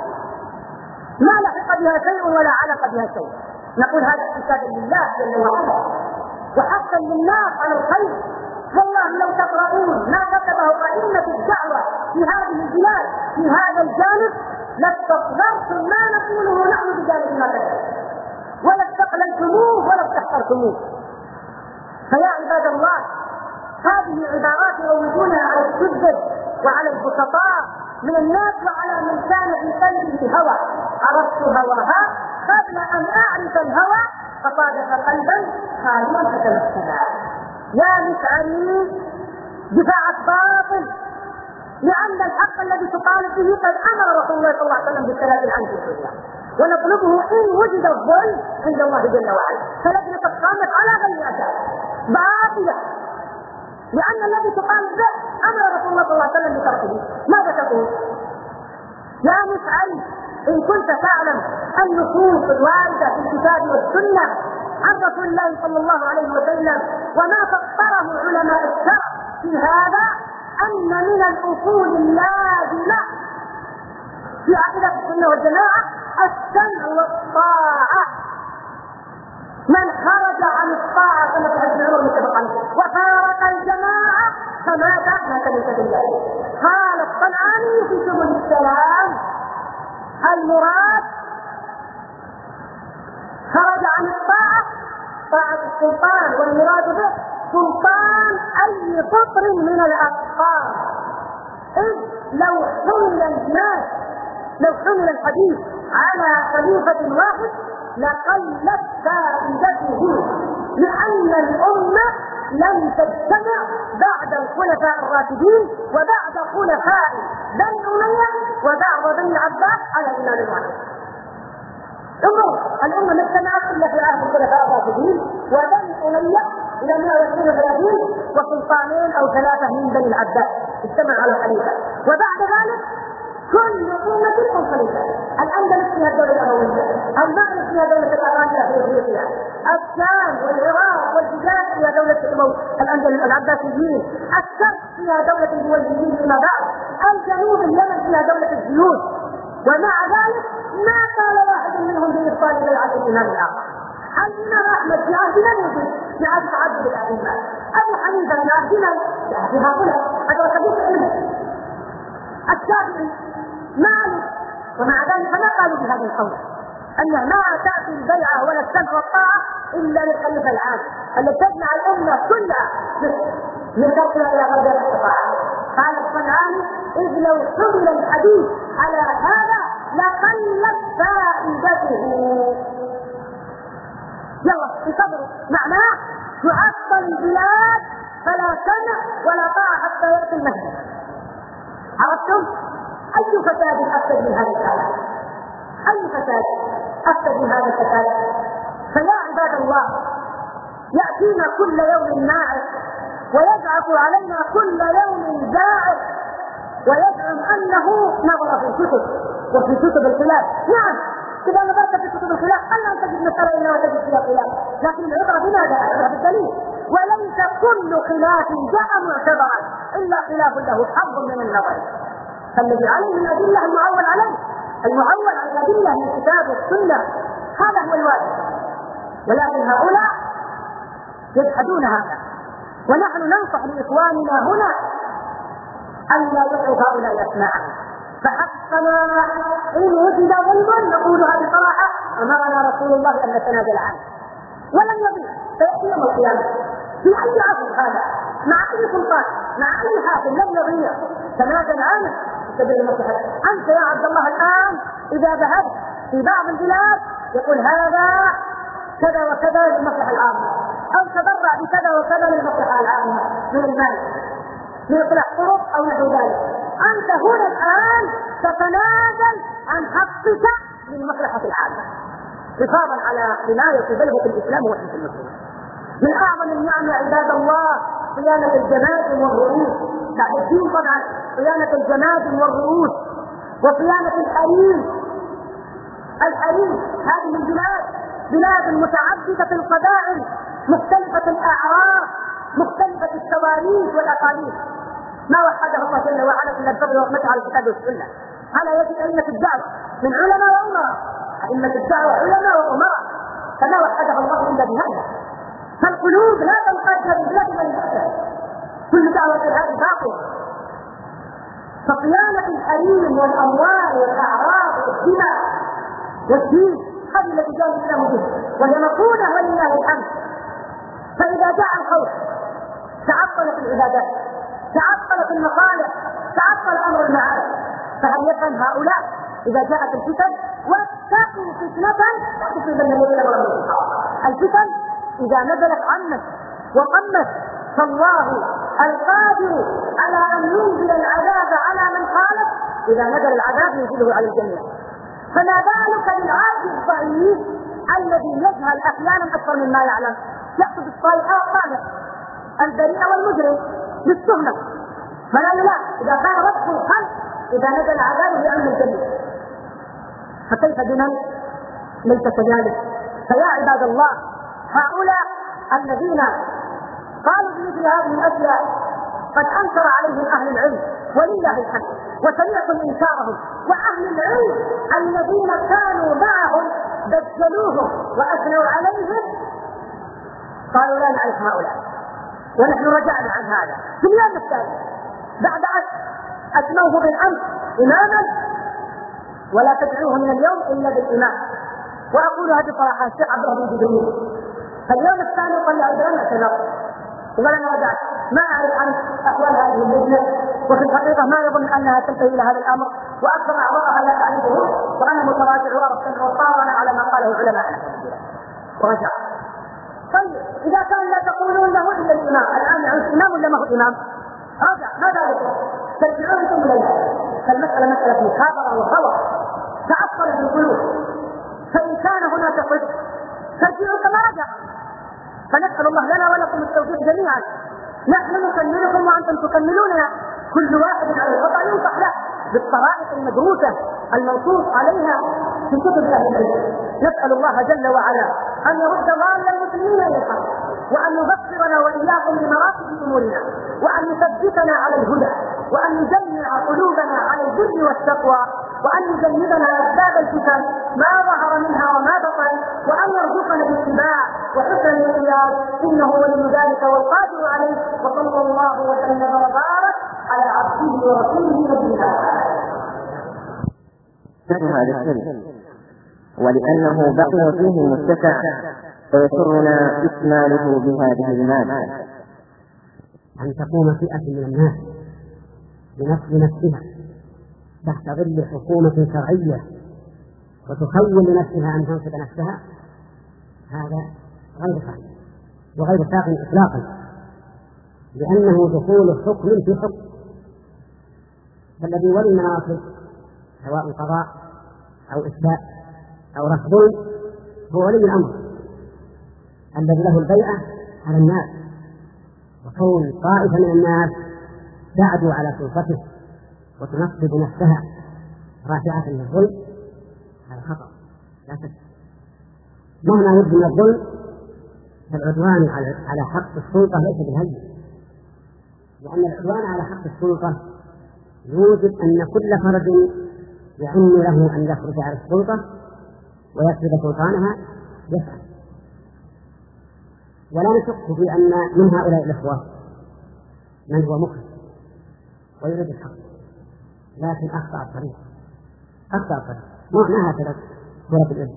S1: ما لحق بها شيء ولا علق بها شيء. نقول هذا احتسابا لله جل وعلا وحقا للناس على الخير. والله لو تقرؤون ما كتبه أئمة الدعوة في هذه البلاد في هذا الجانب لاستصغرتم ما نقوله نحن بجانب ما كتب، ولا استقللتموه ولا استحقرتموه. فيا عباد الله، هذه عبارات يروجونها على السذج وعلى البسطاء من الناس وعلى من كان في قلبه هوى. عرفت هواها قبل أن أعرف الهوى فصادف قلبا خاليا فتمثلا. يا مسعري دفاعك باطل، لأن الحق الذي تطالب به قد أمر رسول الله صلى الله عليه وسلم بالثلاث عنه في الدنيا، ونطلبه إن وجد الظلم عند الله جل وعلا. فلجنة قامت على غير أساس باطلة، لأن الذي تطالب به أمر رسول الله صلى الله عليه وسلم بتركه. ماذا تقول؟ يا مسعري إن كنت تعلم النصوص الواردة في الكتاب والسنة عن رسول الله صلى الله عليه وسلم وما فسره علماء الشرع في هذا، أن من الأصول اللازمة في عقيدة السنة والجماعة السمع والطاعة. من خرج عن الطاعة كما في حديث عمر متفق عليه وفارق الجماعة فمات مات من سبيل الله. قال الصنعاني في سبل السلام: المراد خرج عن الطاعة طاعة السلطان، والمراد به سلطان أي قطر من الأقطار. إذ لو حمل الناس لو حمل الحديث على خليفة واحد لقلت فائدته، لأن الأمة لم تجتمع بعد الخلفاء الراشدين وبعد خلفاء بني أمية وبعد بني العباس على إمام واحد. انظر، الأمة ما اجتمعت إلا في عهد الخلفاء الراشدين وبني أمية إلى مئة واثنين وثلاثين وسلطانين أو ثلاثة من بني العباس اجتمعوا على الخليفة، وبعد ذلك كل أمة خليفة. الآن الأندلس فيها الدولة الأموية، المغرب فيها دولة الأغانية في أفريقيا، الشام والعراق والحجاز فيها دولة العباسيين، الشرق فيها دولة البويهيين فيما بعد، الجنوب اليمن فيها دولة الجيوش، ومع ذلك ما قال واحد منهم بإبطال بيعة الإمام الآخر. الإمام أحمد في عهدنا موجود في عهد تعدد الأئمة، أبو حنيفة في عهدنا في عهد هؤلاء هذا حديث علم، الشافعي مالك، ومع ذلك ما قالوا بهذا القول أنه ما تأتي البيعة ولا السمع والطاعة إلا للخليفة العام الذي تجمع الأمة كلها من شرقها إلى غربها استطاعت. قال الصنعاني: إذ لو حمل الحديث على هذا لقلت فائدته. يلا انتظروا، معناه تعطل البلاد فلا سمع ولا طاعة حتى يأتي المهدي. عرفتم؟ أي فساد أفسد من هذا الكلام؟ أي فساد أفسد من هذا الفساد؟ فيا عباد الله، يأتينا كل يوم ناعس ويزعق علينا كل يوم زاعق ويزعم أنه نظر في الكتب وفي كتب الخلاف. نعم، إذا نظرت في كتب الخلاف ألا تجد مسألة إلا وتجد فيها خلاف، لكن العبرة بماذا؟ العبرة بالدليل. وليس كل خلاف جاء معتبرا إلا خلاف له حظ من النظر، فالذي عليه من الأدلة المعول عليه، المعول على الأدلة من الكتاب والسنة، هذا هو الواجب. ولكن هؤلاء يجحدون هذا، ونحن ننصح لإخواننا هنا أن لا يدعوا هؤلاء أسماءهم. فحقنا إن وجد ظلم نقولها بصراحة أمرنا رسول الله أن نتنازل عنه، ولم يضيع فيأتي يوم القيامة في أي عصر هذا مع أي سلطان مع أي حاكم لم يضيع، تنازل عنه سبيل المصلحة. أنت يا عبد الله الآن إذا ذهبت في بعض البلاد يقول هذا كذا وكذا للمصلحة العامة، أو تبرع بكذا وكذا للمصلحة العامة من المال من إصلاح طرق أو نحو ذلك. أنت هنا الآن تتنازل عن حقك للمصلحة العامة حفاظا على حماية بلغة الإسلام وحماية المسلمين. من أعظم النعم يا عباد الله صيانة الجماجم والرؤوس، بعد الدين طبعا صيانة الجماجم والرؤوس وصيانة الحريم. الحريم هذه البلاد بلاد متعددة القبائل مختلفة الأعراق مختلفة التواريخ والأقاليم، ما وحده الله جل وعلا إلا بفضل ورحمته على الكتاب والسنة. على يد أئمة الدعوة من علماء وأمراء، أئمة الدعوة علماء وأمراء، فما وحده الله إلا بهذا. فالقلوب لا تنقاد بالبلاد من يحتاج، كل دعوة هذه باطلة. فصيانة الحريم والأموال والأعراض والدماء والدين هذه التي جاء الإسلام به وهي مقولة ولله الحمد. فإذا جاء الخوف تعطلت العبادات، تعطلت المصالح، تعطل أمر المعارف. فهل يفهم هؤلاء إذا جاءت الفتن واتقوا فتنة لا تصيبن الذين ظلموا؟ الفتن إذا نزلت عمت وقمت فالله القادر على أن ينزل العذاب على من خالف، إذا نزل العذاب ينزله على الجميع. فما بالك بالعاقل الضعيف الذي يجهل أحيانا أكثر مما يعلم، يقصد الصالح والصالح البريء والمجرم بالتهمة، فلا يلاح إذا كان ربط الخلق إذا نزل عذابه يعم الجميع، فكيف بمن ليس كذلك؟ فيا عباد الله، هؤلاء الذين قالوا بمثل هذه الأشياء قد أنكر عليهم أهل العلم ولله الحمد، وسمعتم إنكارهم، وأهل العلم الذين كانوا معهم بجلوهم وأثنوا عليهم قالوا لا نعرف هؤلاء، ونحن رجعنا عن هذا في اليوم الثاني بعد أن أسموه بالأمس إماما، ولا تدعوه من اليوم إلا بالإمام. وأقول هذه صراحة الشيخ عبد الله بن جبريل فاليوم الثاني قال لي أيضا اعتذر وقال أنا رجعت، ما أعرف عن أحوال هذه اللجنة، وفي الحقيقة ما يظن أنها تنتهي إلى هذا الأمر، وأكثر أعضاءها لا تعرفه، وأنا متراجع وأرى السمع والطاعة على ما قاله علماءنا ورجع. طيب إذا كان لا تقولون له إلا الإمام، الآن يعني الإمام ولا ما هو الإمام؟ رجع، ماذا لكم؟ ترجعون ثم لا. فالمسألة مسألة مخابرة وخوف تعطلت القلوب، فإن كان هناك صدق ترجعوا كما رجع. فنسأل الله لنا ولكم التوفيق جميعا، نحن نكملكم وأنتم تكملوننا، كل واحد على الخطأ ينصح له، بالطرائق المدروسة المنصوص عليها في كتب أهل العلم. نسأل الله جل وعلا أن يرد ضال المسلمين إلى الحق، وأن يبصرنا وإياكم بمراتب أمورنا، وأن يثبتنا على الهدى، وأن يجمع قلوبنا على البر والتقوى، وأن يجنبنا أسباب الفتن ما ظهر منها وما بطن، وأن يرزقنا الاتباع وحسن الانقياد، إنه ولي ذلك والقادر عليه. وصلى الله وسلم وبارك على عبده ورسوله نبينا
S2: هذا السر، ولأنه بقي فيه متسع فيسرنا إكماله بهذه المادة.
S3: أن تقوم فئة من الناس بنفس نفسها تحت ظل حكومة شرعية وتخيل لنفسها أن تنصب نفسها، هذا غير صحيح وغير ساق إطلاقا، لأنه دخول حكم في حكم. فالذي ولي المناصب سواء قضاء أو إثبات أو رفض هو ولي الأمر الذي له البيعة على الناس، وكون طائفة من الناس تعدو على سلطته وتنصب نفسها رافعة للظلم، هذا خطأ لا شك. مهما يبدو من الظلم فالعدوان على حق السلطة ليس بالهين، لأن العدوان على حق السلطة يوجب أن كل فرد يعن له أن يخرج على السلطة ويسلب سلطانها يفعل. ولا نشك في أن من هؤلاء الإخوة من هو مخلص ويريد الحق، لكن أخطأ الطريق أخطأ الطريق ما هكذا سورة الإبن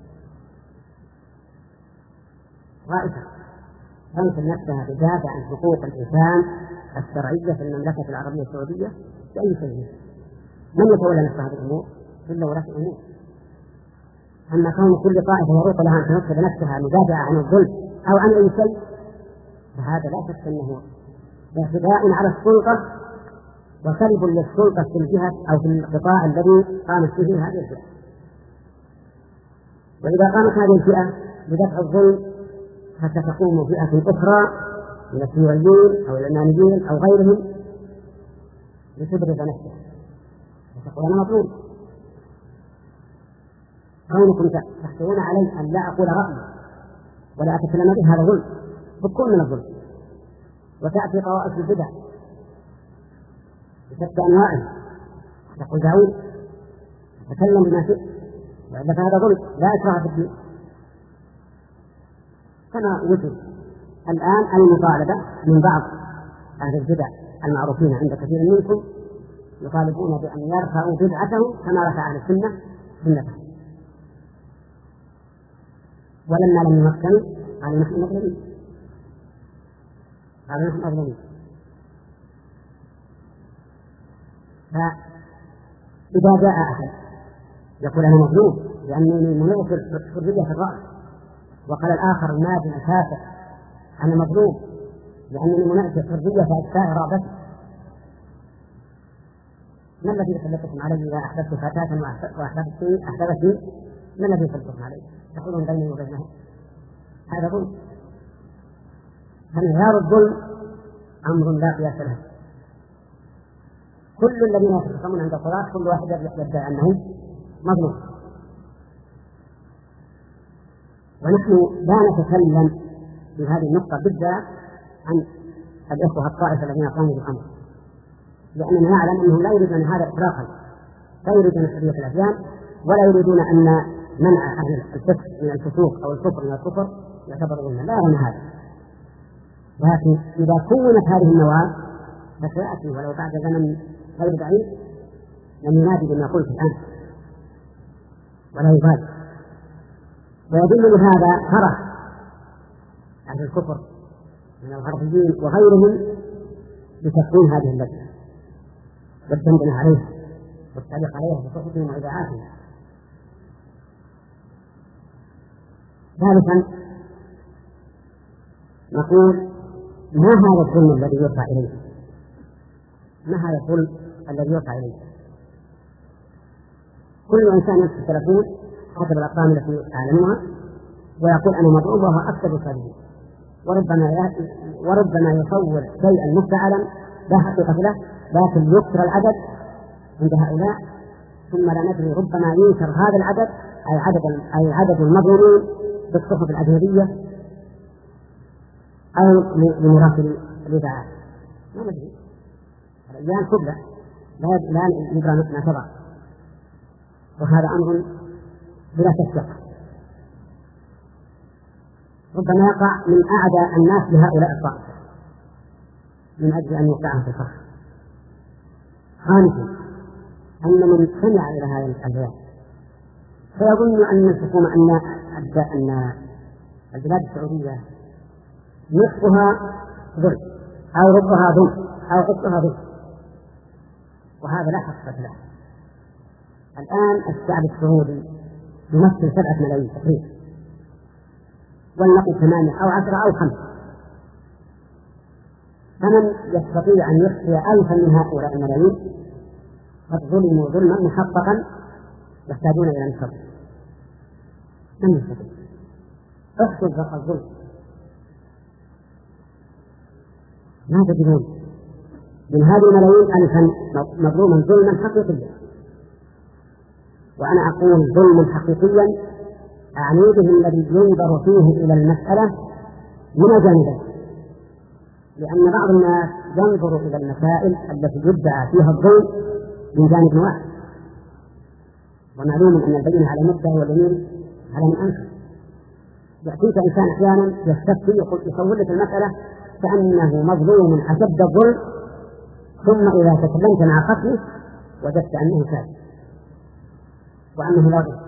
S3: رائفة تنصب نفسها تدافع عن حقوق الإنسان الشرعية في المملكة العربية السعودية بأي شيء. من يتولى نفس هذه الأمور إلا ولاة الأمور. أما كون كل طائفة يروق لها أن تنصب نفسها مدافعة عن الظلم أو عن أي شيء فهذا لا شك أنه اعتداء على السلطة وسلب للسلطة في الجهة أو في القطاع الذي قامت فيه هذه الفئة. وإذا قامت هذه الفئة بدفع الظلم فستقوم فئة أخرى من الشيوعيين أو العلمانيين أو غيرهم لتبرز نفسها وتقول أنا مظلوم. كونكم تحتوون علي أن لا أقول رأيي ولا أتكلم به هذا ظلم، بكون من الظلم. وتأتي طوائف البدع بشتى أنواعه تقول داوود تكلم بما شئت وإلا فهذا ظلم لا إكراه في الدين. كما وجد الآن المطالبة من بعض أهل البدع المعروفين عند كثير منكم يطالبون بأن يرفعوا بدعتهم كما رفع أهل السنة سنتهم، ولما لم يمكنوا قالوا نحن مظلومين قالوا نحن مظلومين. فإذا جاء أحد يقول أنا مظلوم لأنني منوط الحرية في الرأي، وقال الآخر النادم الكافر أنا مظلوم لأنني منوط الحرية في إخفاء إرادتي، ما الذي يسلطكم علي إذا أحدثت فتاة وأحدثت ما الذي يسلطكم علي؟ تقولون بيني وبينهم هذا ظلم. فانهيار الظلم أمر لا قياس له. كل الذين يتخصمون عند الصلاة كل واحد يدعي أنه مظلوم، ونحن لا نتكلم في هذه النقطة بالذات عن الإخوة الطائفة الذين قاموا بالأمر، لأننا نعلم أنهم لا يريدون هذا إطلاقا، لا يريدون حرية الأديان ولا يريدون أن منع أهل الفسق من الفسوق أو الكفر من الكفر يعتبر ظلما، لا يرون هذا. لكن إذا كونت هذه النواة فسيأتي ولو بعد زمن غير بعيد لم ينادي بما قلت الآن ولا يبالي. ويدل لهذا فرح أهل الكفر من الغربيين وغيرهم بتكوين هذه اللجنة والدندن عليها والتعليق عليها بصحبهم وإذاعاتهم. ثالثا نقول ما هذا الظلم الذي يرفع إليه؟ ما هذا الظلم الذي يرفع إليه؟ كل إنسان يمسك التلفون حسب الأرقام التي أعلنوها ويقول أنا مظلوم وهو أكثر الكاذبين، وربما وربما يصور شيئا مفتعلا لا حقيقة له، لكن يكثر العدد عند هؤلاء، ثم لا ندري ربما ينشر هذا العدد أي عدد أي عدد المظلومين بالصحف الأجنبية أو لمراسل الإذاعات، ما ندري. الأيام كلها لا لا ندرى ما تضع، وهذا أمر بلا تشك ربما يقع من أعدى الناس لهؤلاء الطائفة من أجل أن يوقعهم في الفخر. خامسا أن من سمع إلى هذا البيان فيظن أن الحكومة أن أن البلاد السعودية نصفها ظلم أو ربها ظلم أو عصرها ظلم، وهذا لا حقيقة له. الآن الشعب السعودي يمثل سبعة ملايين تقريبا، ولنقل ثمانية أو عشرة أو خمسة، فمن يستطيع أن يخفي ألفا من هؤلاء الملايين قد ظلموا ظلما محققا يحتاجون إلى نصر. من يستطيع؟ احسب الظلم ما تجدون من هذه الملايين ألفا مظلوما ظلما حقيقيا، وأنا أقول ظلما حقيقيا أعني به الذي ينظر فيه إلى المسألة من جانبين، لأن بعض الناس ينظر إلى المسائل التي يدعى فيها الظلم من جانب واحد، ومعلوم أن البينة على المدعي واليمين على من أنكر. يأتيك إنسان أحيانا يستفتي يقول يصور لك المسألة كأنه مظلوم أشد الظلم، ثم إذا تكلمت مع خصمه وجدت أنه كاذب وأنه لا ظلم.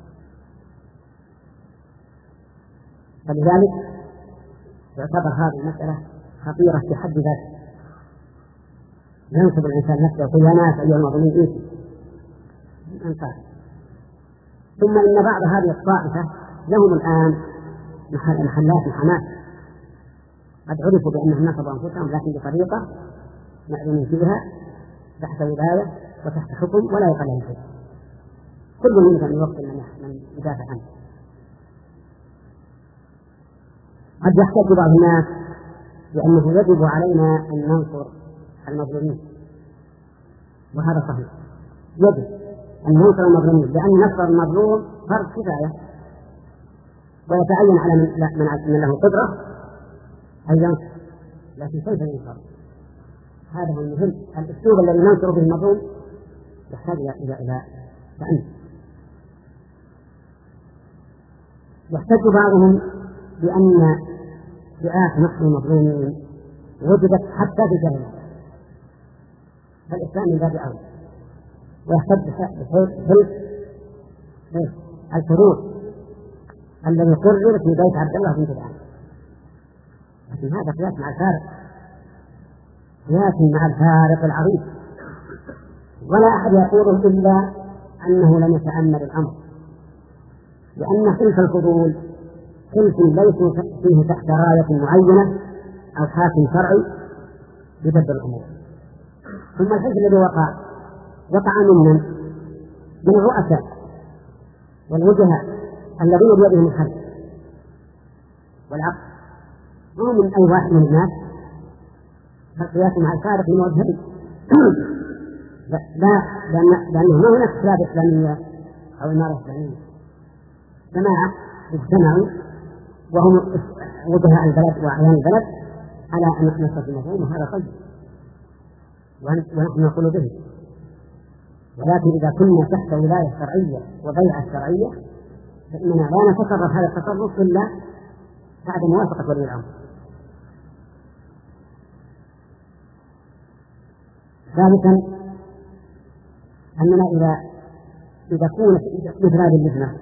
S3: فلذلك يعتبر هذه المسألة خطيرة في حد ذاتها. ينصب الإنسان نفسه يقول يا ناس أيها المظلومين إيش أنصار. ثم إن بعض هذه الطائفة لهم الآن محلات محاماة قد عرفوا بأنهم نصبوا أنفسهم، لكن بطريقة معلومين فيها تحت ولاية وتحت حكم ولا يقال لهم شيء. كل من أن يوقف من يدافع عنه. قد يحتاج بعض الناس لأنه يجب علينا أن ننصر المظلومين، وهذا صحيح، يجب أن ننصر المظلومين، لأن نصر المظلوم فرض كفاية، ويتعين على من, من له قدرة أن ينصر، لكن كيف ينصر؟ هذا هو المهم. الأسلوب الذي ننصر به المظلوم يحتاج إلى إلى تأمل. يحتج بعضهم بأن فئات نصر المظلومين وجدت حتى في الجاهلية، فالإسلام من باب أولى. ويحتج بحلف الفروض الذي قرر في بيت عبد الله بن جدعان، لكن هذا قياس مع الفارق، قياس مع الفارق العظيم، ولا أحد يقوله إلا أنه لم يتأمل الأمر، لأن حلف الفضول حلف ليس فيه تحت راية معينة أو حاكم شرعي يدبر الأمور. ثم الحلف الذي وقع وقع ممن من الرؤساء والوجهاء الذين بيدهم الحل والعقل، مو من أي واحد من الناس. فالقياس مع الفارق من وجهين لا لأن لأنه ما هناك خلاف إسلامية أو إمارة إسلامية، جماعة اجتمعوا وهم وجهاء البلد وأعيان البلد على أن نصر المظلوم، وهذا طيب ونحن نقول به. ولكن إذا كنا تحت ولاية شرعية وبيعة شرعية فإننا لا نتصرف هذا التصرف إلا بعد موافقة ولي الأمر. ثالثا أننا إذا إذا كنا في إفراد اللجنة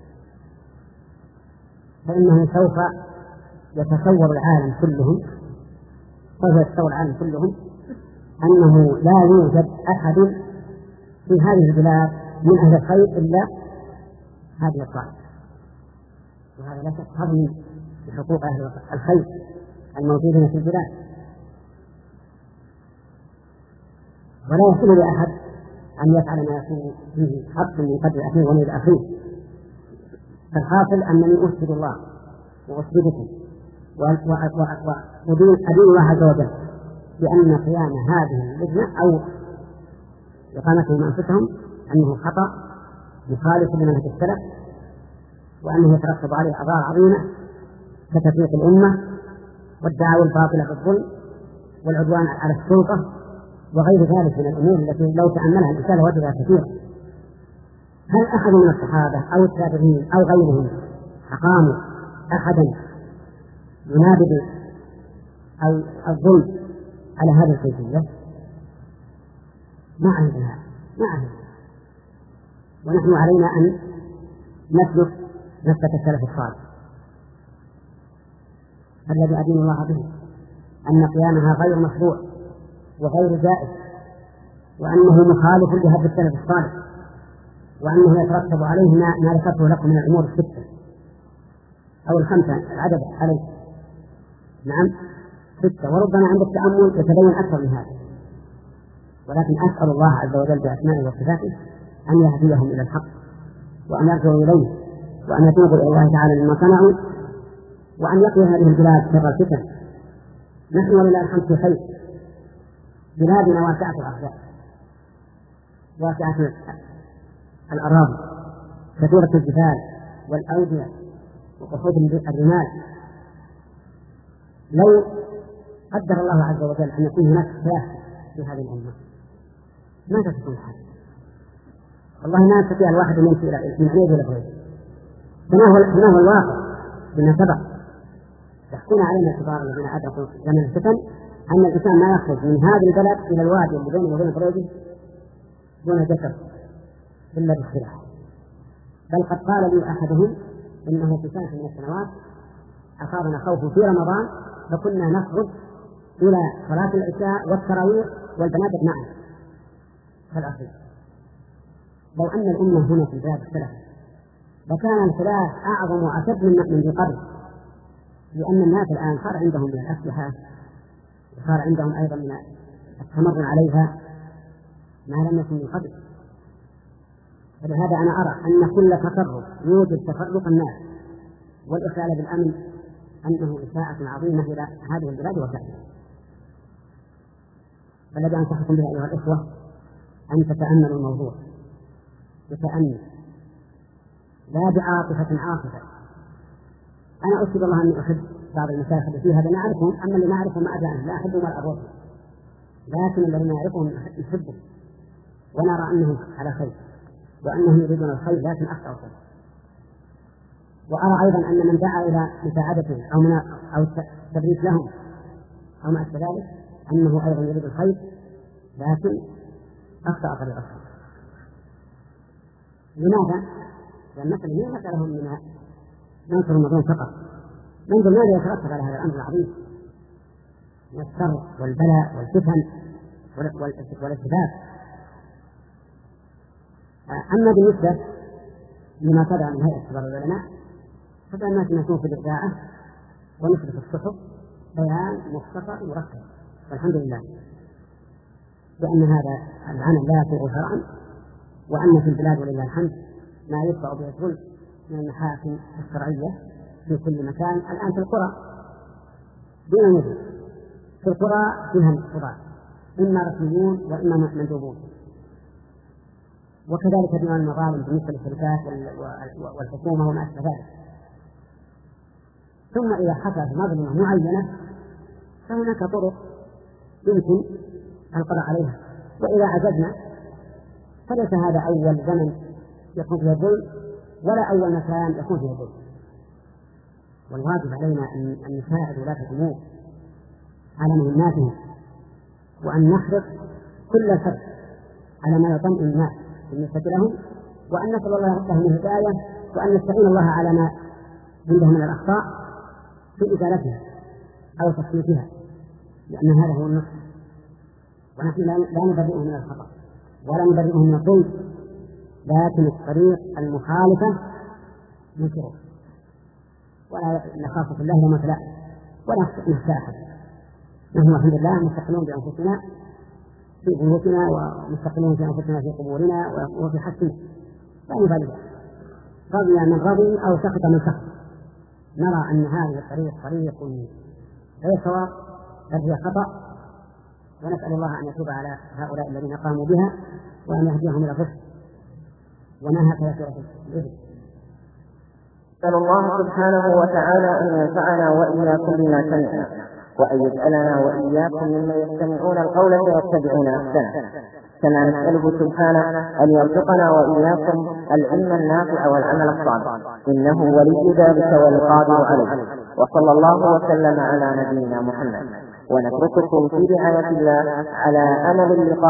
S3: فإنه سوف يتصور العالم كلهم سوف يتصور العالم كلهم أنه لا يوجد أحد في هذه البلاد من أهل الخير إلا هذه الطائفة، وهذا لا شك هضم بحقوق أهل الخير الموجودين في البلاد، ولا يحل لأحد أن يفعل ما يكون فيه حق من قدر أخيه ومن أخيه. فالحاصل أنني أشهد الله وأشهدكم وأدين الله عز وجل بأن قيام هذه اللجنة أو إقامتهم أنفسهم أنه خطأ مخالف لمنهج السلف، وأنه يترتب عليه أضرار عظيمة كتفريق الأمة والدعاوى الباطلة بالظلم والعدوان على السلطة وغير ذلك من الأمور التي لو تأملها الإنسان وجدها كثيرا. هل أحد من الصحابة أو التابعين أو غيرهم أقاموا أحدا ينابذ أو الظلم على هذه الكيفية؟ ما عندنا ما عندنا. ونحن علينا أن نسلك نسلك السلف الصالح الذي أدين الله به، أن قيامها غير مشروع وغير جائز، وأنه مخالف لهدي السلف الصالح، وأنه يترتب عليه ما ذكرته لكم من الأمور الستة أو الخمسة العدد عليه. نعم ستة، وربما عند التأمل يتبين أكثر من هذا، ولكن أسأل الله عز وجل بأسمائه وصفاته أن يهديهم إلى الحق وأن يرجعوا إليه وأن يتوبوا إلى الله تعالى مما صنعوا، وأن يقي هذه البلاد شر الفتن. نحن ولله الحمد في خير، بلادنا واسعة الأرض واسعة الأراضي كثيرة الجبال والأودية وقصود الرمال. لو قدر الله عز وجل أن يكون هناك خلاف في هذه الأمة ماذا تكون الحال؟ والله ما يستطيع الواحد أن يمشي من عنيد إلى بعيد. فما هو الواقع بما سبق يحكون علينا كبار الذين أدركوا زمن الفتن أن الإنسان ما يخرج من هذا البلد إلى الوادي اللي بينه وبين بريده دون جسر إلا بالسلاح. بل قد قال لي أحدهم إنه في سنة من السنوات أصابنا خوف في رمضان فكنا نخرج إلى صلاة العشاء والتراويح والبنادق معا كالأصل. لو أن الأمة هنا في بلاد السلف لكان الخلاف أعظم وأشد من ذي قبل، لأن الناس الآن صار عندهم من الأسلحة وصار عندهم أيضا من التمرن عليها ما لم يكن من قبل. فلهذا أنا أرى أن كل تفرق يوجد تفرق الناس والإخلال بالأمن أنه إساءة عظيمة إلى هذه البلاد وسائلها. فالذي أنصحكم به أيها الإخوة أن تتأملوا الموضوع بتأمل لا بعاطفة عاطفة. أنا أشهد الله أني أحب بعض المشايخ اللي فيها لأن أعرفهم، أما اللي ما أعرفهم ما أدري لا أحبهم ولا أبغضهم، لكن الذين نعرفهم نحبهم ونرى أنهم على خير وأنهم يريدون الخير لكن أخطأوا خير. وأرى أيضا أن من دعا إلى مساعدتهم أو من أو التبريك لهم أو ما أشبه ذلك أنه أيضا يريد الخير لكن أخطأ طريق الخير. لماذا؟ لأن مثلا هي مسألة من ننصر المظلوم فقط، ننظر ماذا يترتب على هذا الأمر العظيم من الشر والبلاء والفتن والاتفاق. أما بالنسبة لما صدر من هيئة كبار العلماء فكان الناس يكون في الإذاعة ونشر في الصحف بيان مختصر مركب، والحمد لله لأن هذا العمل لا يسوغ شرعا، وأن في البلاد ولله الحمد ما يدفع به الظلم من المحاكم الشرعية في كل مكان. الآن في القرى دون نذر، في القرى فيها القضاة إما رسميون وإما مندوبون، وكذلك ديوان المظالم بالنسبة للشركات والحكومة وما أشبه ذلك. ثم إذا حصلت مظلمة معينة فهناك طرق يمكن القضاء عليها، وإذا عجزنا فليس هذا أول زمن يكون فيه الظلم ولا أول مكان يكون فيه الظلم. والواجب علينا أن نساعد ولاة الأمور على مهماتهم، وأن نحرص كل الحرص على ما يطمئن الناس بالنسبة لهم، وأن نسأل الله لهم الهداية، وأن نستعين الله على ما عندهم من الأخطاء في إزالتها أو تصحيحها، لأن هذا هو النصح. ونحن لا نبرئهم من الخطأ ولا نبرئهم من الظلم، لكن الطريق المخالفة ننكره ولا نخاف في الله لما تلا ولا نخشى أحد. نحن الحمد لله مستقلون بأنفسنا في بيوتنا ومستقلون في أنفسنا في قبورنا وفي حسنا، لا نبالي رضي من رضي أو سخط من سخط. نرى أن هذه الطريق طريق غير صواب بل هي خطأ، ونسأل الله أن يتوب على هؤلاء الذين قاموا بها وأن يهديهم إلى الرشد ونهى كثيرة الإثم.
S2: نسأل الله سبحانه وتعالى أن ينفعنا وإياكم بما سمعنا وأن يجعلنا وإياكم ممن يستمعون القول فيتبعون أحسنه. كما نسأله سبحانه أن يرزقنا وإياكم العلم النافع والعمل الصالح، إنه ولي ذلك والقادر عليه. وصلى الله وسلم على نبينا محمد، ونترككم في رعاية الله على أمل اللقاء.